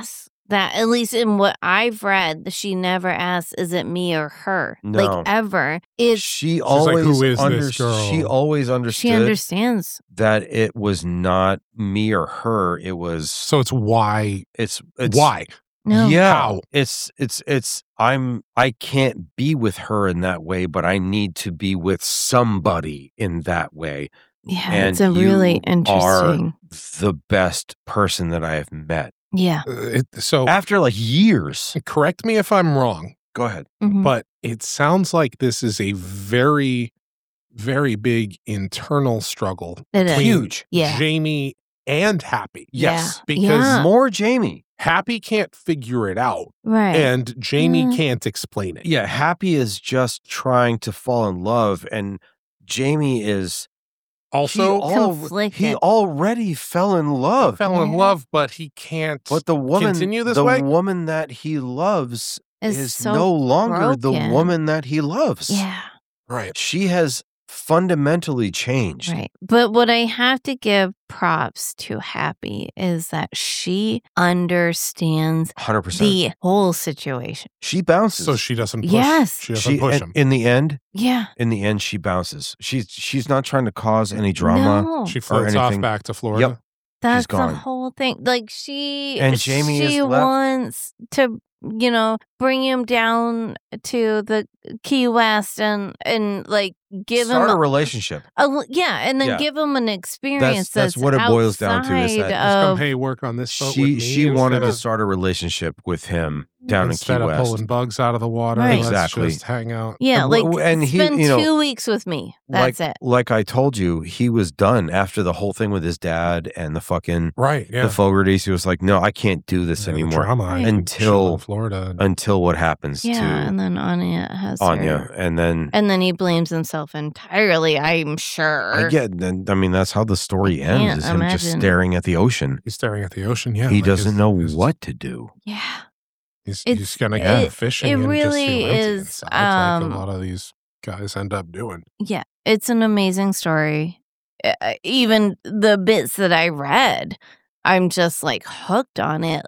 Speaker 3: that, at least in what I've read, she never asks, is it me or her?
Speaker 1: No.
Speaker 3: Like, ever. It's,
Speaker 1: She
Speaker 2: like,
Speaker 1: always
Speaker 2: "Who is
Speaker 1: under-
Speaker 2: this girl?"
Speaker 1: She always understood
Speaker 3: she understands.
Speaker 1: that it was not me or her. It was
Speaker 2: So it's why?
Speaker 1: it's it's
Speaker 2: Why?
Speaker 3: No.
Speaker 1: Yeah,
Speaker 2: How?
Speaker 1: it's it's it's I'm I can't be with her in that way, but I need to be with somebody in that way.
Speaker 3: Yeah,
Speaker 1: And
Speaker 3: it's a really
Speaker 1: you
Speaker 3: interesting.
Speaker 1: are the best person that I have met
Speaker 3: Yeah.
Speaker 2: Uh, it, so
Speaker 1: after like years.
Speaker 2: correct me if I'm wrong,
Speaker 1: Go ahead.
Speaker 3: Mhm.
Speaker 2: but it sounds like this is a very, very big internal struggle
Speaker 3: It is.
Speaker 2: between
Speaker 1: Huge.
Speaker 3: Yeah.
Speaker 2: Jamie and Happy.
Speaker 1: Yes,
Speaker 3: Yeah.
Speaker 2: because
Speaker 3: Yeah.
Speaker 1: more Jamie.
Speaker 2: Happy can't figure it out,
Speaker 3: Right.
Speaker 2: and Jamie
Speaker 3: Yeah.
Speaker 2: can't explain it.
Speaker 1: Yeah, Happy is just trying to fall in love, and Jamie is
Speaker 2: Also,
Speaker 1: he, al-
Speaker 3: Conflicted.
Speaker 1: he already fell in love.
Speaker 2: fell in
Speaker 3: Yeah.
Speaker 2: love, but he can't.
Speaker 1: But the woman,
Speaker 2: Continue this
Speaker 1: the
Speaker 2: way?
Speaker 1: woman that he loves
Speaker 3: Is
Speaker 1: is
Speaker 3: so
Speaker 1: no longer the
Speaker 3: broken.
Speaker 1: woman that he loves.
Speaker 3: Yeah.
Speaker 2: right.
Speaker 1: She has fundamentally changed.
Speaker 3: Right. But what I have to give props to Happy is that she understands
Speaker 1: one hundred percent.
Speaker 3: the whole situation.
Speaker 1: She bounces.
Speaker 2: So she doesn't push.
Speaker 3: Yes.
Speaker 2: She doesn't
Speaker 1: she
Speaker 2: push
Speaker 1: and
Speaker 2: him.
Speaker 1: in the end,
Speaker 3: Yeah.
Speaker 1: in the end, she bounces. She's she's not trying to cause any drama.
Speaker 3: No.
Speaker 2: She floats off
Speaker 1: anything.
Speaker 2: back to Florida.
Speaker 1: Yep.
Speaker 3: That's the
Speaker 1: gone.
Speaker 3: whole thing. Like she
Speaker 1: And Jamie
Speaker 3: she
Speaker 1: is left-
Speaker 3: wants to, you know, bring him down to the Key West and and like give
Speaker 1: Start
Speaker 3: him
Speaker 1: a relationship.
Speaker 3: a, l- yeah, and then
Speaker 1: Yeah.
Speaker 3: give him an experience
Speaker 1: that's
Speaker 3: that's,
Speaker 1: what it boils down to, is that-
Speaker 3: outside
Speaker 2: Just come,
Speaker 3: of
Speaker 2: hey, work on this boat with
Speaker 1: She
Speaker 2: me
Speaker 1: she wanted
Speaker 2: instead
Speaker 1: to
Speaker 2: of-
Speaker 1: start a relationship with him down in Key
Speaker 2: instead of
Speaker 1: West.
Speaker 2: pulling bugs out of the water.
Speaker 3: Right.
Speaker 2: Let's
Speaker 1: Exactly.
Speaker 2: just hang out.
Speaker 3: yeah,
Speaker 1: And
Speaker 3: like
Speaker 1: w- and he-
Speaker 3: spend
Speaker 1: you know,
Speaker 3: two weeks with me. That's
Speaker 1: like,
Speaker 3: it.
Speaker 1: Like I told you, he was done after the whole thing with his dad and the fucking
Speaker 2: Right. Yeah.
Speaker 1: the Fogartys. He was like, no, I can't do this
Speaker 2: Yeah, the
Speaker 1: anymore
Speaker 2: drama, I can
Speaker 1: until-
Speaker 2: chill in Florida.
Speaker 1: until what happens
Speaker 3: Yeah,
Speaker 1: to
Speaker 3: and then Anya has
Speaker 1: Anya.
Speaker 3: her.
Speaker 1: And then
Speaker 3: And then he blames himself entirely, I'm sure.
Speaker 1: I get, and I mean, that's how the story
Speaker 3: I can't
Speaker 1: ends, is him just
Speaker 3: imagine.
Speaker 1: staring at the ocean.
Speaker 2: He's staring at the ocean. Yeah.
Speaker 1: he
Speaker 2: like
Speaker 1: doesn't
Speaker 2: his-
Speaker 1: know
Speaker 2: his-
Speaker 1: what to do.
Speaker 3: Yeah.
Speaker 2: He's,
Speaker 3: It's-
Speaker 2: he's gonna
Speaker 3: it-
Speaker 2: go fishing.
Speaker 3: it
Speaker 2: and just
Speaker 3: really
Speaker 2: feel empty
Speaker 3: is,
Speaker 2: inside, like
Speaker 3: um,
Speaker 2: a lot of these guys end up doing.
Speaker 3: Yeah, it's an amazing story. Uh, Even the bits that I read, I'm just like hooked on it.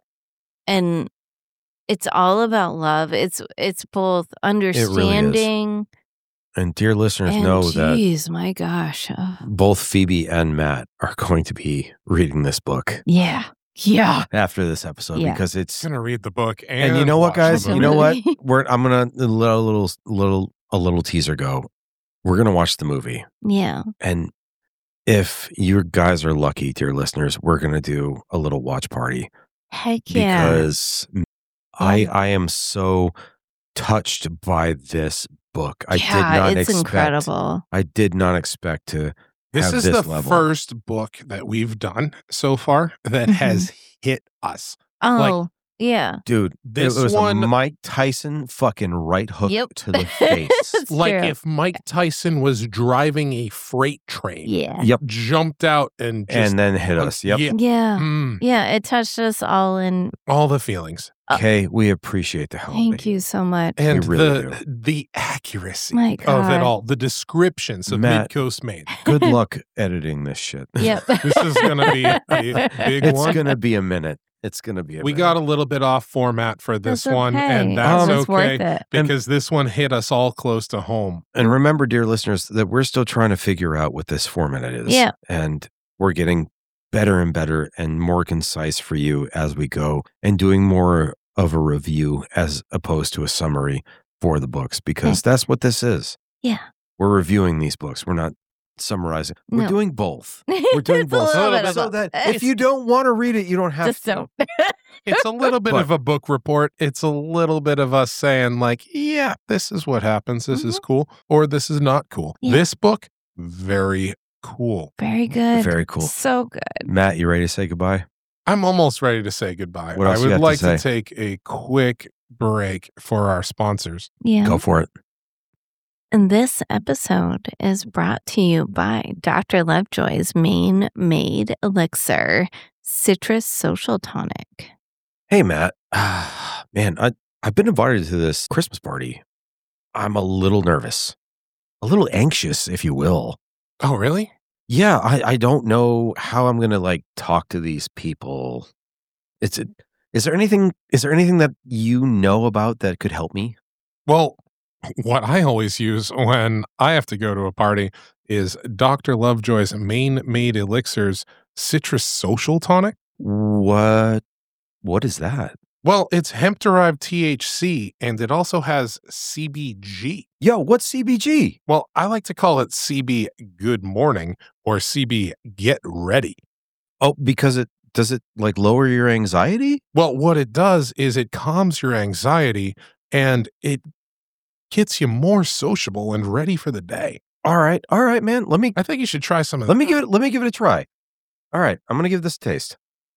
Speaker 3: And it's all about love. It's it's both understanding
Speaker 1: And dear listeners,
Speaker 3: and
Speaker 1: know that
Speaker 3: geez, my gosh. Uh,
Speaker 1: both Phoebe and Matt are going to be reading this book
Speaker 3: yeah. Yeah.
Speaker 1: after this episode
Speaker 3: Yeah.
Speaker 1: because it's
Speaker 2: Gonna read the book and,
Speaker 1: and you know what,
Speaker 2: watch the
Speaker 1: guys?
Speaker 2: movie.
Speaker 1: You know what?
Speaker 3: movie.
Speaker 1: We're I'm gonna let a little little a little teaser go. We're gonna watch the movie,
Speaker 3: Yeah.
Speaker 1: and if you guys are lucky, dear listeners, we're gonna do a little watch party
Speaker 3: Heck yeah.
Speaker 1: because I I am so touched by this book. I
Speaker 3: yeah,
Speaker 1: did not
Speaker 3: it's
Speaker 1: expect.
Speaker 3: incredible.
Speaker 1: I did not expect to.
Speaker 2: This
Speaker 1: have
Speaker 2: is
Speaker 1: this
Speaker 2: the
Speaker 1: level.
Speaker 2: first book that we've done so far that
Speaker 3: Mhm.
Speaker 2: has hit us.
Speaker 3: Oh, yeah.
Speaker 1: Dude,
Speaker 2: This
Speaker 1: it was
Speaker 2: one-
Speaker 1: a Mike Tyson fucking right hook
Speaker 3: Yep.
Speaker 1: to the face.
Speaker 3: It's
Speaker 2: Like
Speaker 3: true.
Speaker 2: if Mike Tyson was driving a freight train,
Speaker 3: Yeah.
Speaker 1: Yep.
Speaker 2: jumped out and just
Speaker 1: And then hit
Speaker 2: like,
Speaker 1: us. Yep.
Speaker 2: Yeah,
Speaker 3: Yeah.
Speaker 2: mm,
Speaker 3: Yeah. It touched us all in.
Speaker 2: all the feelings
Speaker 3: Uh,
Speaker 1: Okay, we appreciate the help.
Speaker 3: Thank you so much.
Speaker 2: and
Speaker 1: really
Speaker 2: the the accuracy
Speaker 3: My
Speaker 2: of
Speaker 3: God.
Speaker 2: it all, the descriptions of
Speaker 1: Matt.
Speaker 2: Mid Coast Maine.
Speaker 1: Good luck editing this shit.
Speaker 3: Yep.
Speaker 2: This is gonna be a big
Speaker 1: It's
Speaker 2: one.
Speaker 1: gonna be a minute. It's gonna be a
Speaker 2: We
Speaker 1: minute.
Speaker 2: got a little bit off format for this
Speaker 3: That's
Speaker 2: one,
Speaker 3: okay.
Speaker 2: and that's
Speaker 1: Um,
Speaker 3: it's worth
Speaker 2: okay
Speaker 3: it.
Speaker 2: because this one hit us all close to home.
Speaker 1: And remember, dear listeners, that we're still trying to figure out what this format is.
Speaker 3: Yeah.
Speaker 1: And we're getting better and better and more concise for you as we go and doing more of a review as opposed to a summary for the books because that's what this is.
Speaker 3: Yeah.
Speaker 1: We're reviewing these books. We're not summarizing. We're
Speaker 3: No.
Speaker 1: doing both. We're doing
Speaker 3: It's a
Speaker 1: both.
Speaker 3: little bit of
Speaker 1: So
Speaker 3: both.
Speaker 1: that if you don't want to read it, you don't have
Speaker 3: just
Speaker 1: to.
Speaker 3: don't.
Speaker 2: It's a little bit
Speaker 1: But-
Speaker 2: of a book report. It's a little bit of us saying, like, yeah, this is what happens. This is cool, or this is not cool.
Speaker 3: Yeah.
Speaker 2: This book, very cool.
Speaker 3: Very good.
Speaker 1: Very cool.
Speaker 3: So good.
Speaker 1: Matt, you ready to say goodbye?
Speaker 2: I'm almost ready to say goodbye.
Speaker 1: What else
Speaker 2: I
Speaker 1: you
Speaker 2: would
Speaker 1: have to
Speaker 2: like to,
Speaker 1: say?
Speaker 2: take a quick break for our sponsors.
Speaker 3: Yeah.
Speaker 1: Go for it.
Speaker 3: And this episode is brought to you by Doctor Lovejoy's Maine Made Elixir Citrus Social Tonic.
Speaker 1: Hey, Matt. Man, I, I've been invited to this Christmas party. I'm a little nervous, a little anxious, if you will.
Speaker 2: Oh, really?
Speaker 1: Yeah, I, I don't know how I'm going to like talk to these people. It's a, Is there anything is there anything that you know about that could help me?
Speaker 2: Well, what I always use when I have to go to a party is Doctor Lovejoy's Maine Made Elixirs Citrus Social Tonic.
Speaker 1: What what is that?
Speaker 2: Well, it's hemp-derived T H C, and it also has C B G.
Speaker 1: Yo, what's C B G?
Speaker 2: Well, I like to call it C B Good Morning or C B Get Ready.
Speaker 1: Oh, because it does it like lower your anxiety?
Speaker 2: Well, what it does is it calms your anxiety and it gets you more sociable and ready for the day.
Speaker 1: All right, all right, man. Let me
Speaker 2: I think you should try some of
Speaker 1: let
Speaker 2: that.
Speaker 1: me give it let me give it a try. All right, I'm gonna give this a taste.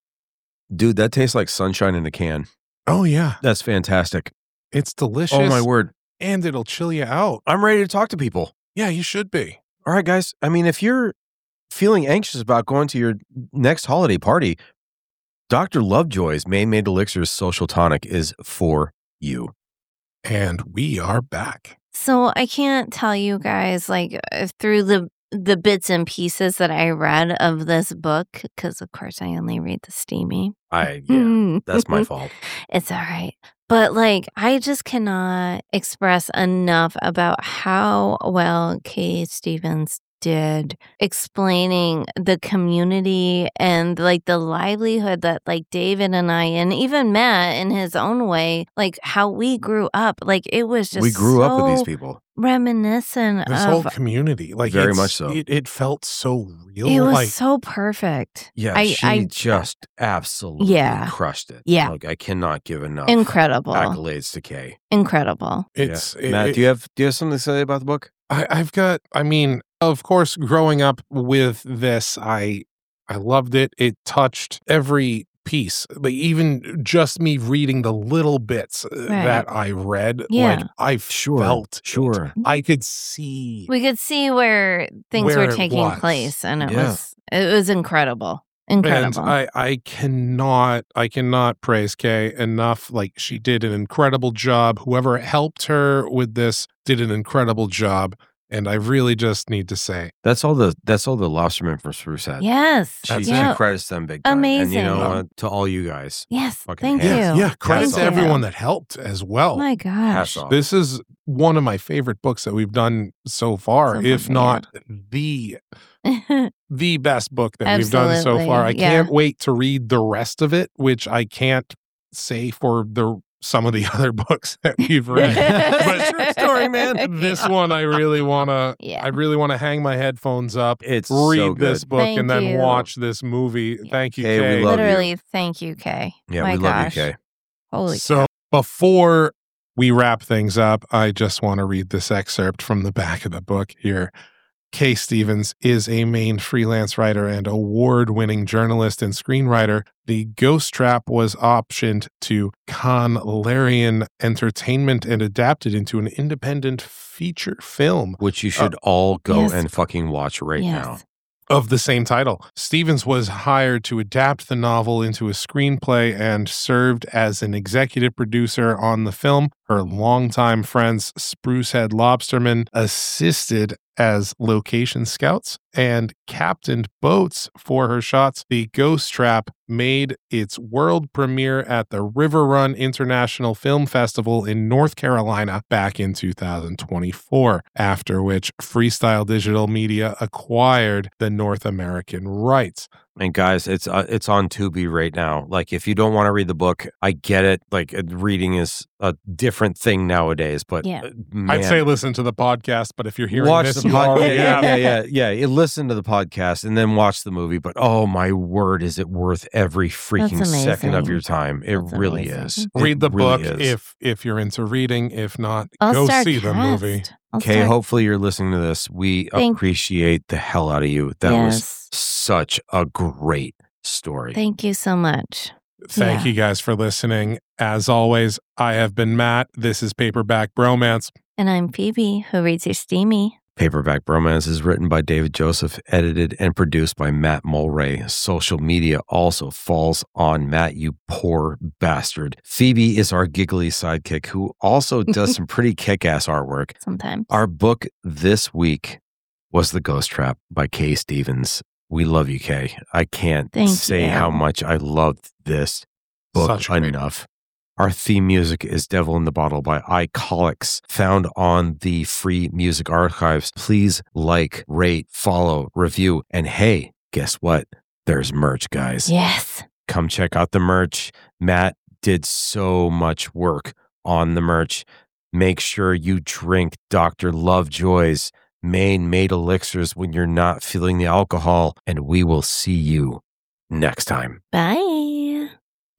Speaker 1: Dude, that tastes like sunshine in a can.
Speaker 2: Oh, yeah.
Speaker 1: That's fantastic.
Speaker 2: It's delicious.
Speaker 1: Oh my word.
Speaker 2: And it'll chill you out.
Speaker 1: I'm ready to talk to people.
Speaker 2: Yeah, you should be.
Speaker 1: All right, guys. I mean, if you're feeling anxious about going to your next holiday party, Doctor Lovejoy's Maine Made Elixirs Social Tonic is for you.
Speaker 2: And we are back.
Speaker 3: So I can't tell you guys, like, uh, through the the bits and pieces that I read of this book, because of course I only read the steamy.
Speaker 1: I yeah, that's my fault.
Speaker 3: It's all right. But like, I just cannot express enough about how well Kay Stevens did explaining the community and like the livelihood that like David and I, and even Matt in his own way, like how we grew up. Like it was just
Speaker 1: We grew
Speaker 3: so
Speaker 1: up with these people.
Speaker 3: reminiscent
Speaker 2: This
Speaker 3: of
Speaker 2: whole community, like
Speaker 1: Very
Speaker 2: it's-
Speaker 1: much so.
Speaker 2: It, it felt so real.
Speaker 3: it was
Speaker 2: like
Speaker 3: so perfect.
Speaker 1: Yeah,
Speaker 3: I-
Speaker 1: she
Speaker 3: I-
Speaker 1: just absolutely
Speaker 3: Yeah.
Speaker 1: crushed it.
Speaker 3: Yeah.
Speaker 1: Like I cannot give enough
Speaker 3: Incredible.
Speaker 1: accolades to Kay.
Speaker 3: Incredible.
Speaker 2: it's
Speaker 1: Yeah.
Speaker 2: it-
Speaker 1: Matt,
Speaker 2: it-
Speaker 1: do you have do you have something to say about the book?
Speaker 2: I, I've got. I mean, of course, growing up with this, I I loved it. It touched every piece. Like even just me reading the little bits uh,
Speaker 3: Right.
Speaker 2: that I read,
Speaker 3: Yeah.
Speaker 2: like I
Speaker 1: Sure,
Speaker 2: felt it.
Speaker 1: sure.
Speaker 2: I could see.
Speaker 3: We could see where things
Speaker 2: Where
Speaker 3: were
Speaker 2: it
Speaker 3: taking
Speaker 2: was.
Speaker 3: place, and it
Speaker 1: Yeah.
Speaker 3: was it was incredible.
Speaker 2: And
Speaker 3: Incredible.
Speaker 2: I, I cannot I cannot praise Kay enough. Like she did an incredible job. Whoever helped her with this did an incredible job. And I really just need to say,
Speaker 1: That's all the that's all the lobstermen from Spruce had.
Speaker 3: yes.
Speaker 1: She, she
Speaker 3: yeah.
Speaker 1: credits them big time. And you know,
Speaker 3: Amazing.
Speaker 1: uh, to all you guys,
Speaker 3: Yes.
Speaker 1: Fucking
Speaker 3: Thank
Speaker 1: hands.
Speaker 3: you.
Speaker 2: yeah, credit
Speaker 1: Hats
Speaker 2: to
Speaker 1: off.
Speaker 2: everyone that helped as well.
Speaker 3: My
Speaker 1: hats
Speaker 3: gosh.
Speaker 1: off.
Speaker 2: This is one of my favorite books that we've done so far,
Speaker 3: So
Speaker 2: if
Speaker 3: far,
Speaker 2: not the the best book that we've done so
Speaker 3: Absolutely,
Speaker 2: far. I
Speaker 3: yeah.
Speaker 2: can't wait to read the rest of it, which I can't say for the some of the other books that we've read.
Speaker 1: But true story, man.
Speaker 2: This one I really want to
Speaker 3: Yeah.
Speaker 2: I really want to hang my headphones up,
Speaker 1: It's
Speaker 2: read
Speaker 1: so good.
Speaker 2: this book
Speaker 3: Thank
Speaker 2: and then
Speaker 3: you.
Speaker 2: watch this movie. Thank you,
Speaker 1: Kay, we
Speaker 2: Kay.
Speaker 1: love you.
Speaker 3: Literally, thank you, Kay.
Speaker 1: Yeah,
Speaker 3: My
Speaker 1: we love
Speaker 3: gosh.
Speaker 1: you, Kay.
Speaker 3: Holy
Speaker 2: So before we wrap things up, I just want to read this excerpt from the back of the book here. Kay Stevens is a Maine freelance writer and award-winning journalist and screenwriter. The Ghost Trap was optioned to Conlarian Entertainment and adapted into an independent feature film
Speaker 1: Which you should all go
Speaker 3: Yes.
Speaker 1: and fucking watch right
Speaker 3: yes.
Speaker 1: now.
Speaker 2: of the same title. Stevens was hired to adapt the novel into a screenplay and served as an executive producer on the film. Her longtime friends, Sprucehead Lobstermen, assisted as location scouts and captained boats for her shots. The Ghost Trap made its world premiere at the River Run International Film Festival in North Carolina back in two thousand twenty-four, after which Freestyle Digital Media acquired the North American rights.
Speaker 1: And guys, it's uh, it's on Tubi right now. Like, if you don't want to read the book, I get it. Like, uh, reading is a different thing nowadays. But
Speaker 3: Yeah.
Speaker 1: uh, man,
Speaker 2: I'd say listen to the podcast, but if you're hearing
Speaker 1: watch
Speaker 2: this,
Speaker 1: the
Speaker 2: you
Speaker 1: podcast.
Speaker 2: already
Speaker 1: Yeah,
Speaker 2: have.
Speaker 1: yeah, yeah, yeah. You listen to the podcast and then watch the movie. But oh my word, is it worth every freaking second of
Speaker 3: amazing.
Speaker 1: your time? It
Speaker 3: That's
Speaker 1: really
Speaker 3: amazing.
Speaker 1: is. It
Speaker 2: Read the
Speaker 1: really
Speaker 2: book
Speaker 1: is.
Speaker 2: if if you're into reading. If not,
Speaker 3: I'll
Speaker 2: go
Speaker 3: start
Speaker 2: see the movie.
Speaker 3: cast. I'll
Speaker 1: Okay,
Speaker 3: start-
Speaker 1: hopefully you're listening to this. We
Speaker 3: Thank-
Speaker 1: appreciate the hell out of you. That was
Speaker 3: Yes.
Speaker 1: such a great story.
Speaker 3: Thank you so much.
Speaker 2: Thank
Speaker 3: Yeah.
Speaker 2: you guys for listening. As always, I have been Matt. This is Paperback Bromance.
Speaker 3: And I'm Phoebe, who reads your steamy.
Speaker 1: Paperback Bromance is written by David Joseph, edited and produced by Matt Mulray. Social media also falls on Matt, you poor bastard. Phoebe is our giggly sidekick who also does some pretty kick-ass artwork.
Speaker 3: Sometimes.
Speaker 1: Our book this week was The Ghost Trap by Kay Stevens. We love you, Kay. I can't
Speaker 3: Thank
Speaker 1: say
Speaker 3: you.
Speaker 1: how much I loved this. book
Speaker 2: Such a great
Speaker 1: enough. Our theme music is Devil in the Bottle by iColics, found on the Free Music Archives. Please like, rate, follow, review. And hey, guess what? There's merch, guys.
Speaker 3: Yes.
Speaker 1: Come check out the merch. Matt did so much work on the merch. Make sure you drink Doctor Lovejoy's Maine Made Elixirs when you're not feeling the alcohol, and we will see you next time.
Speaker 3: Bye.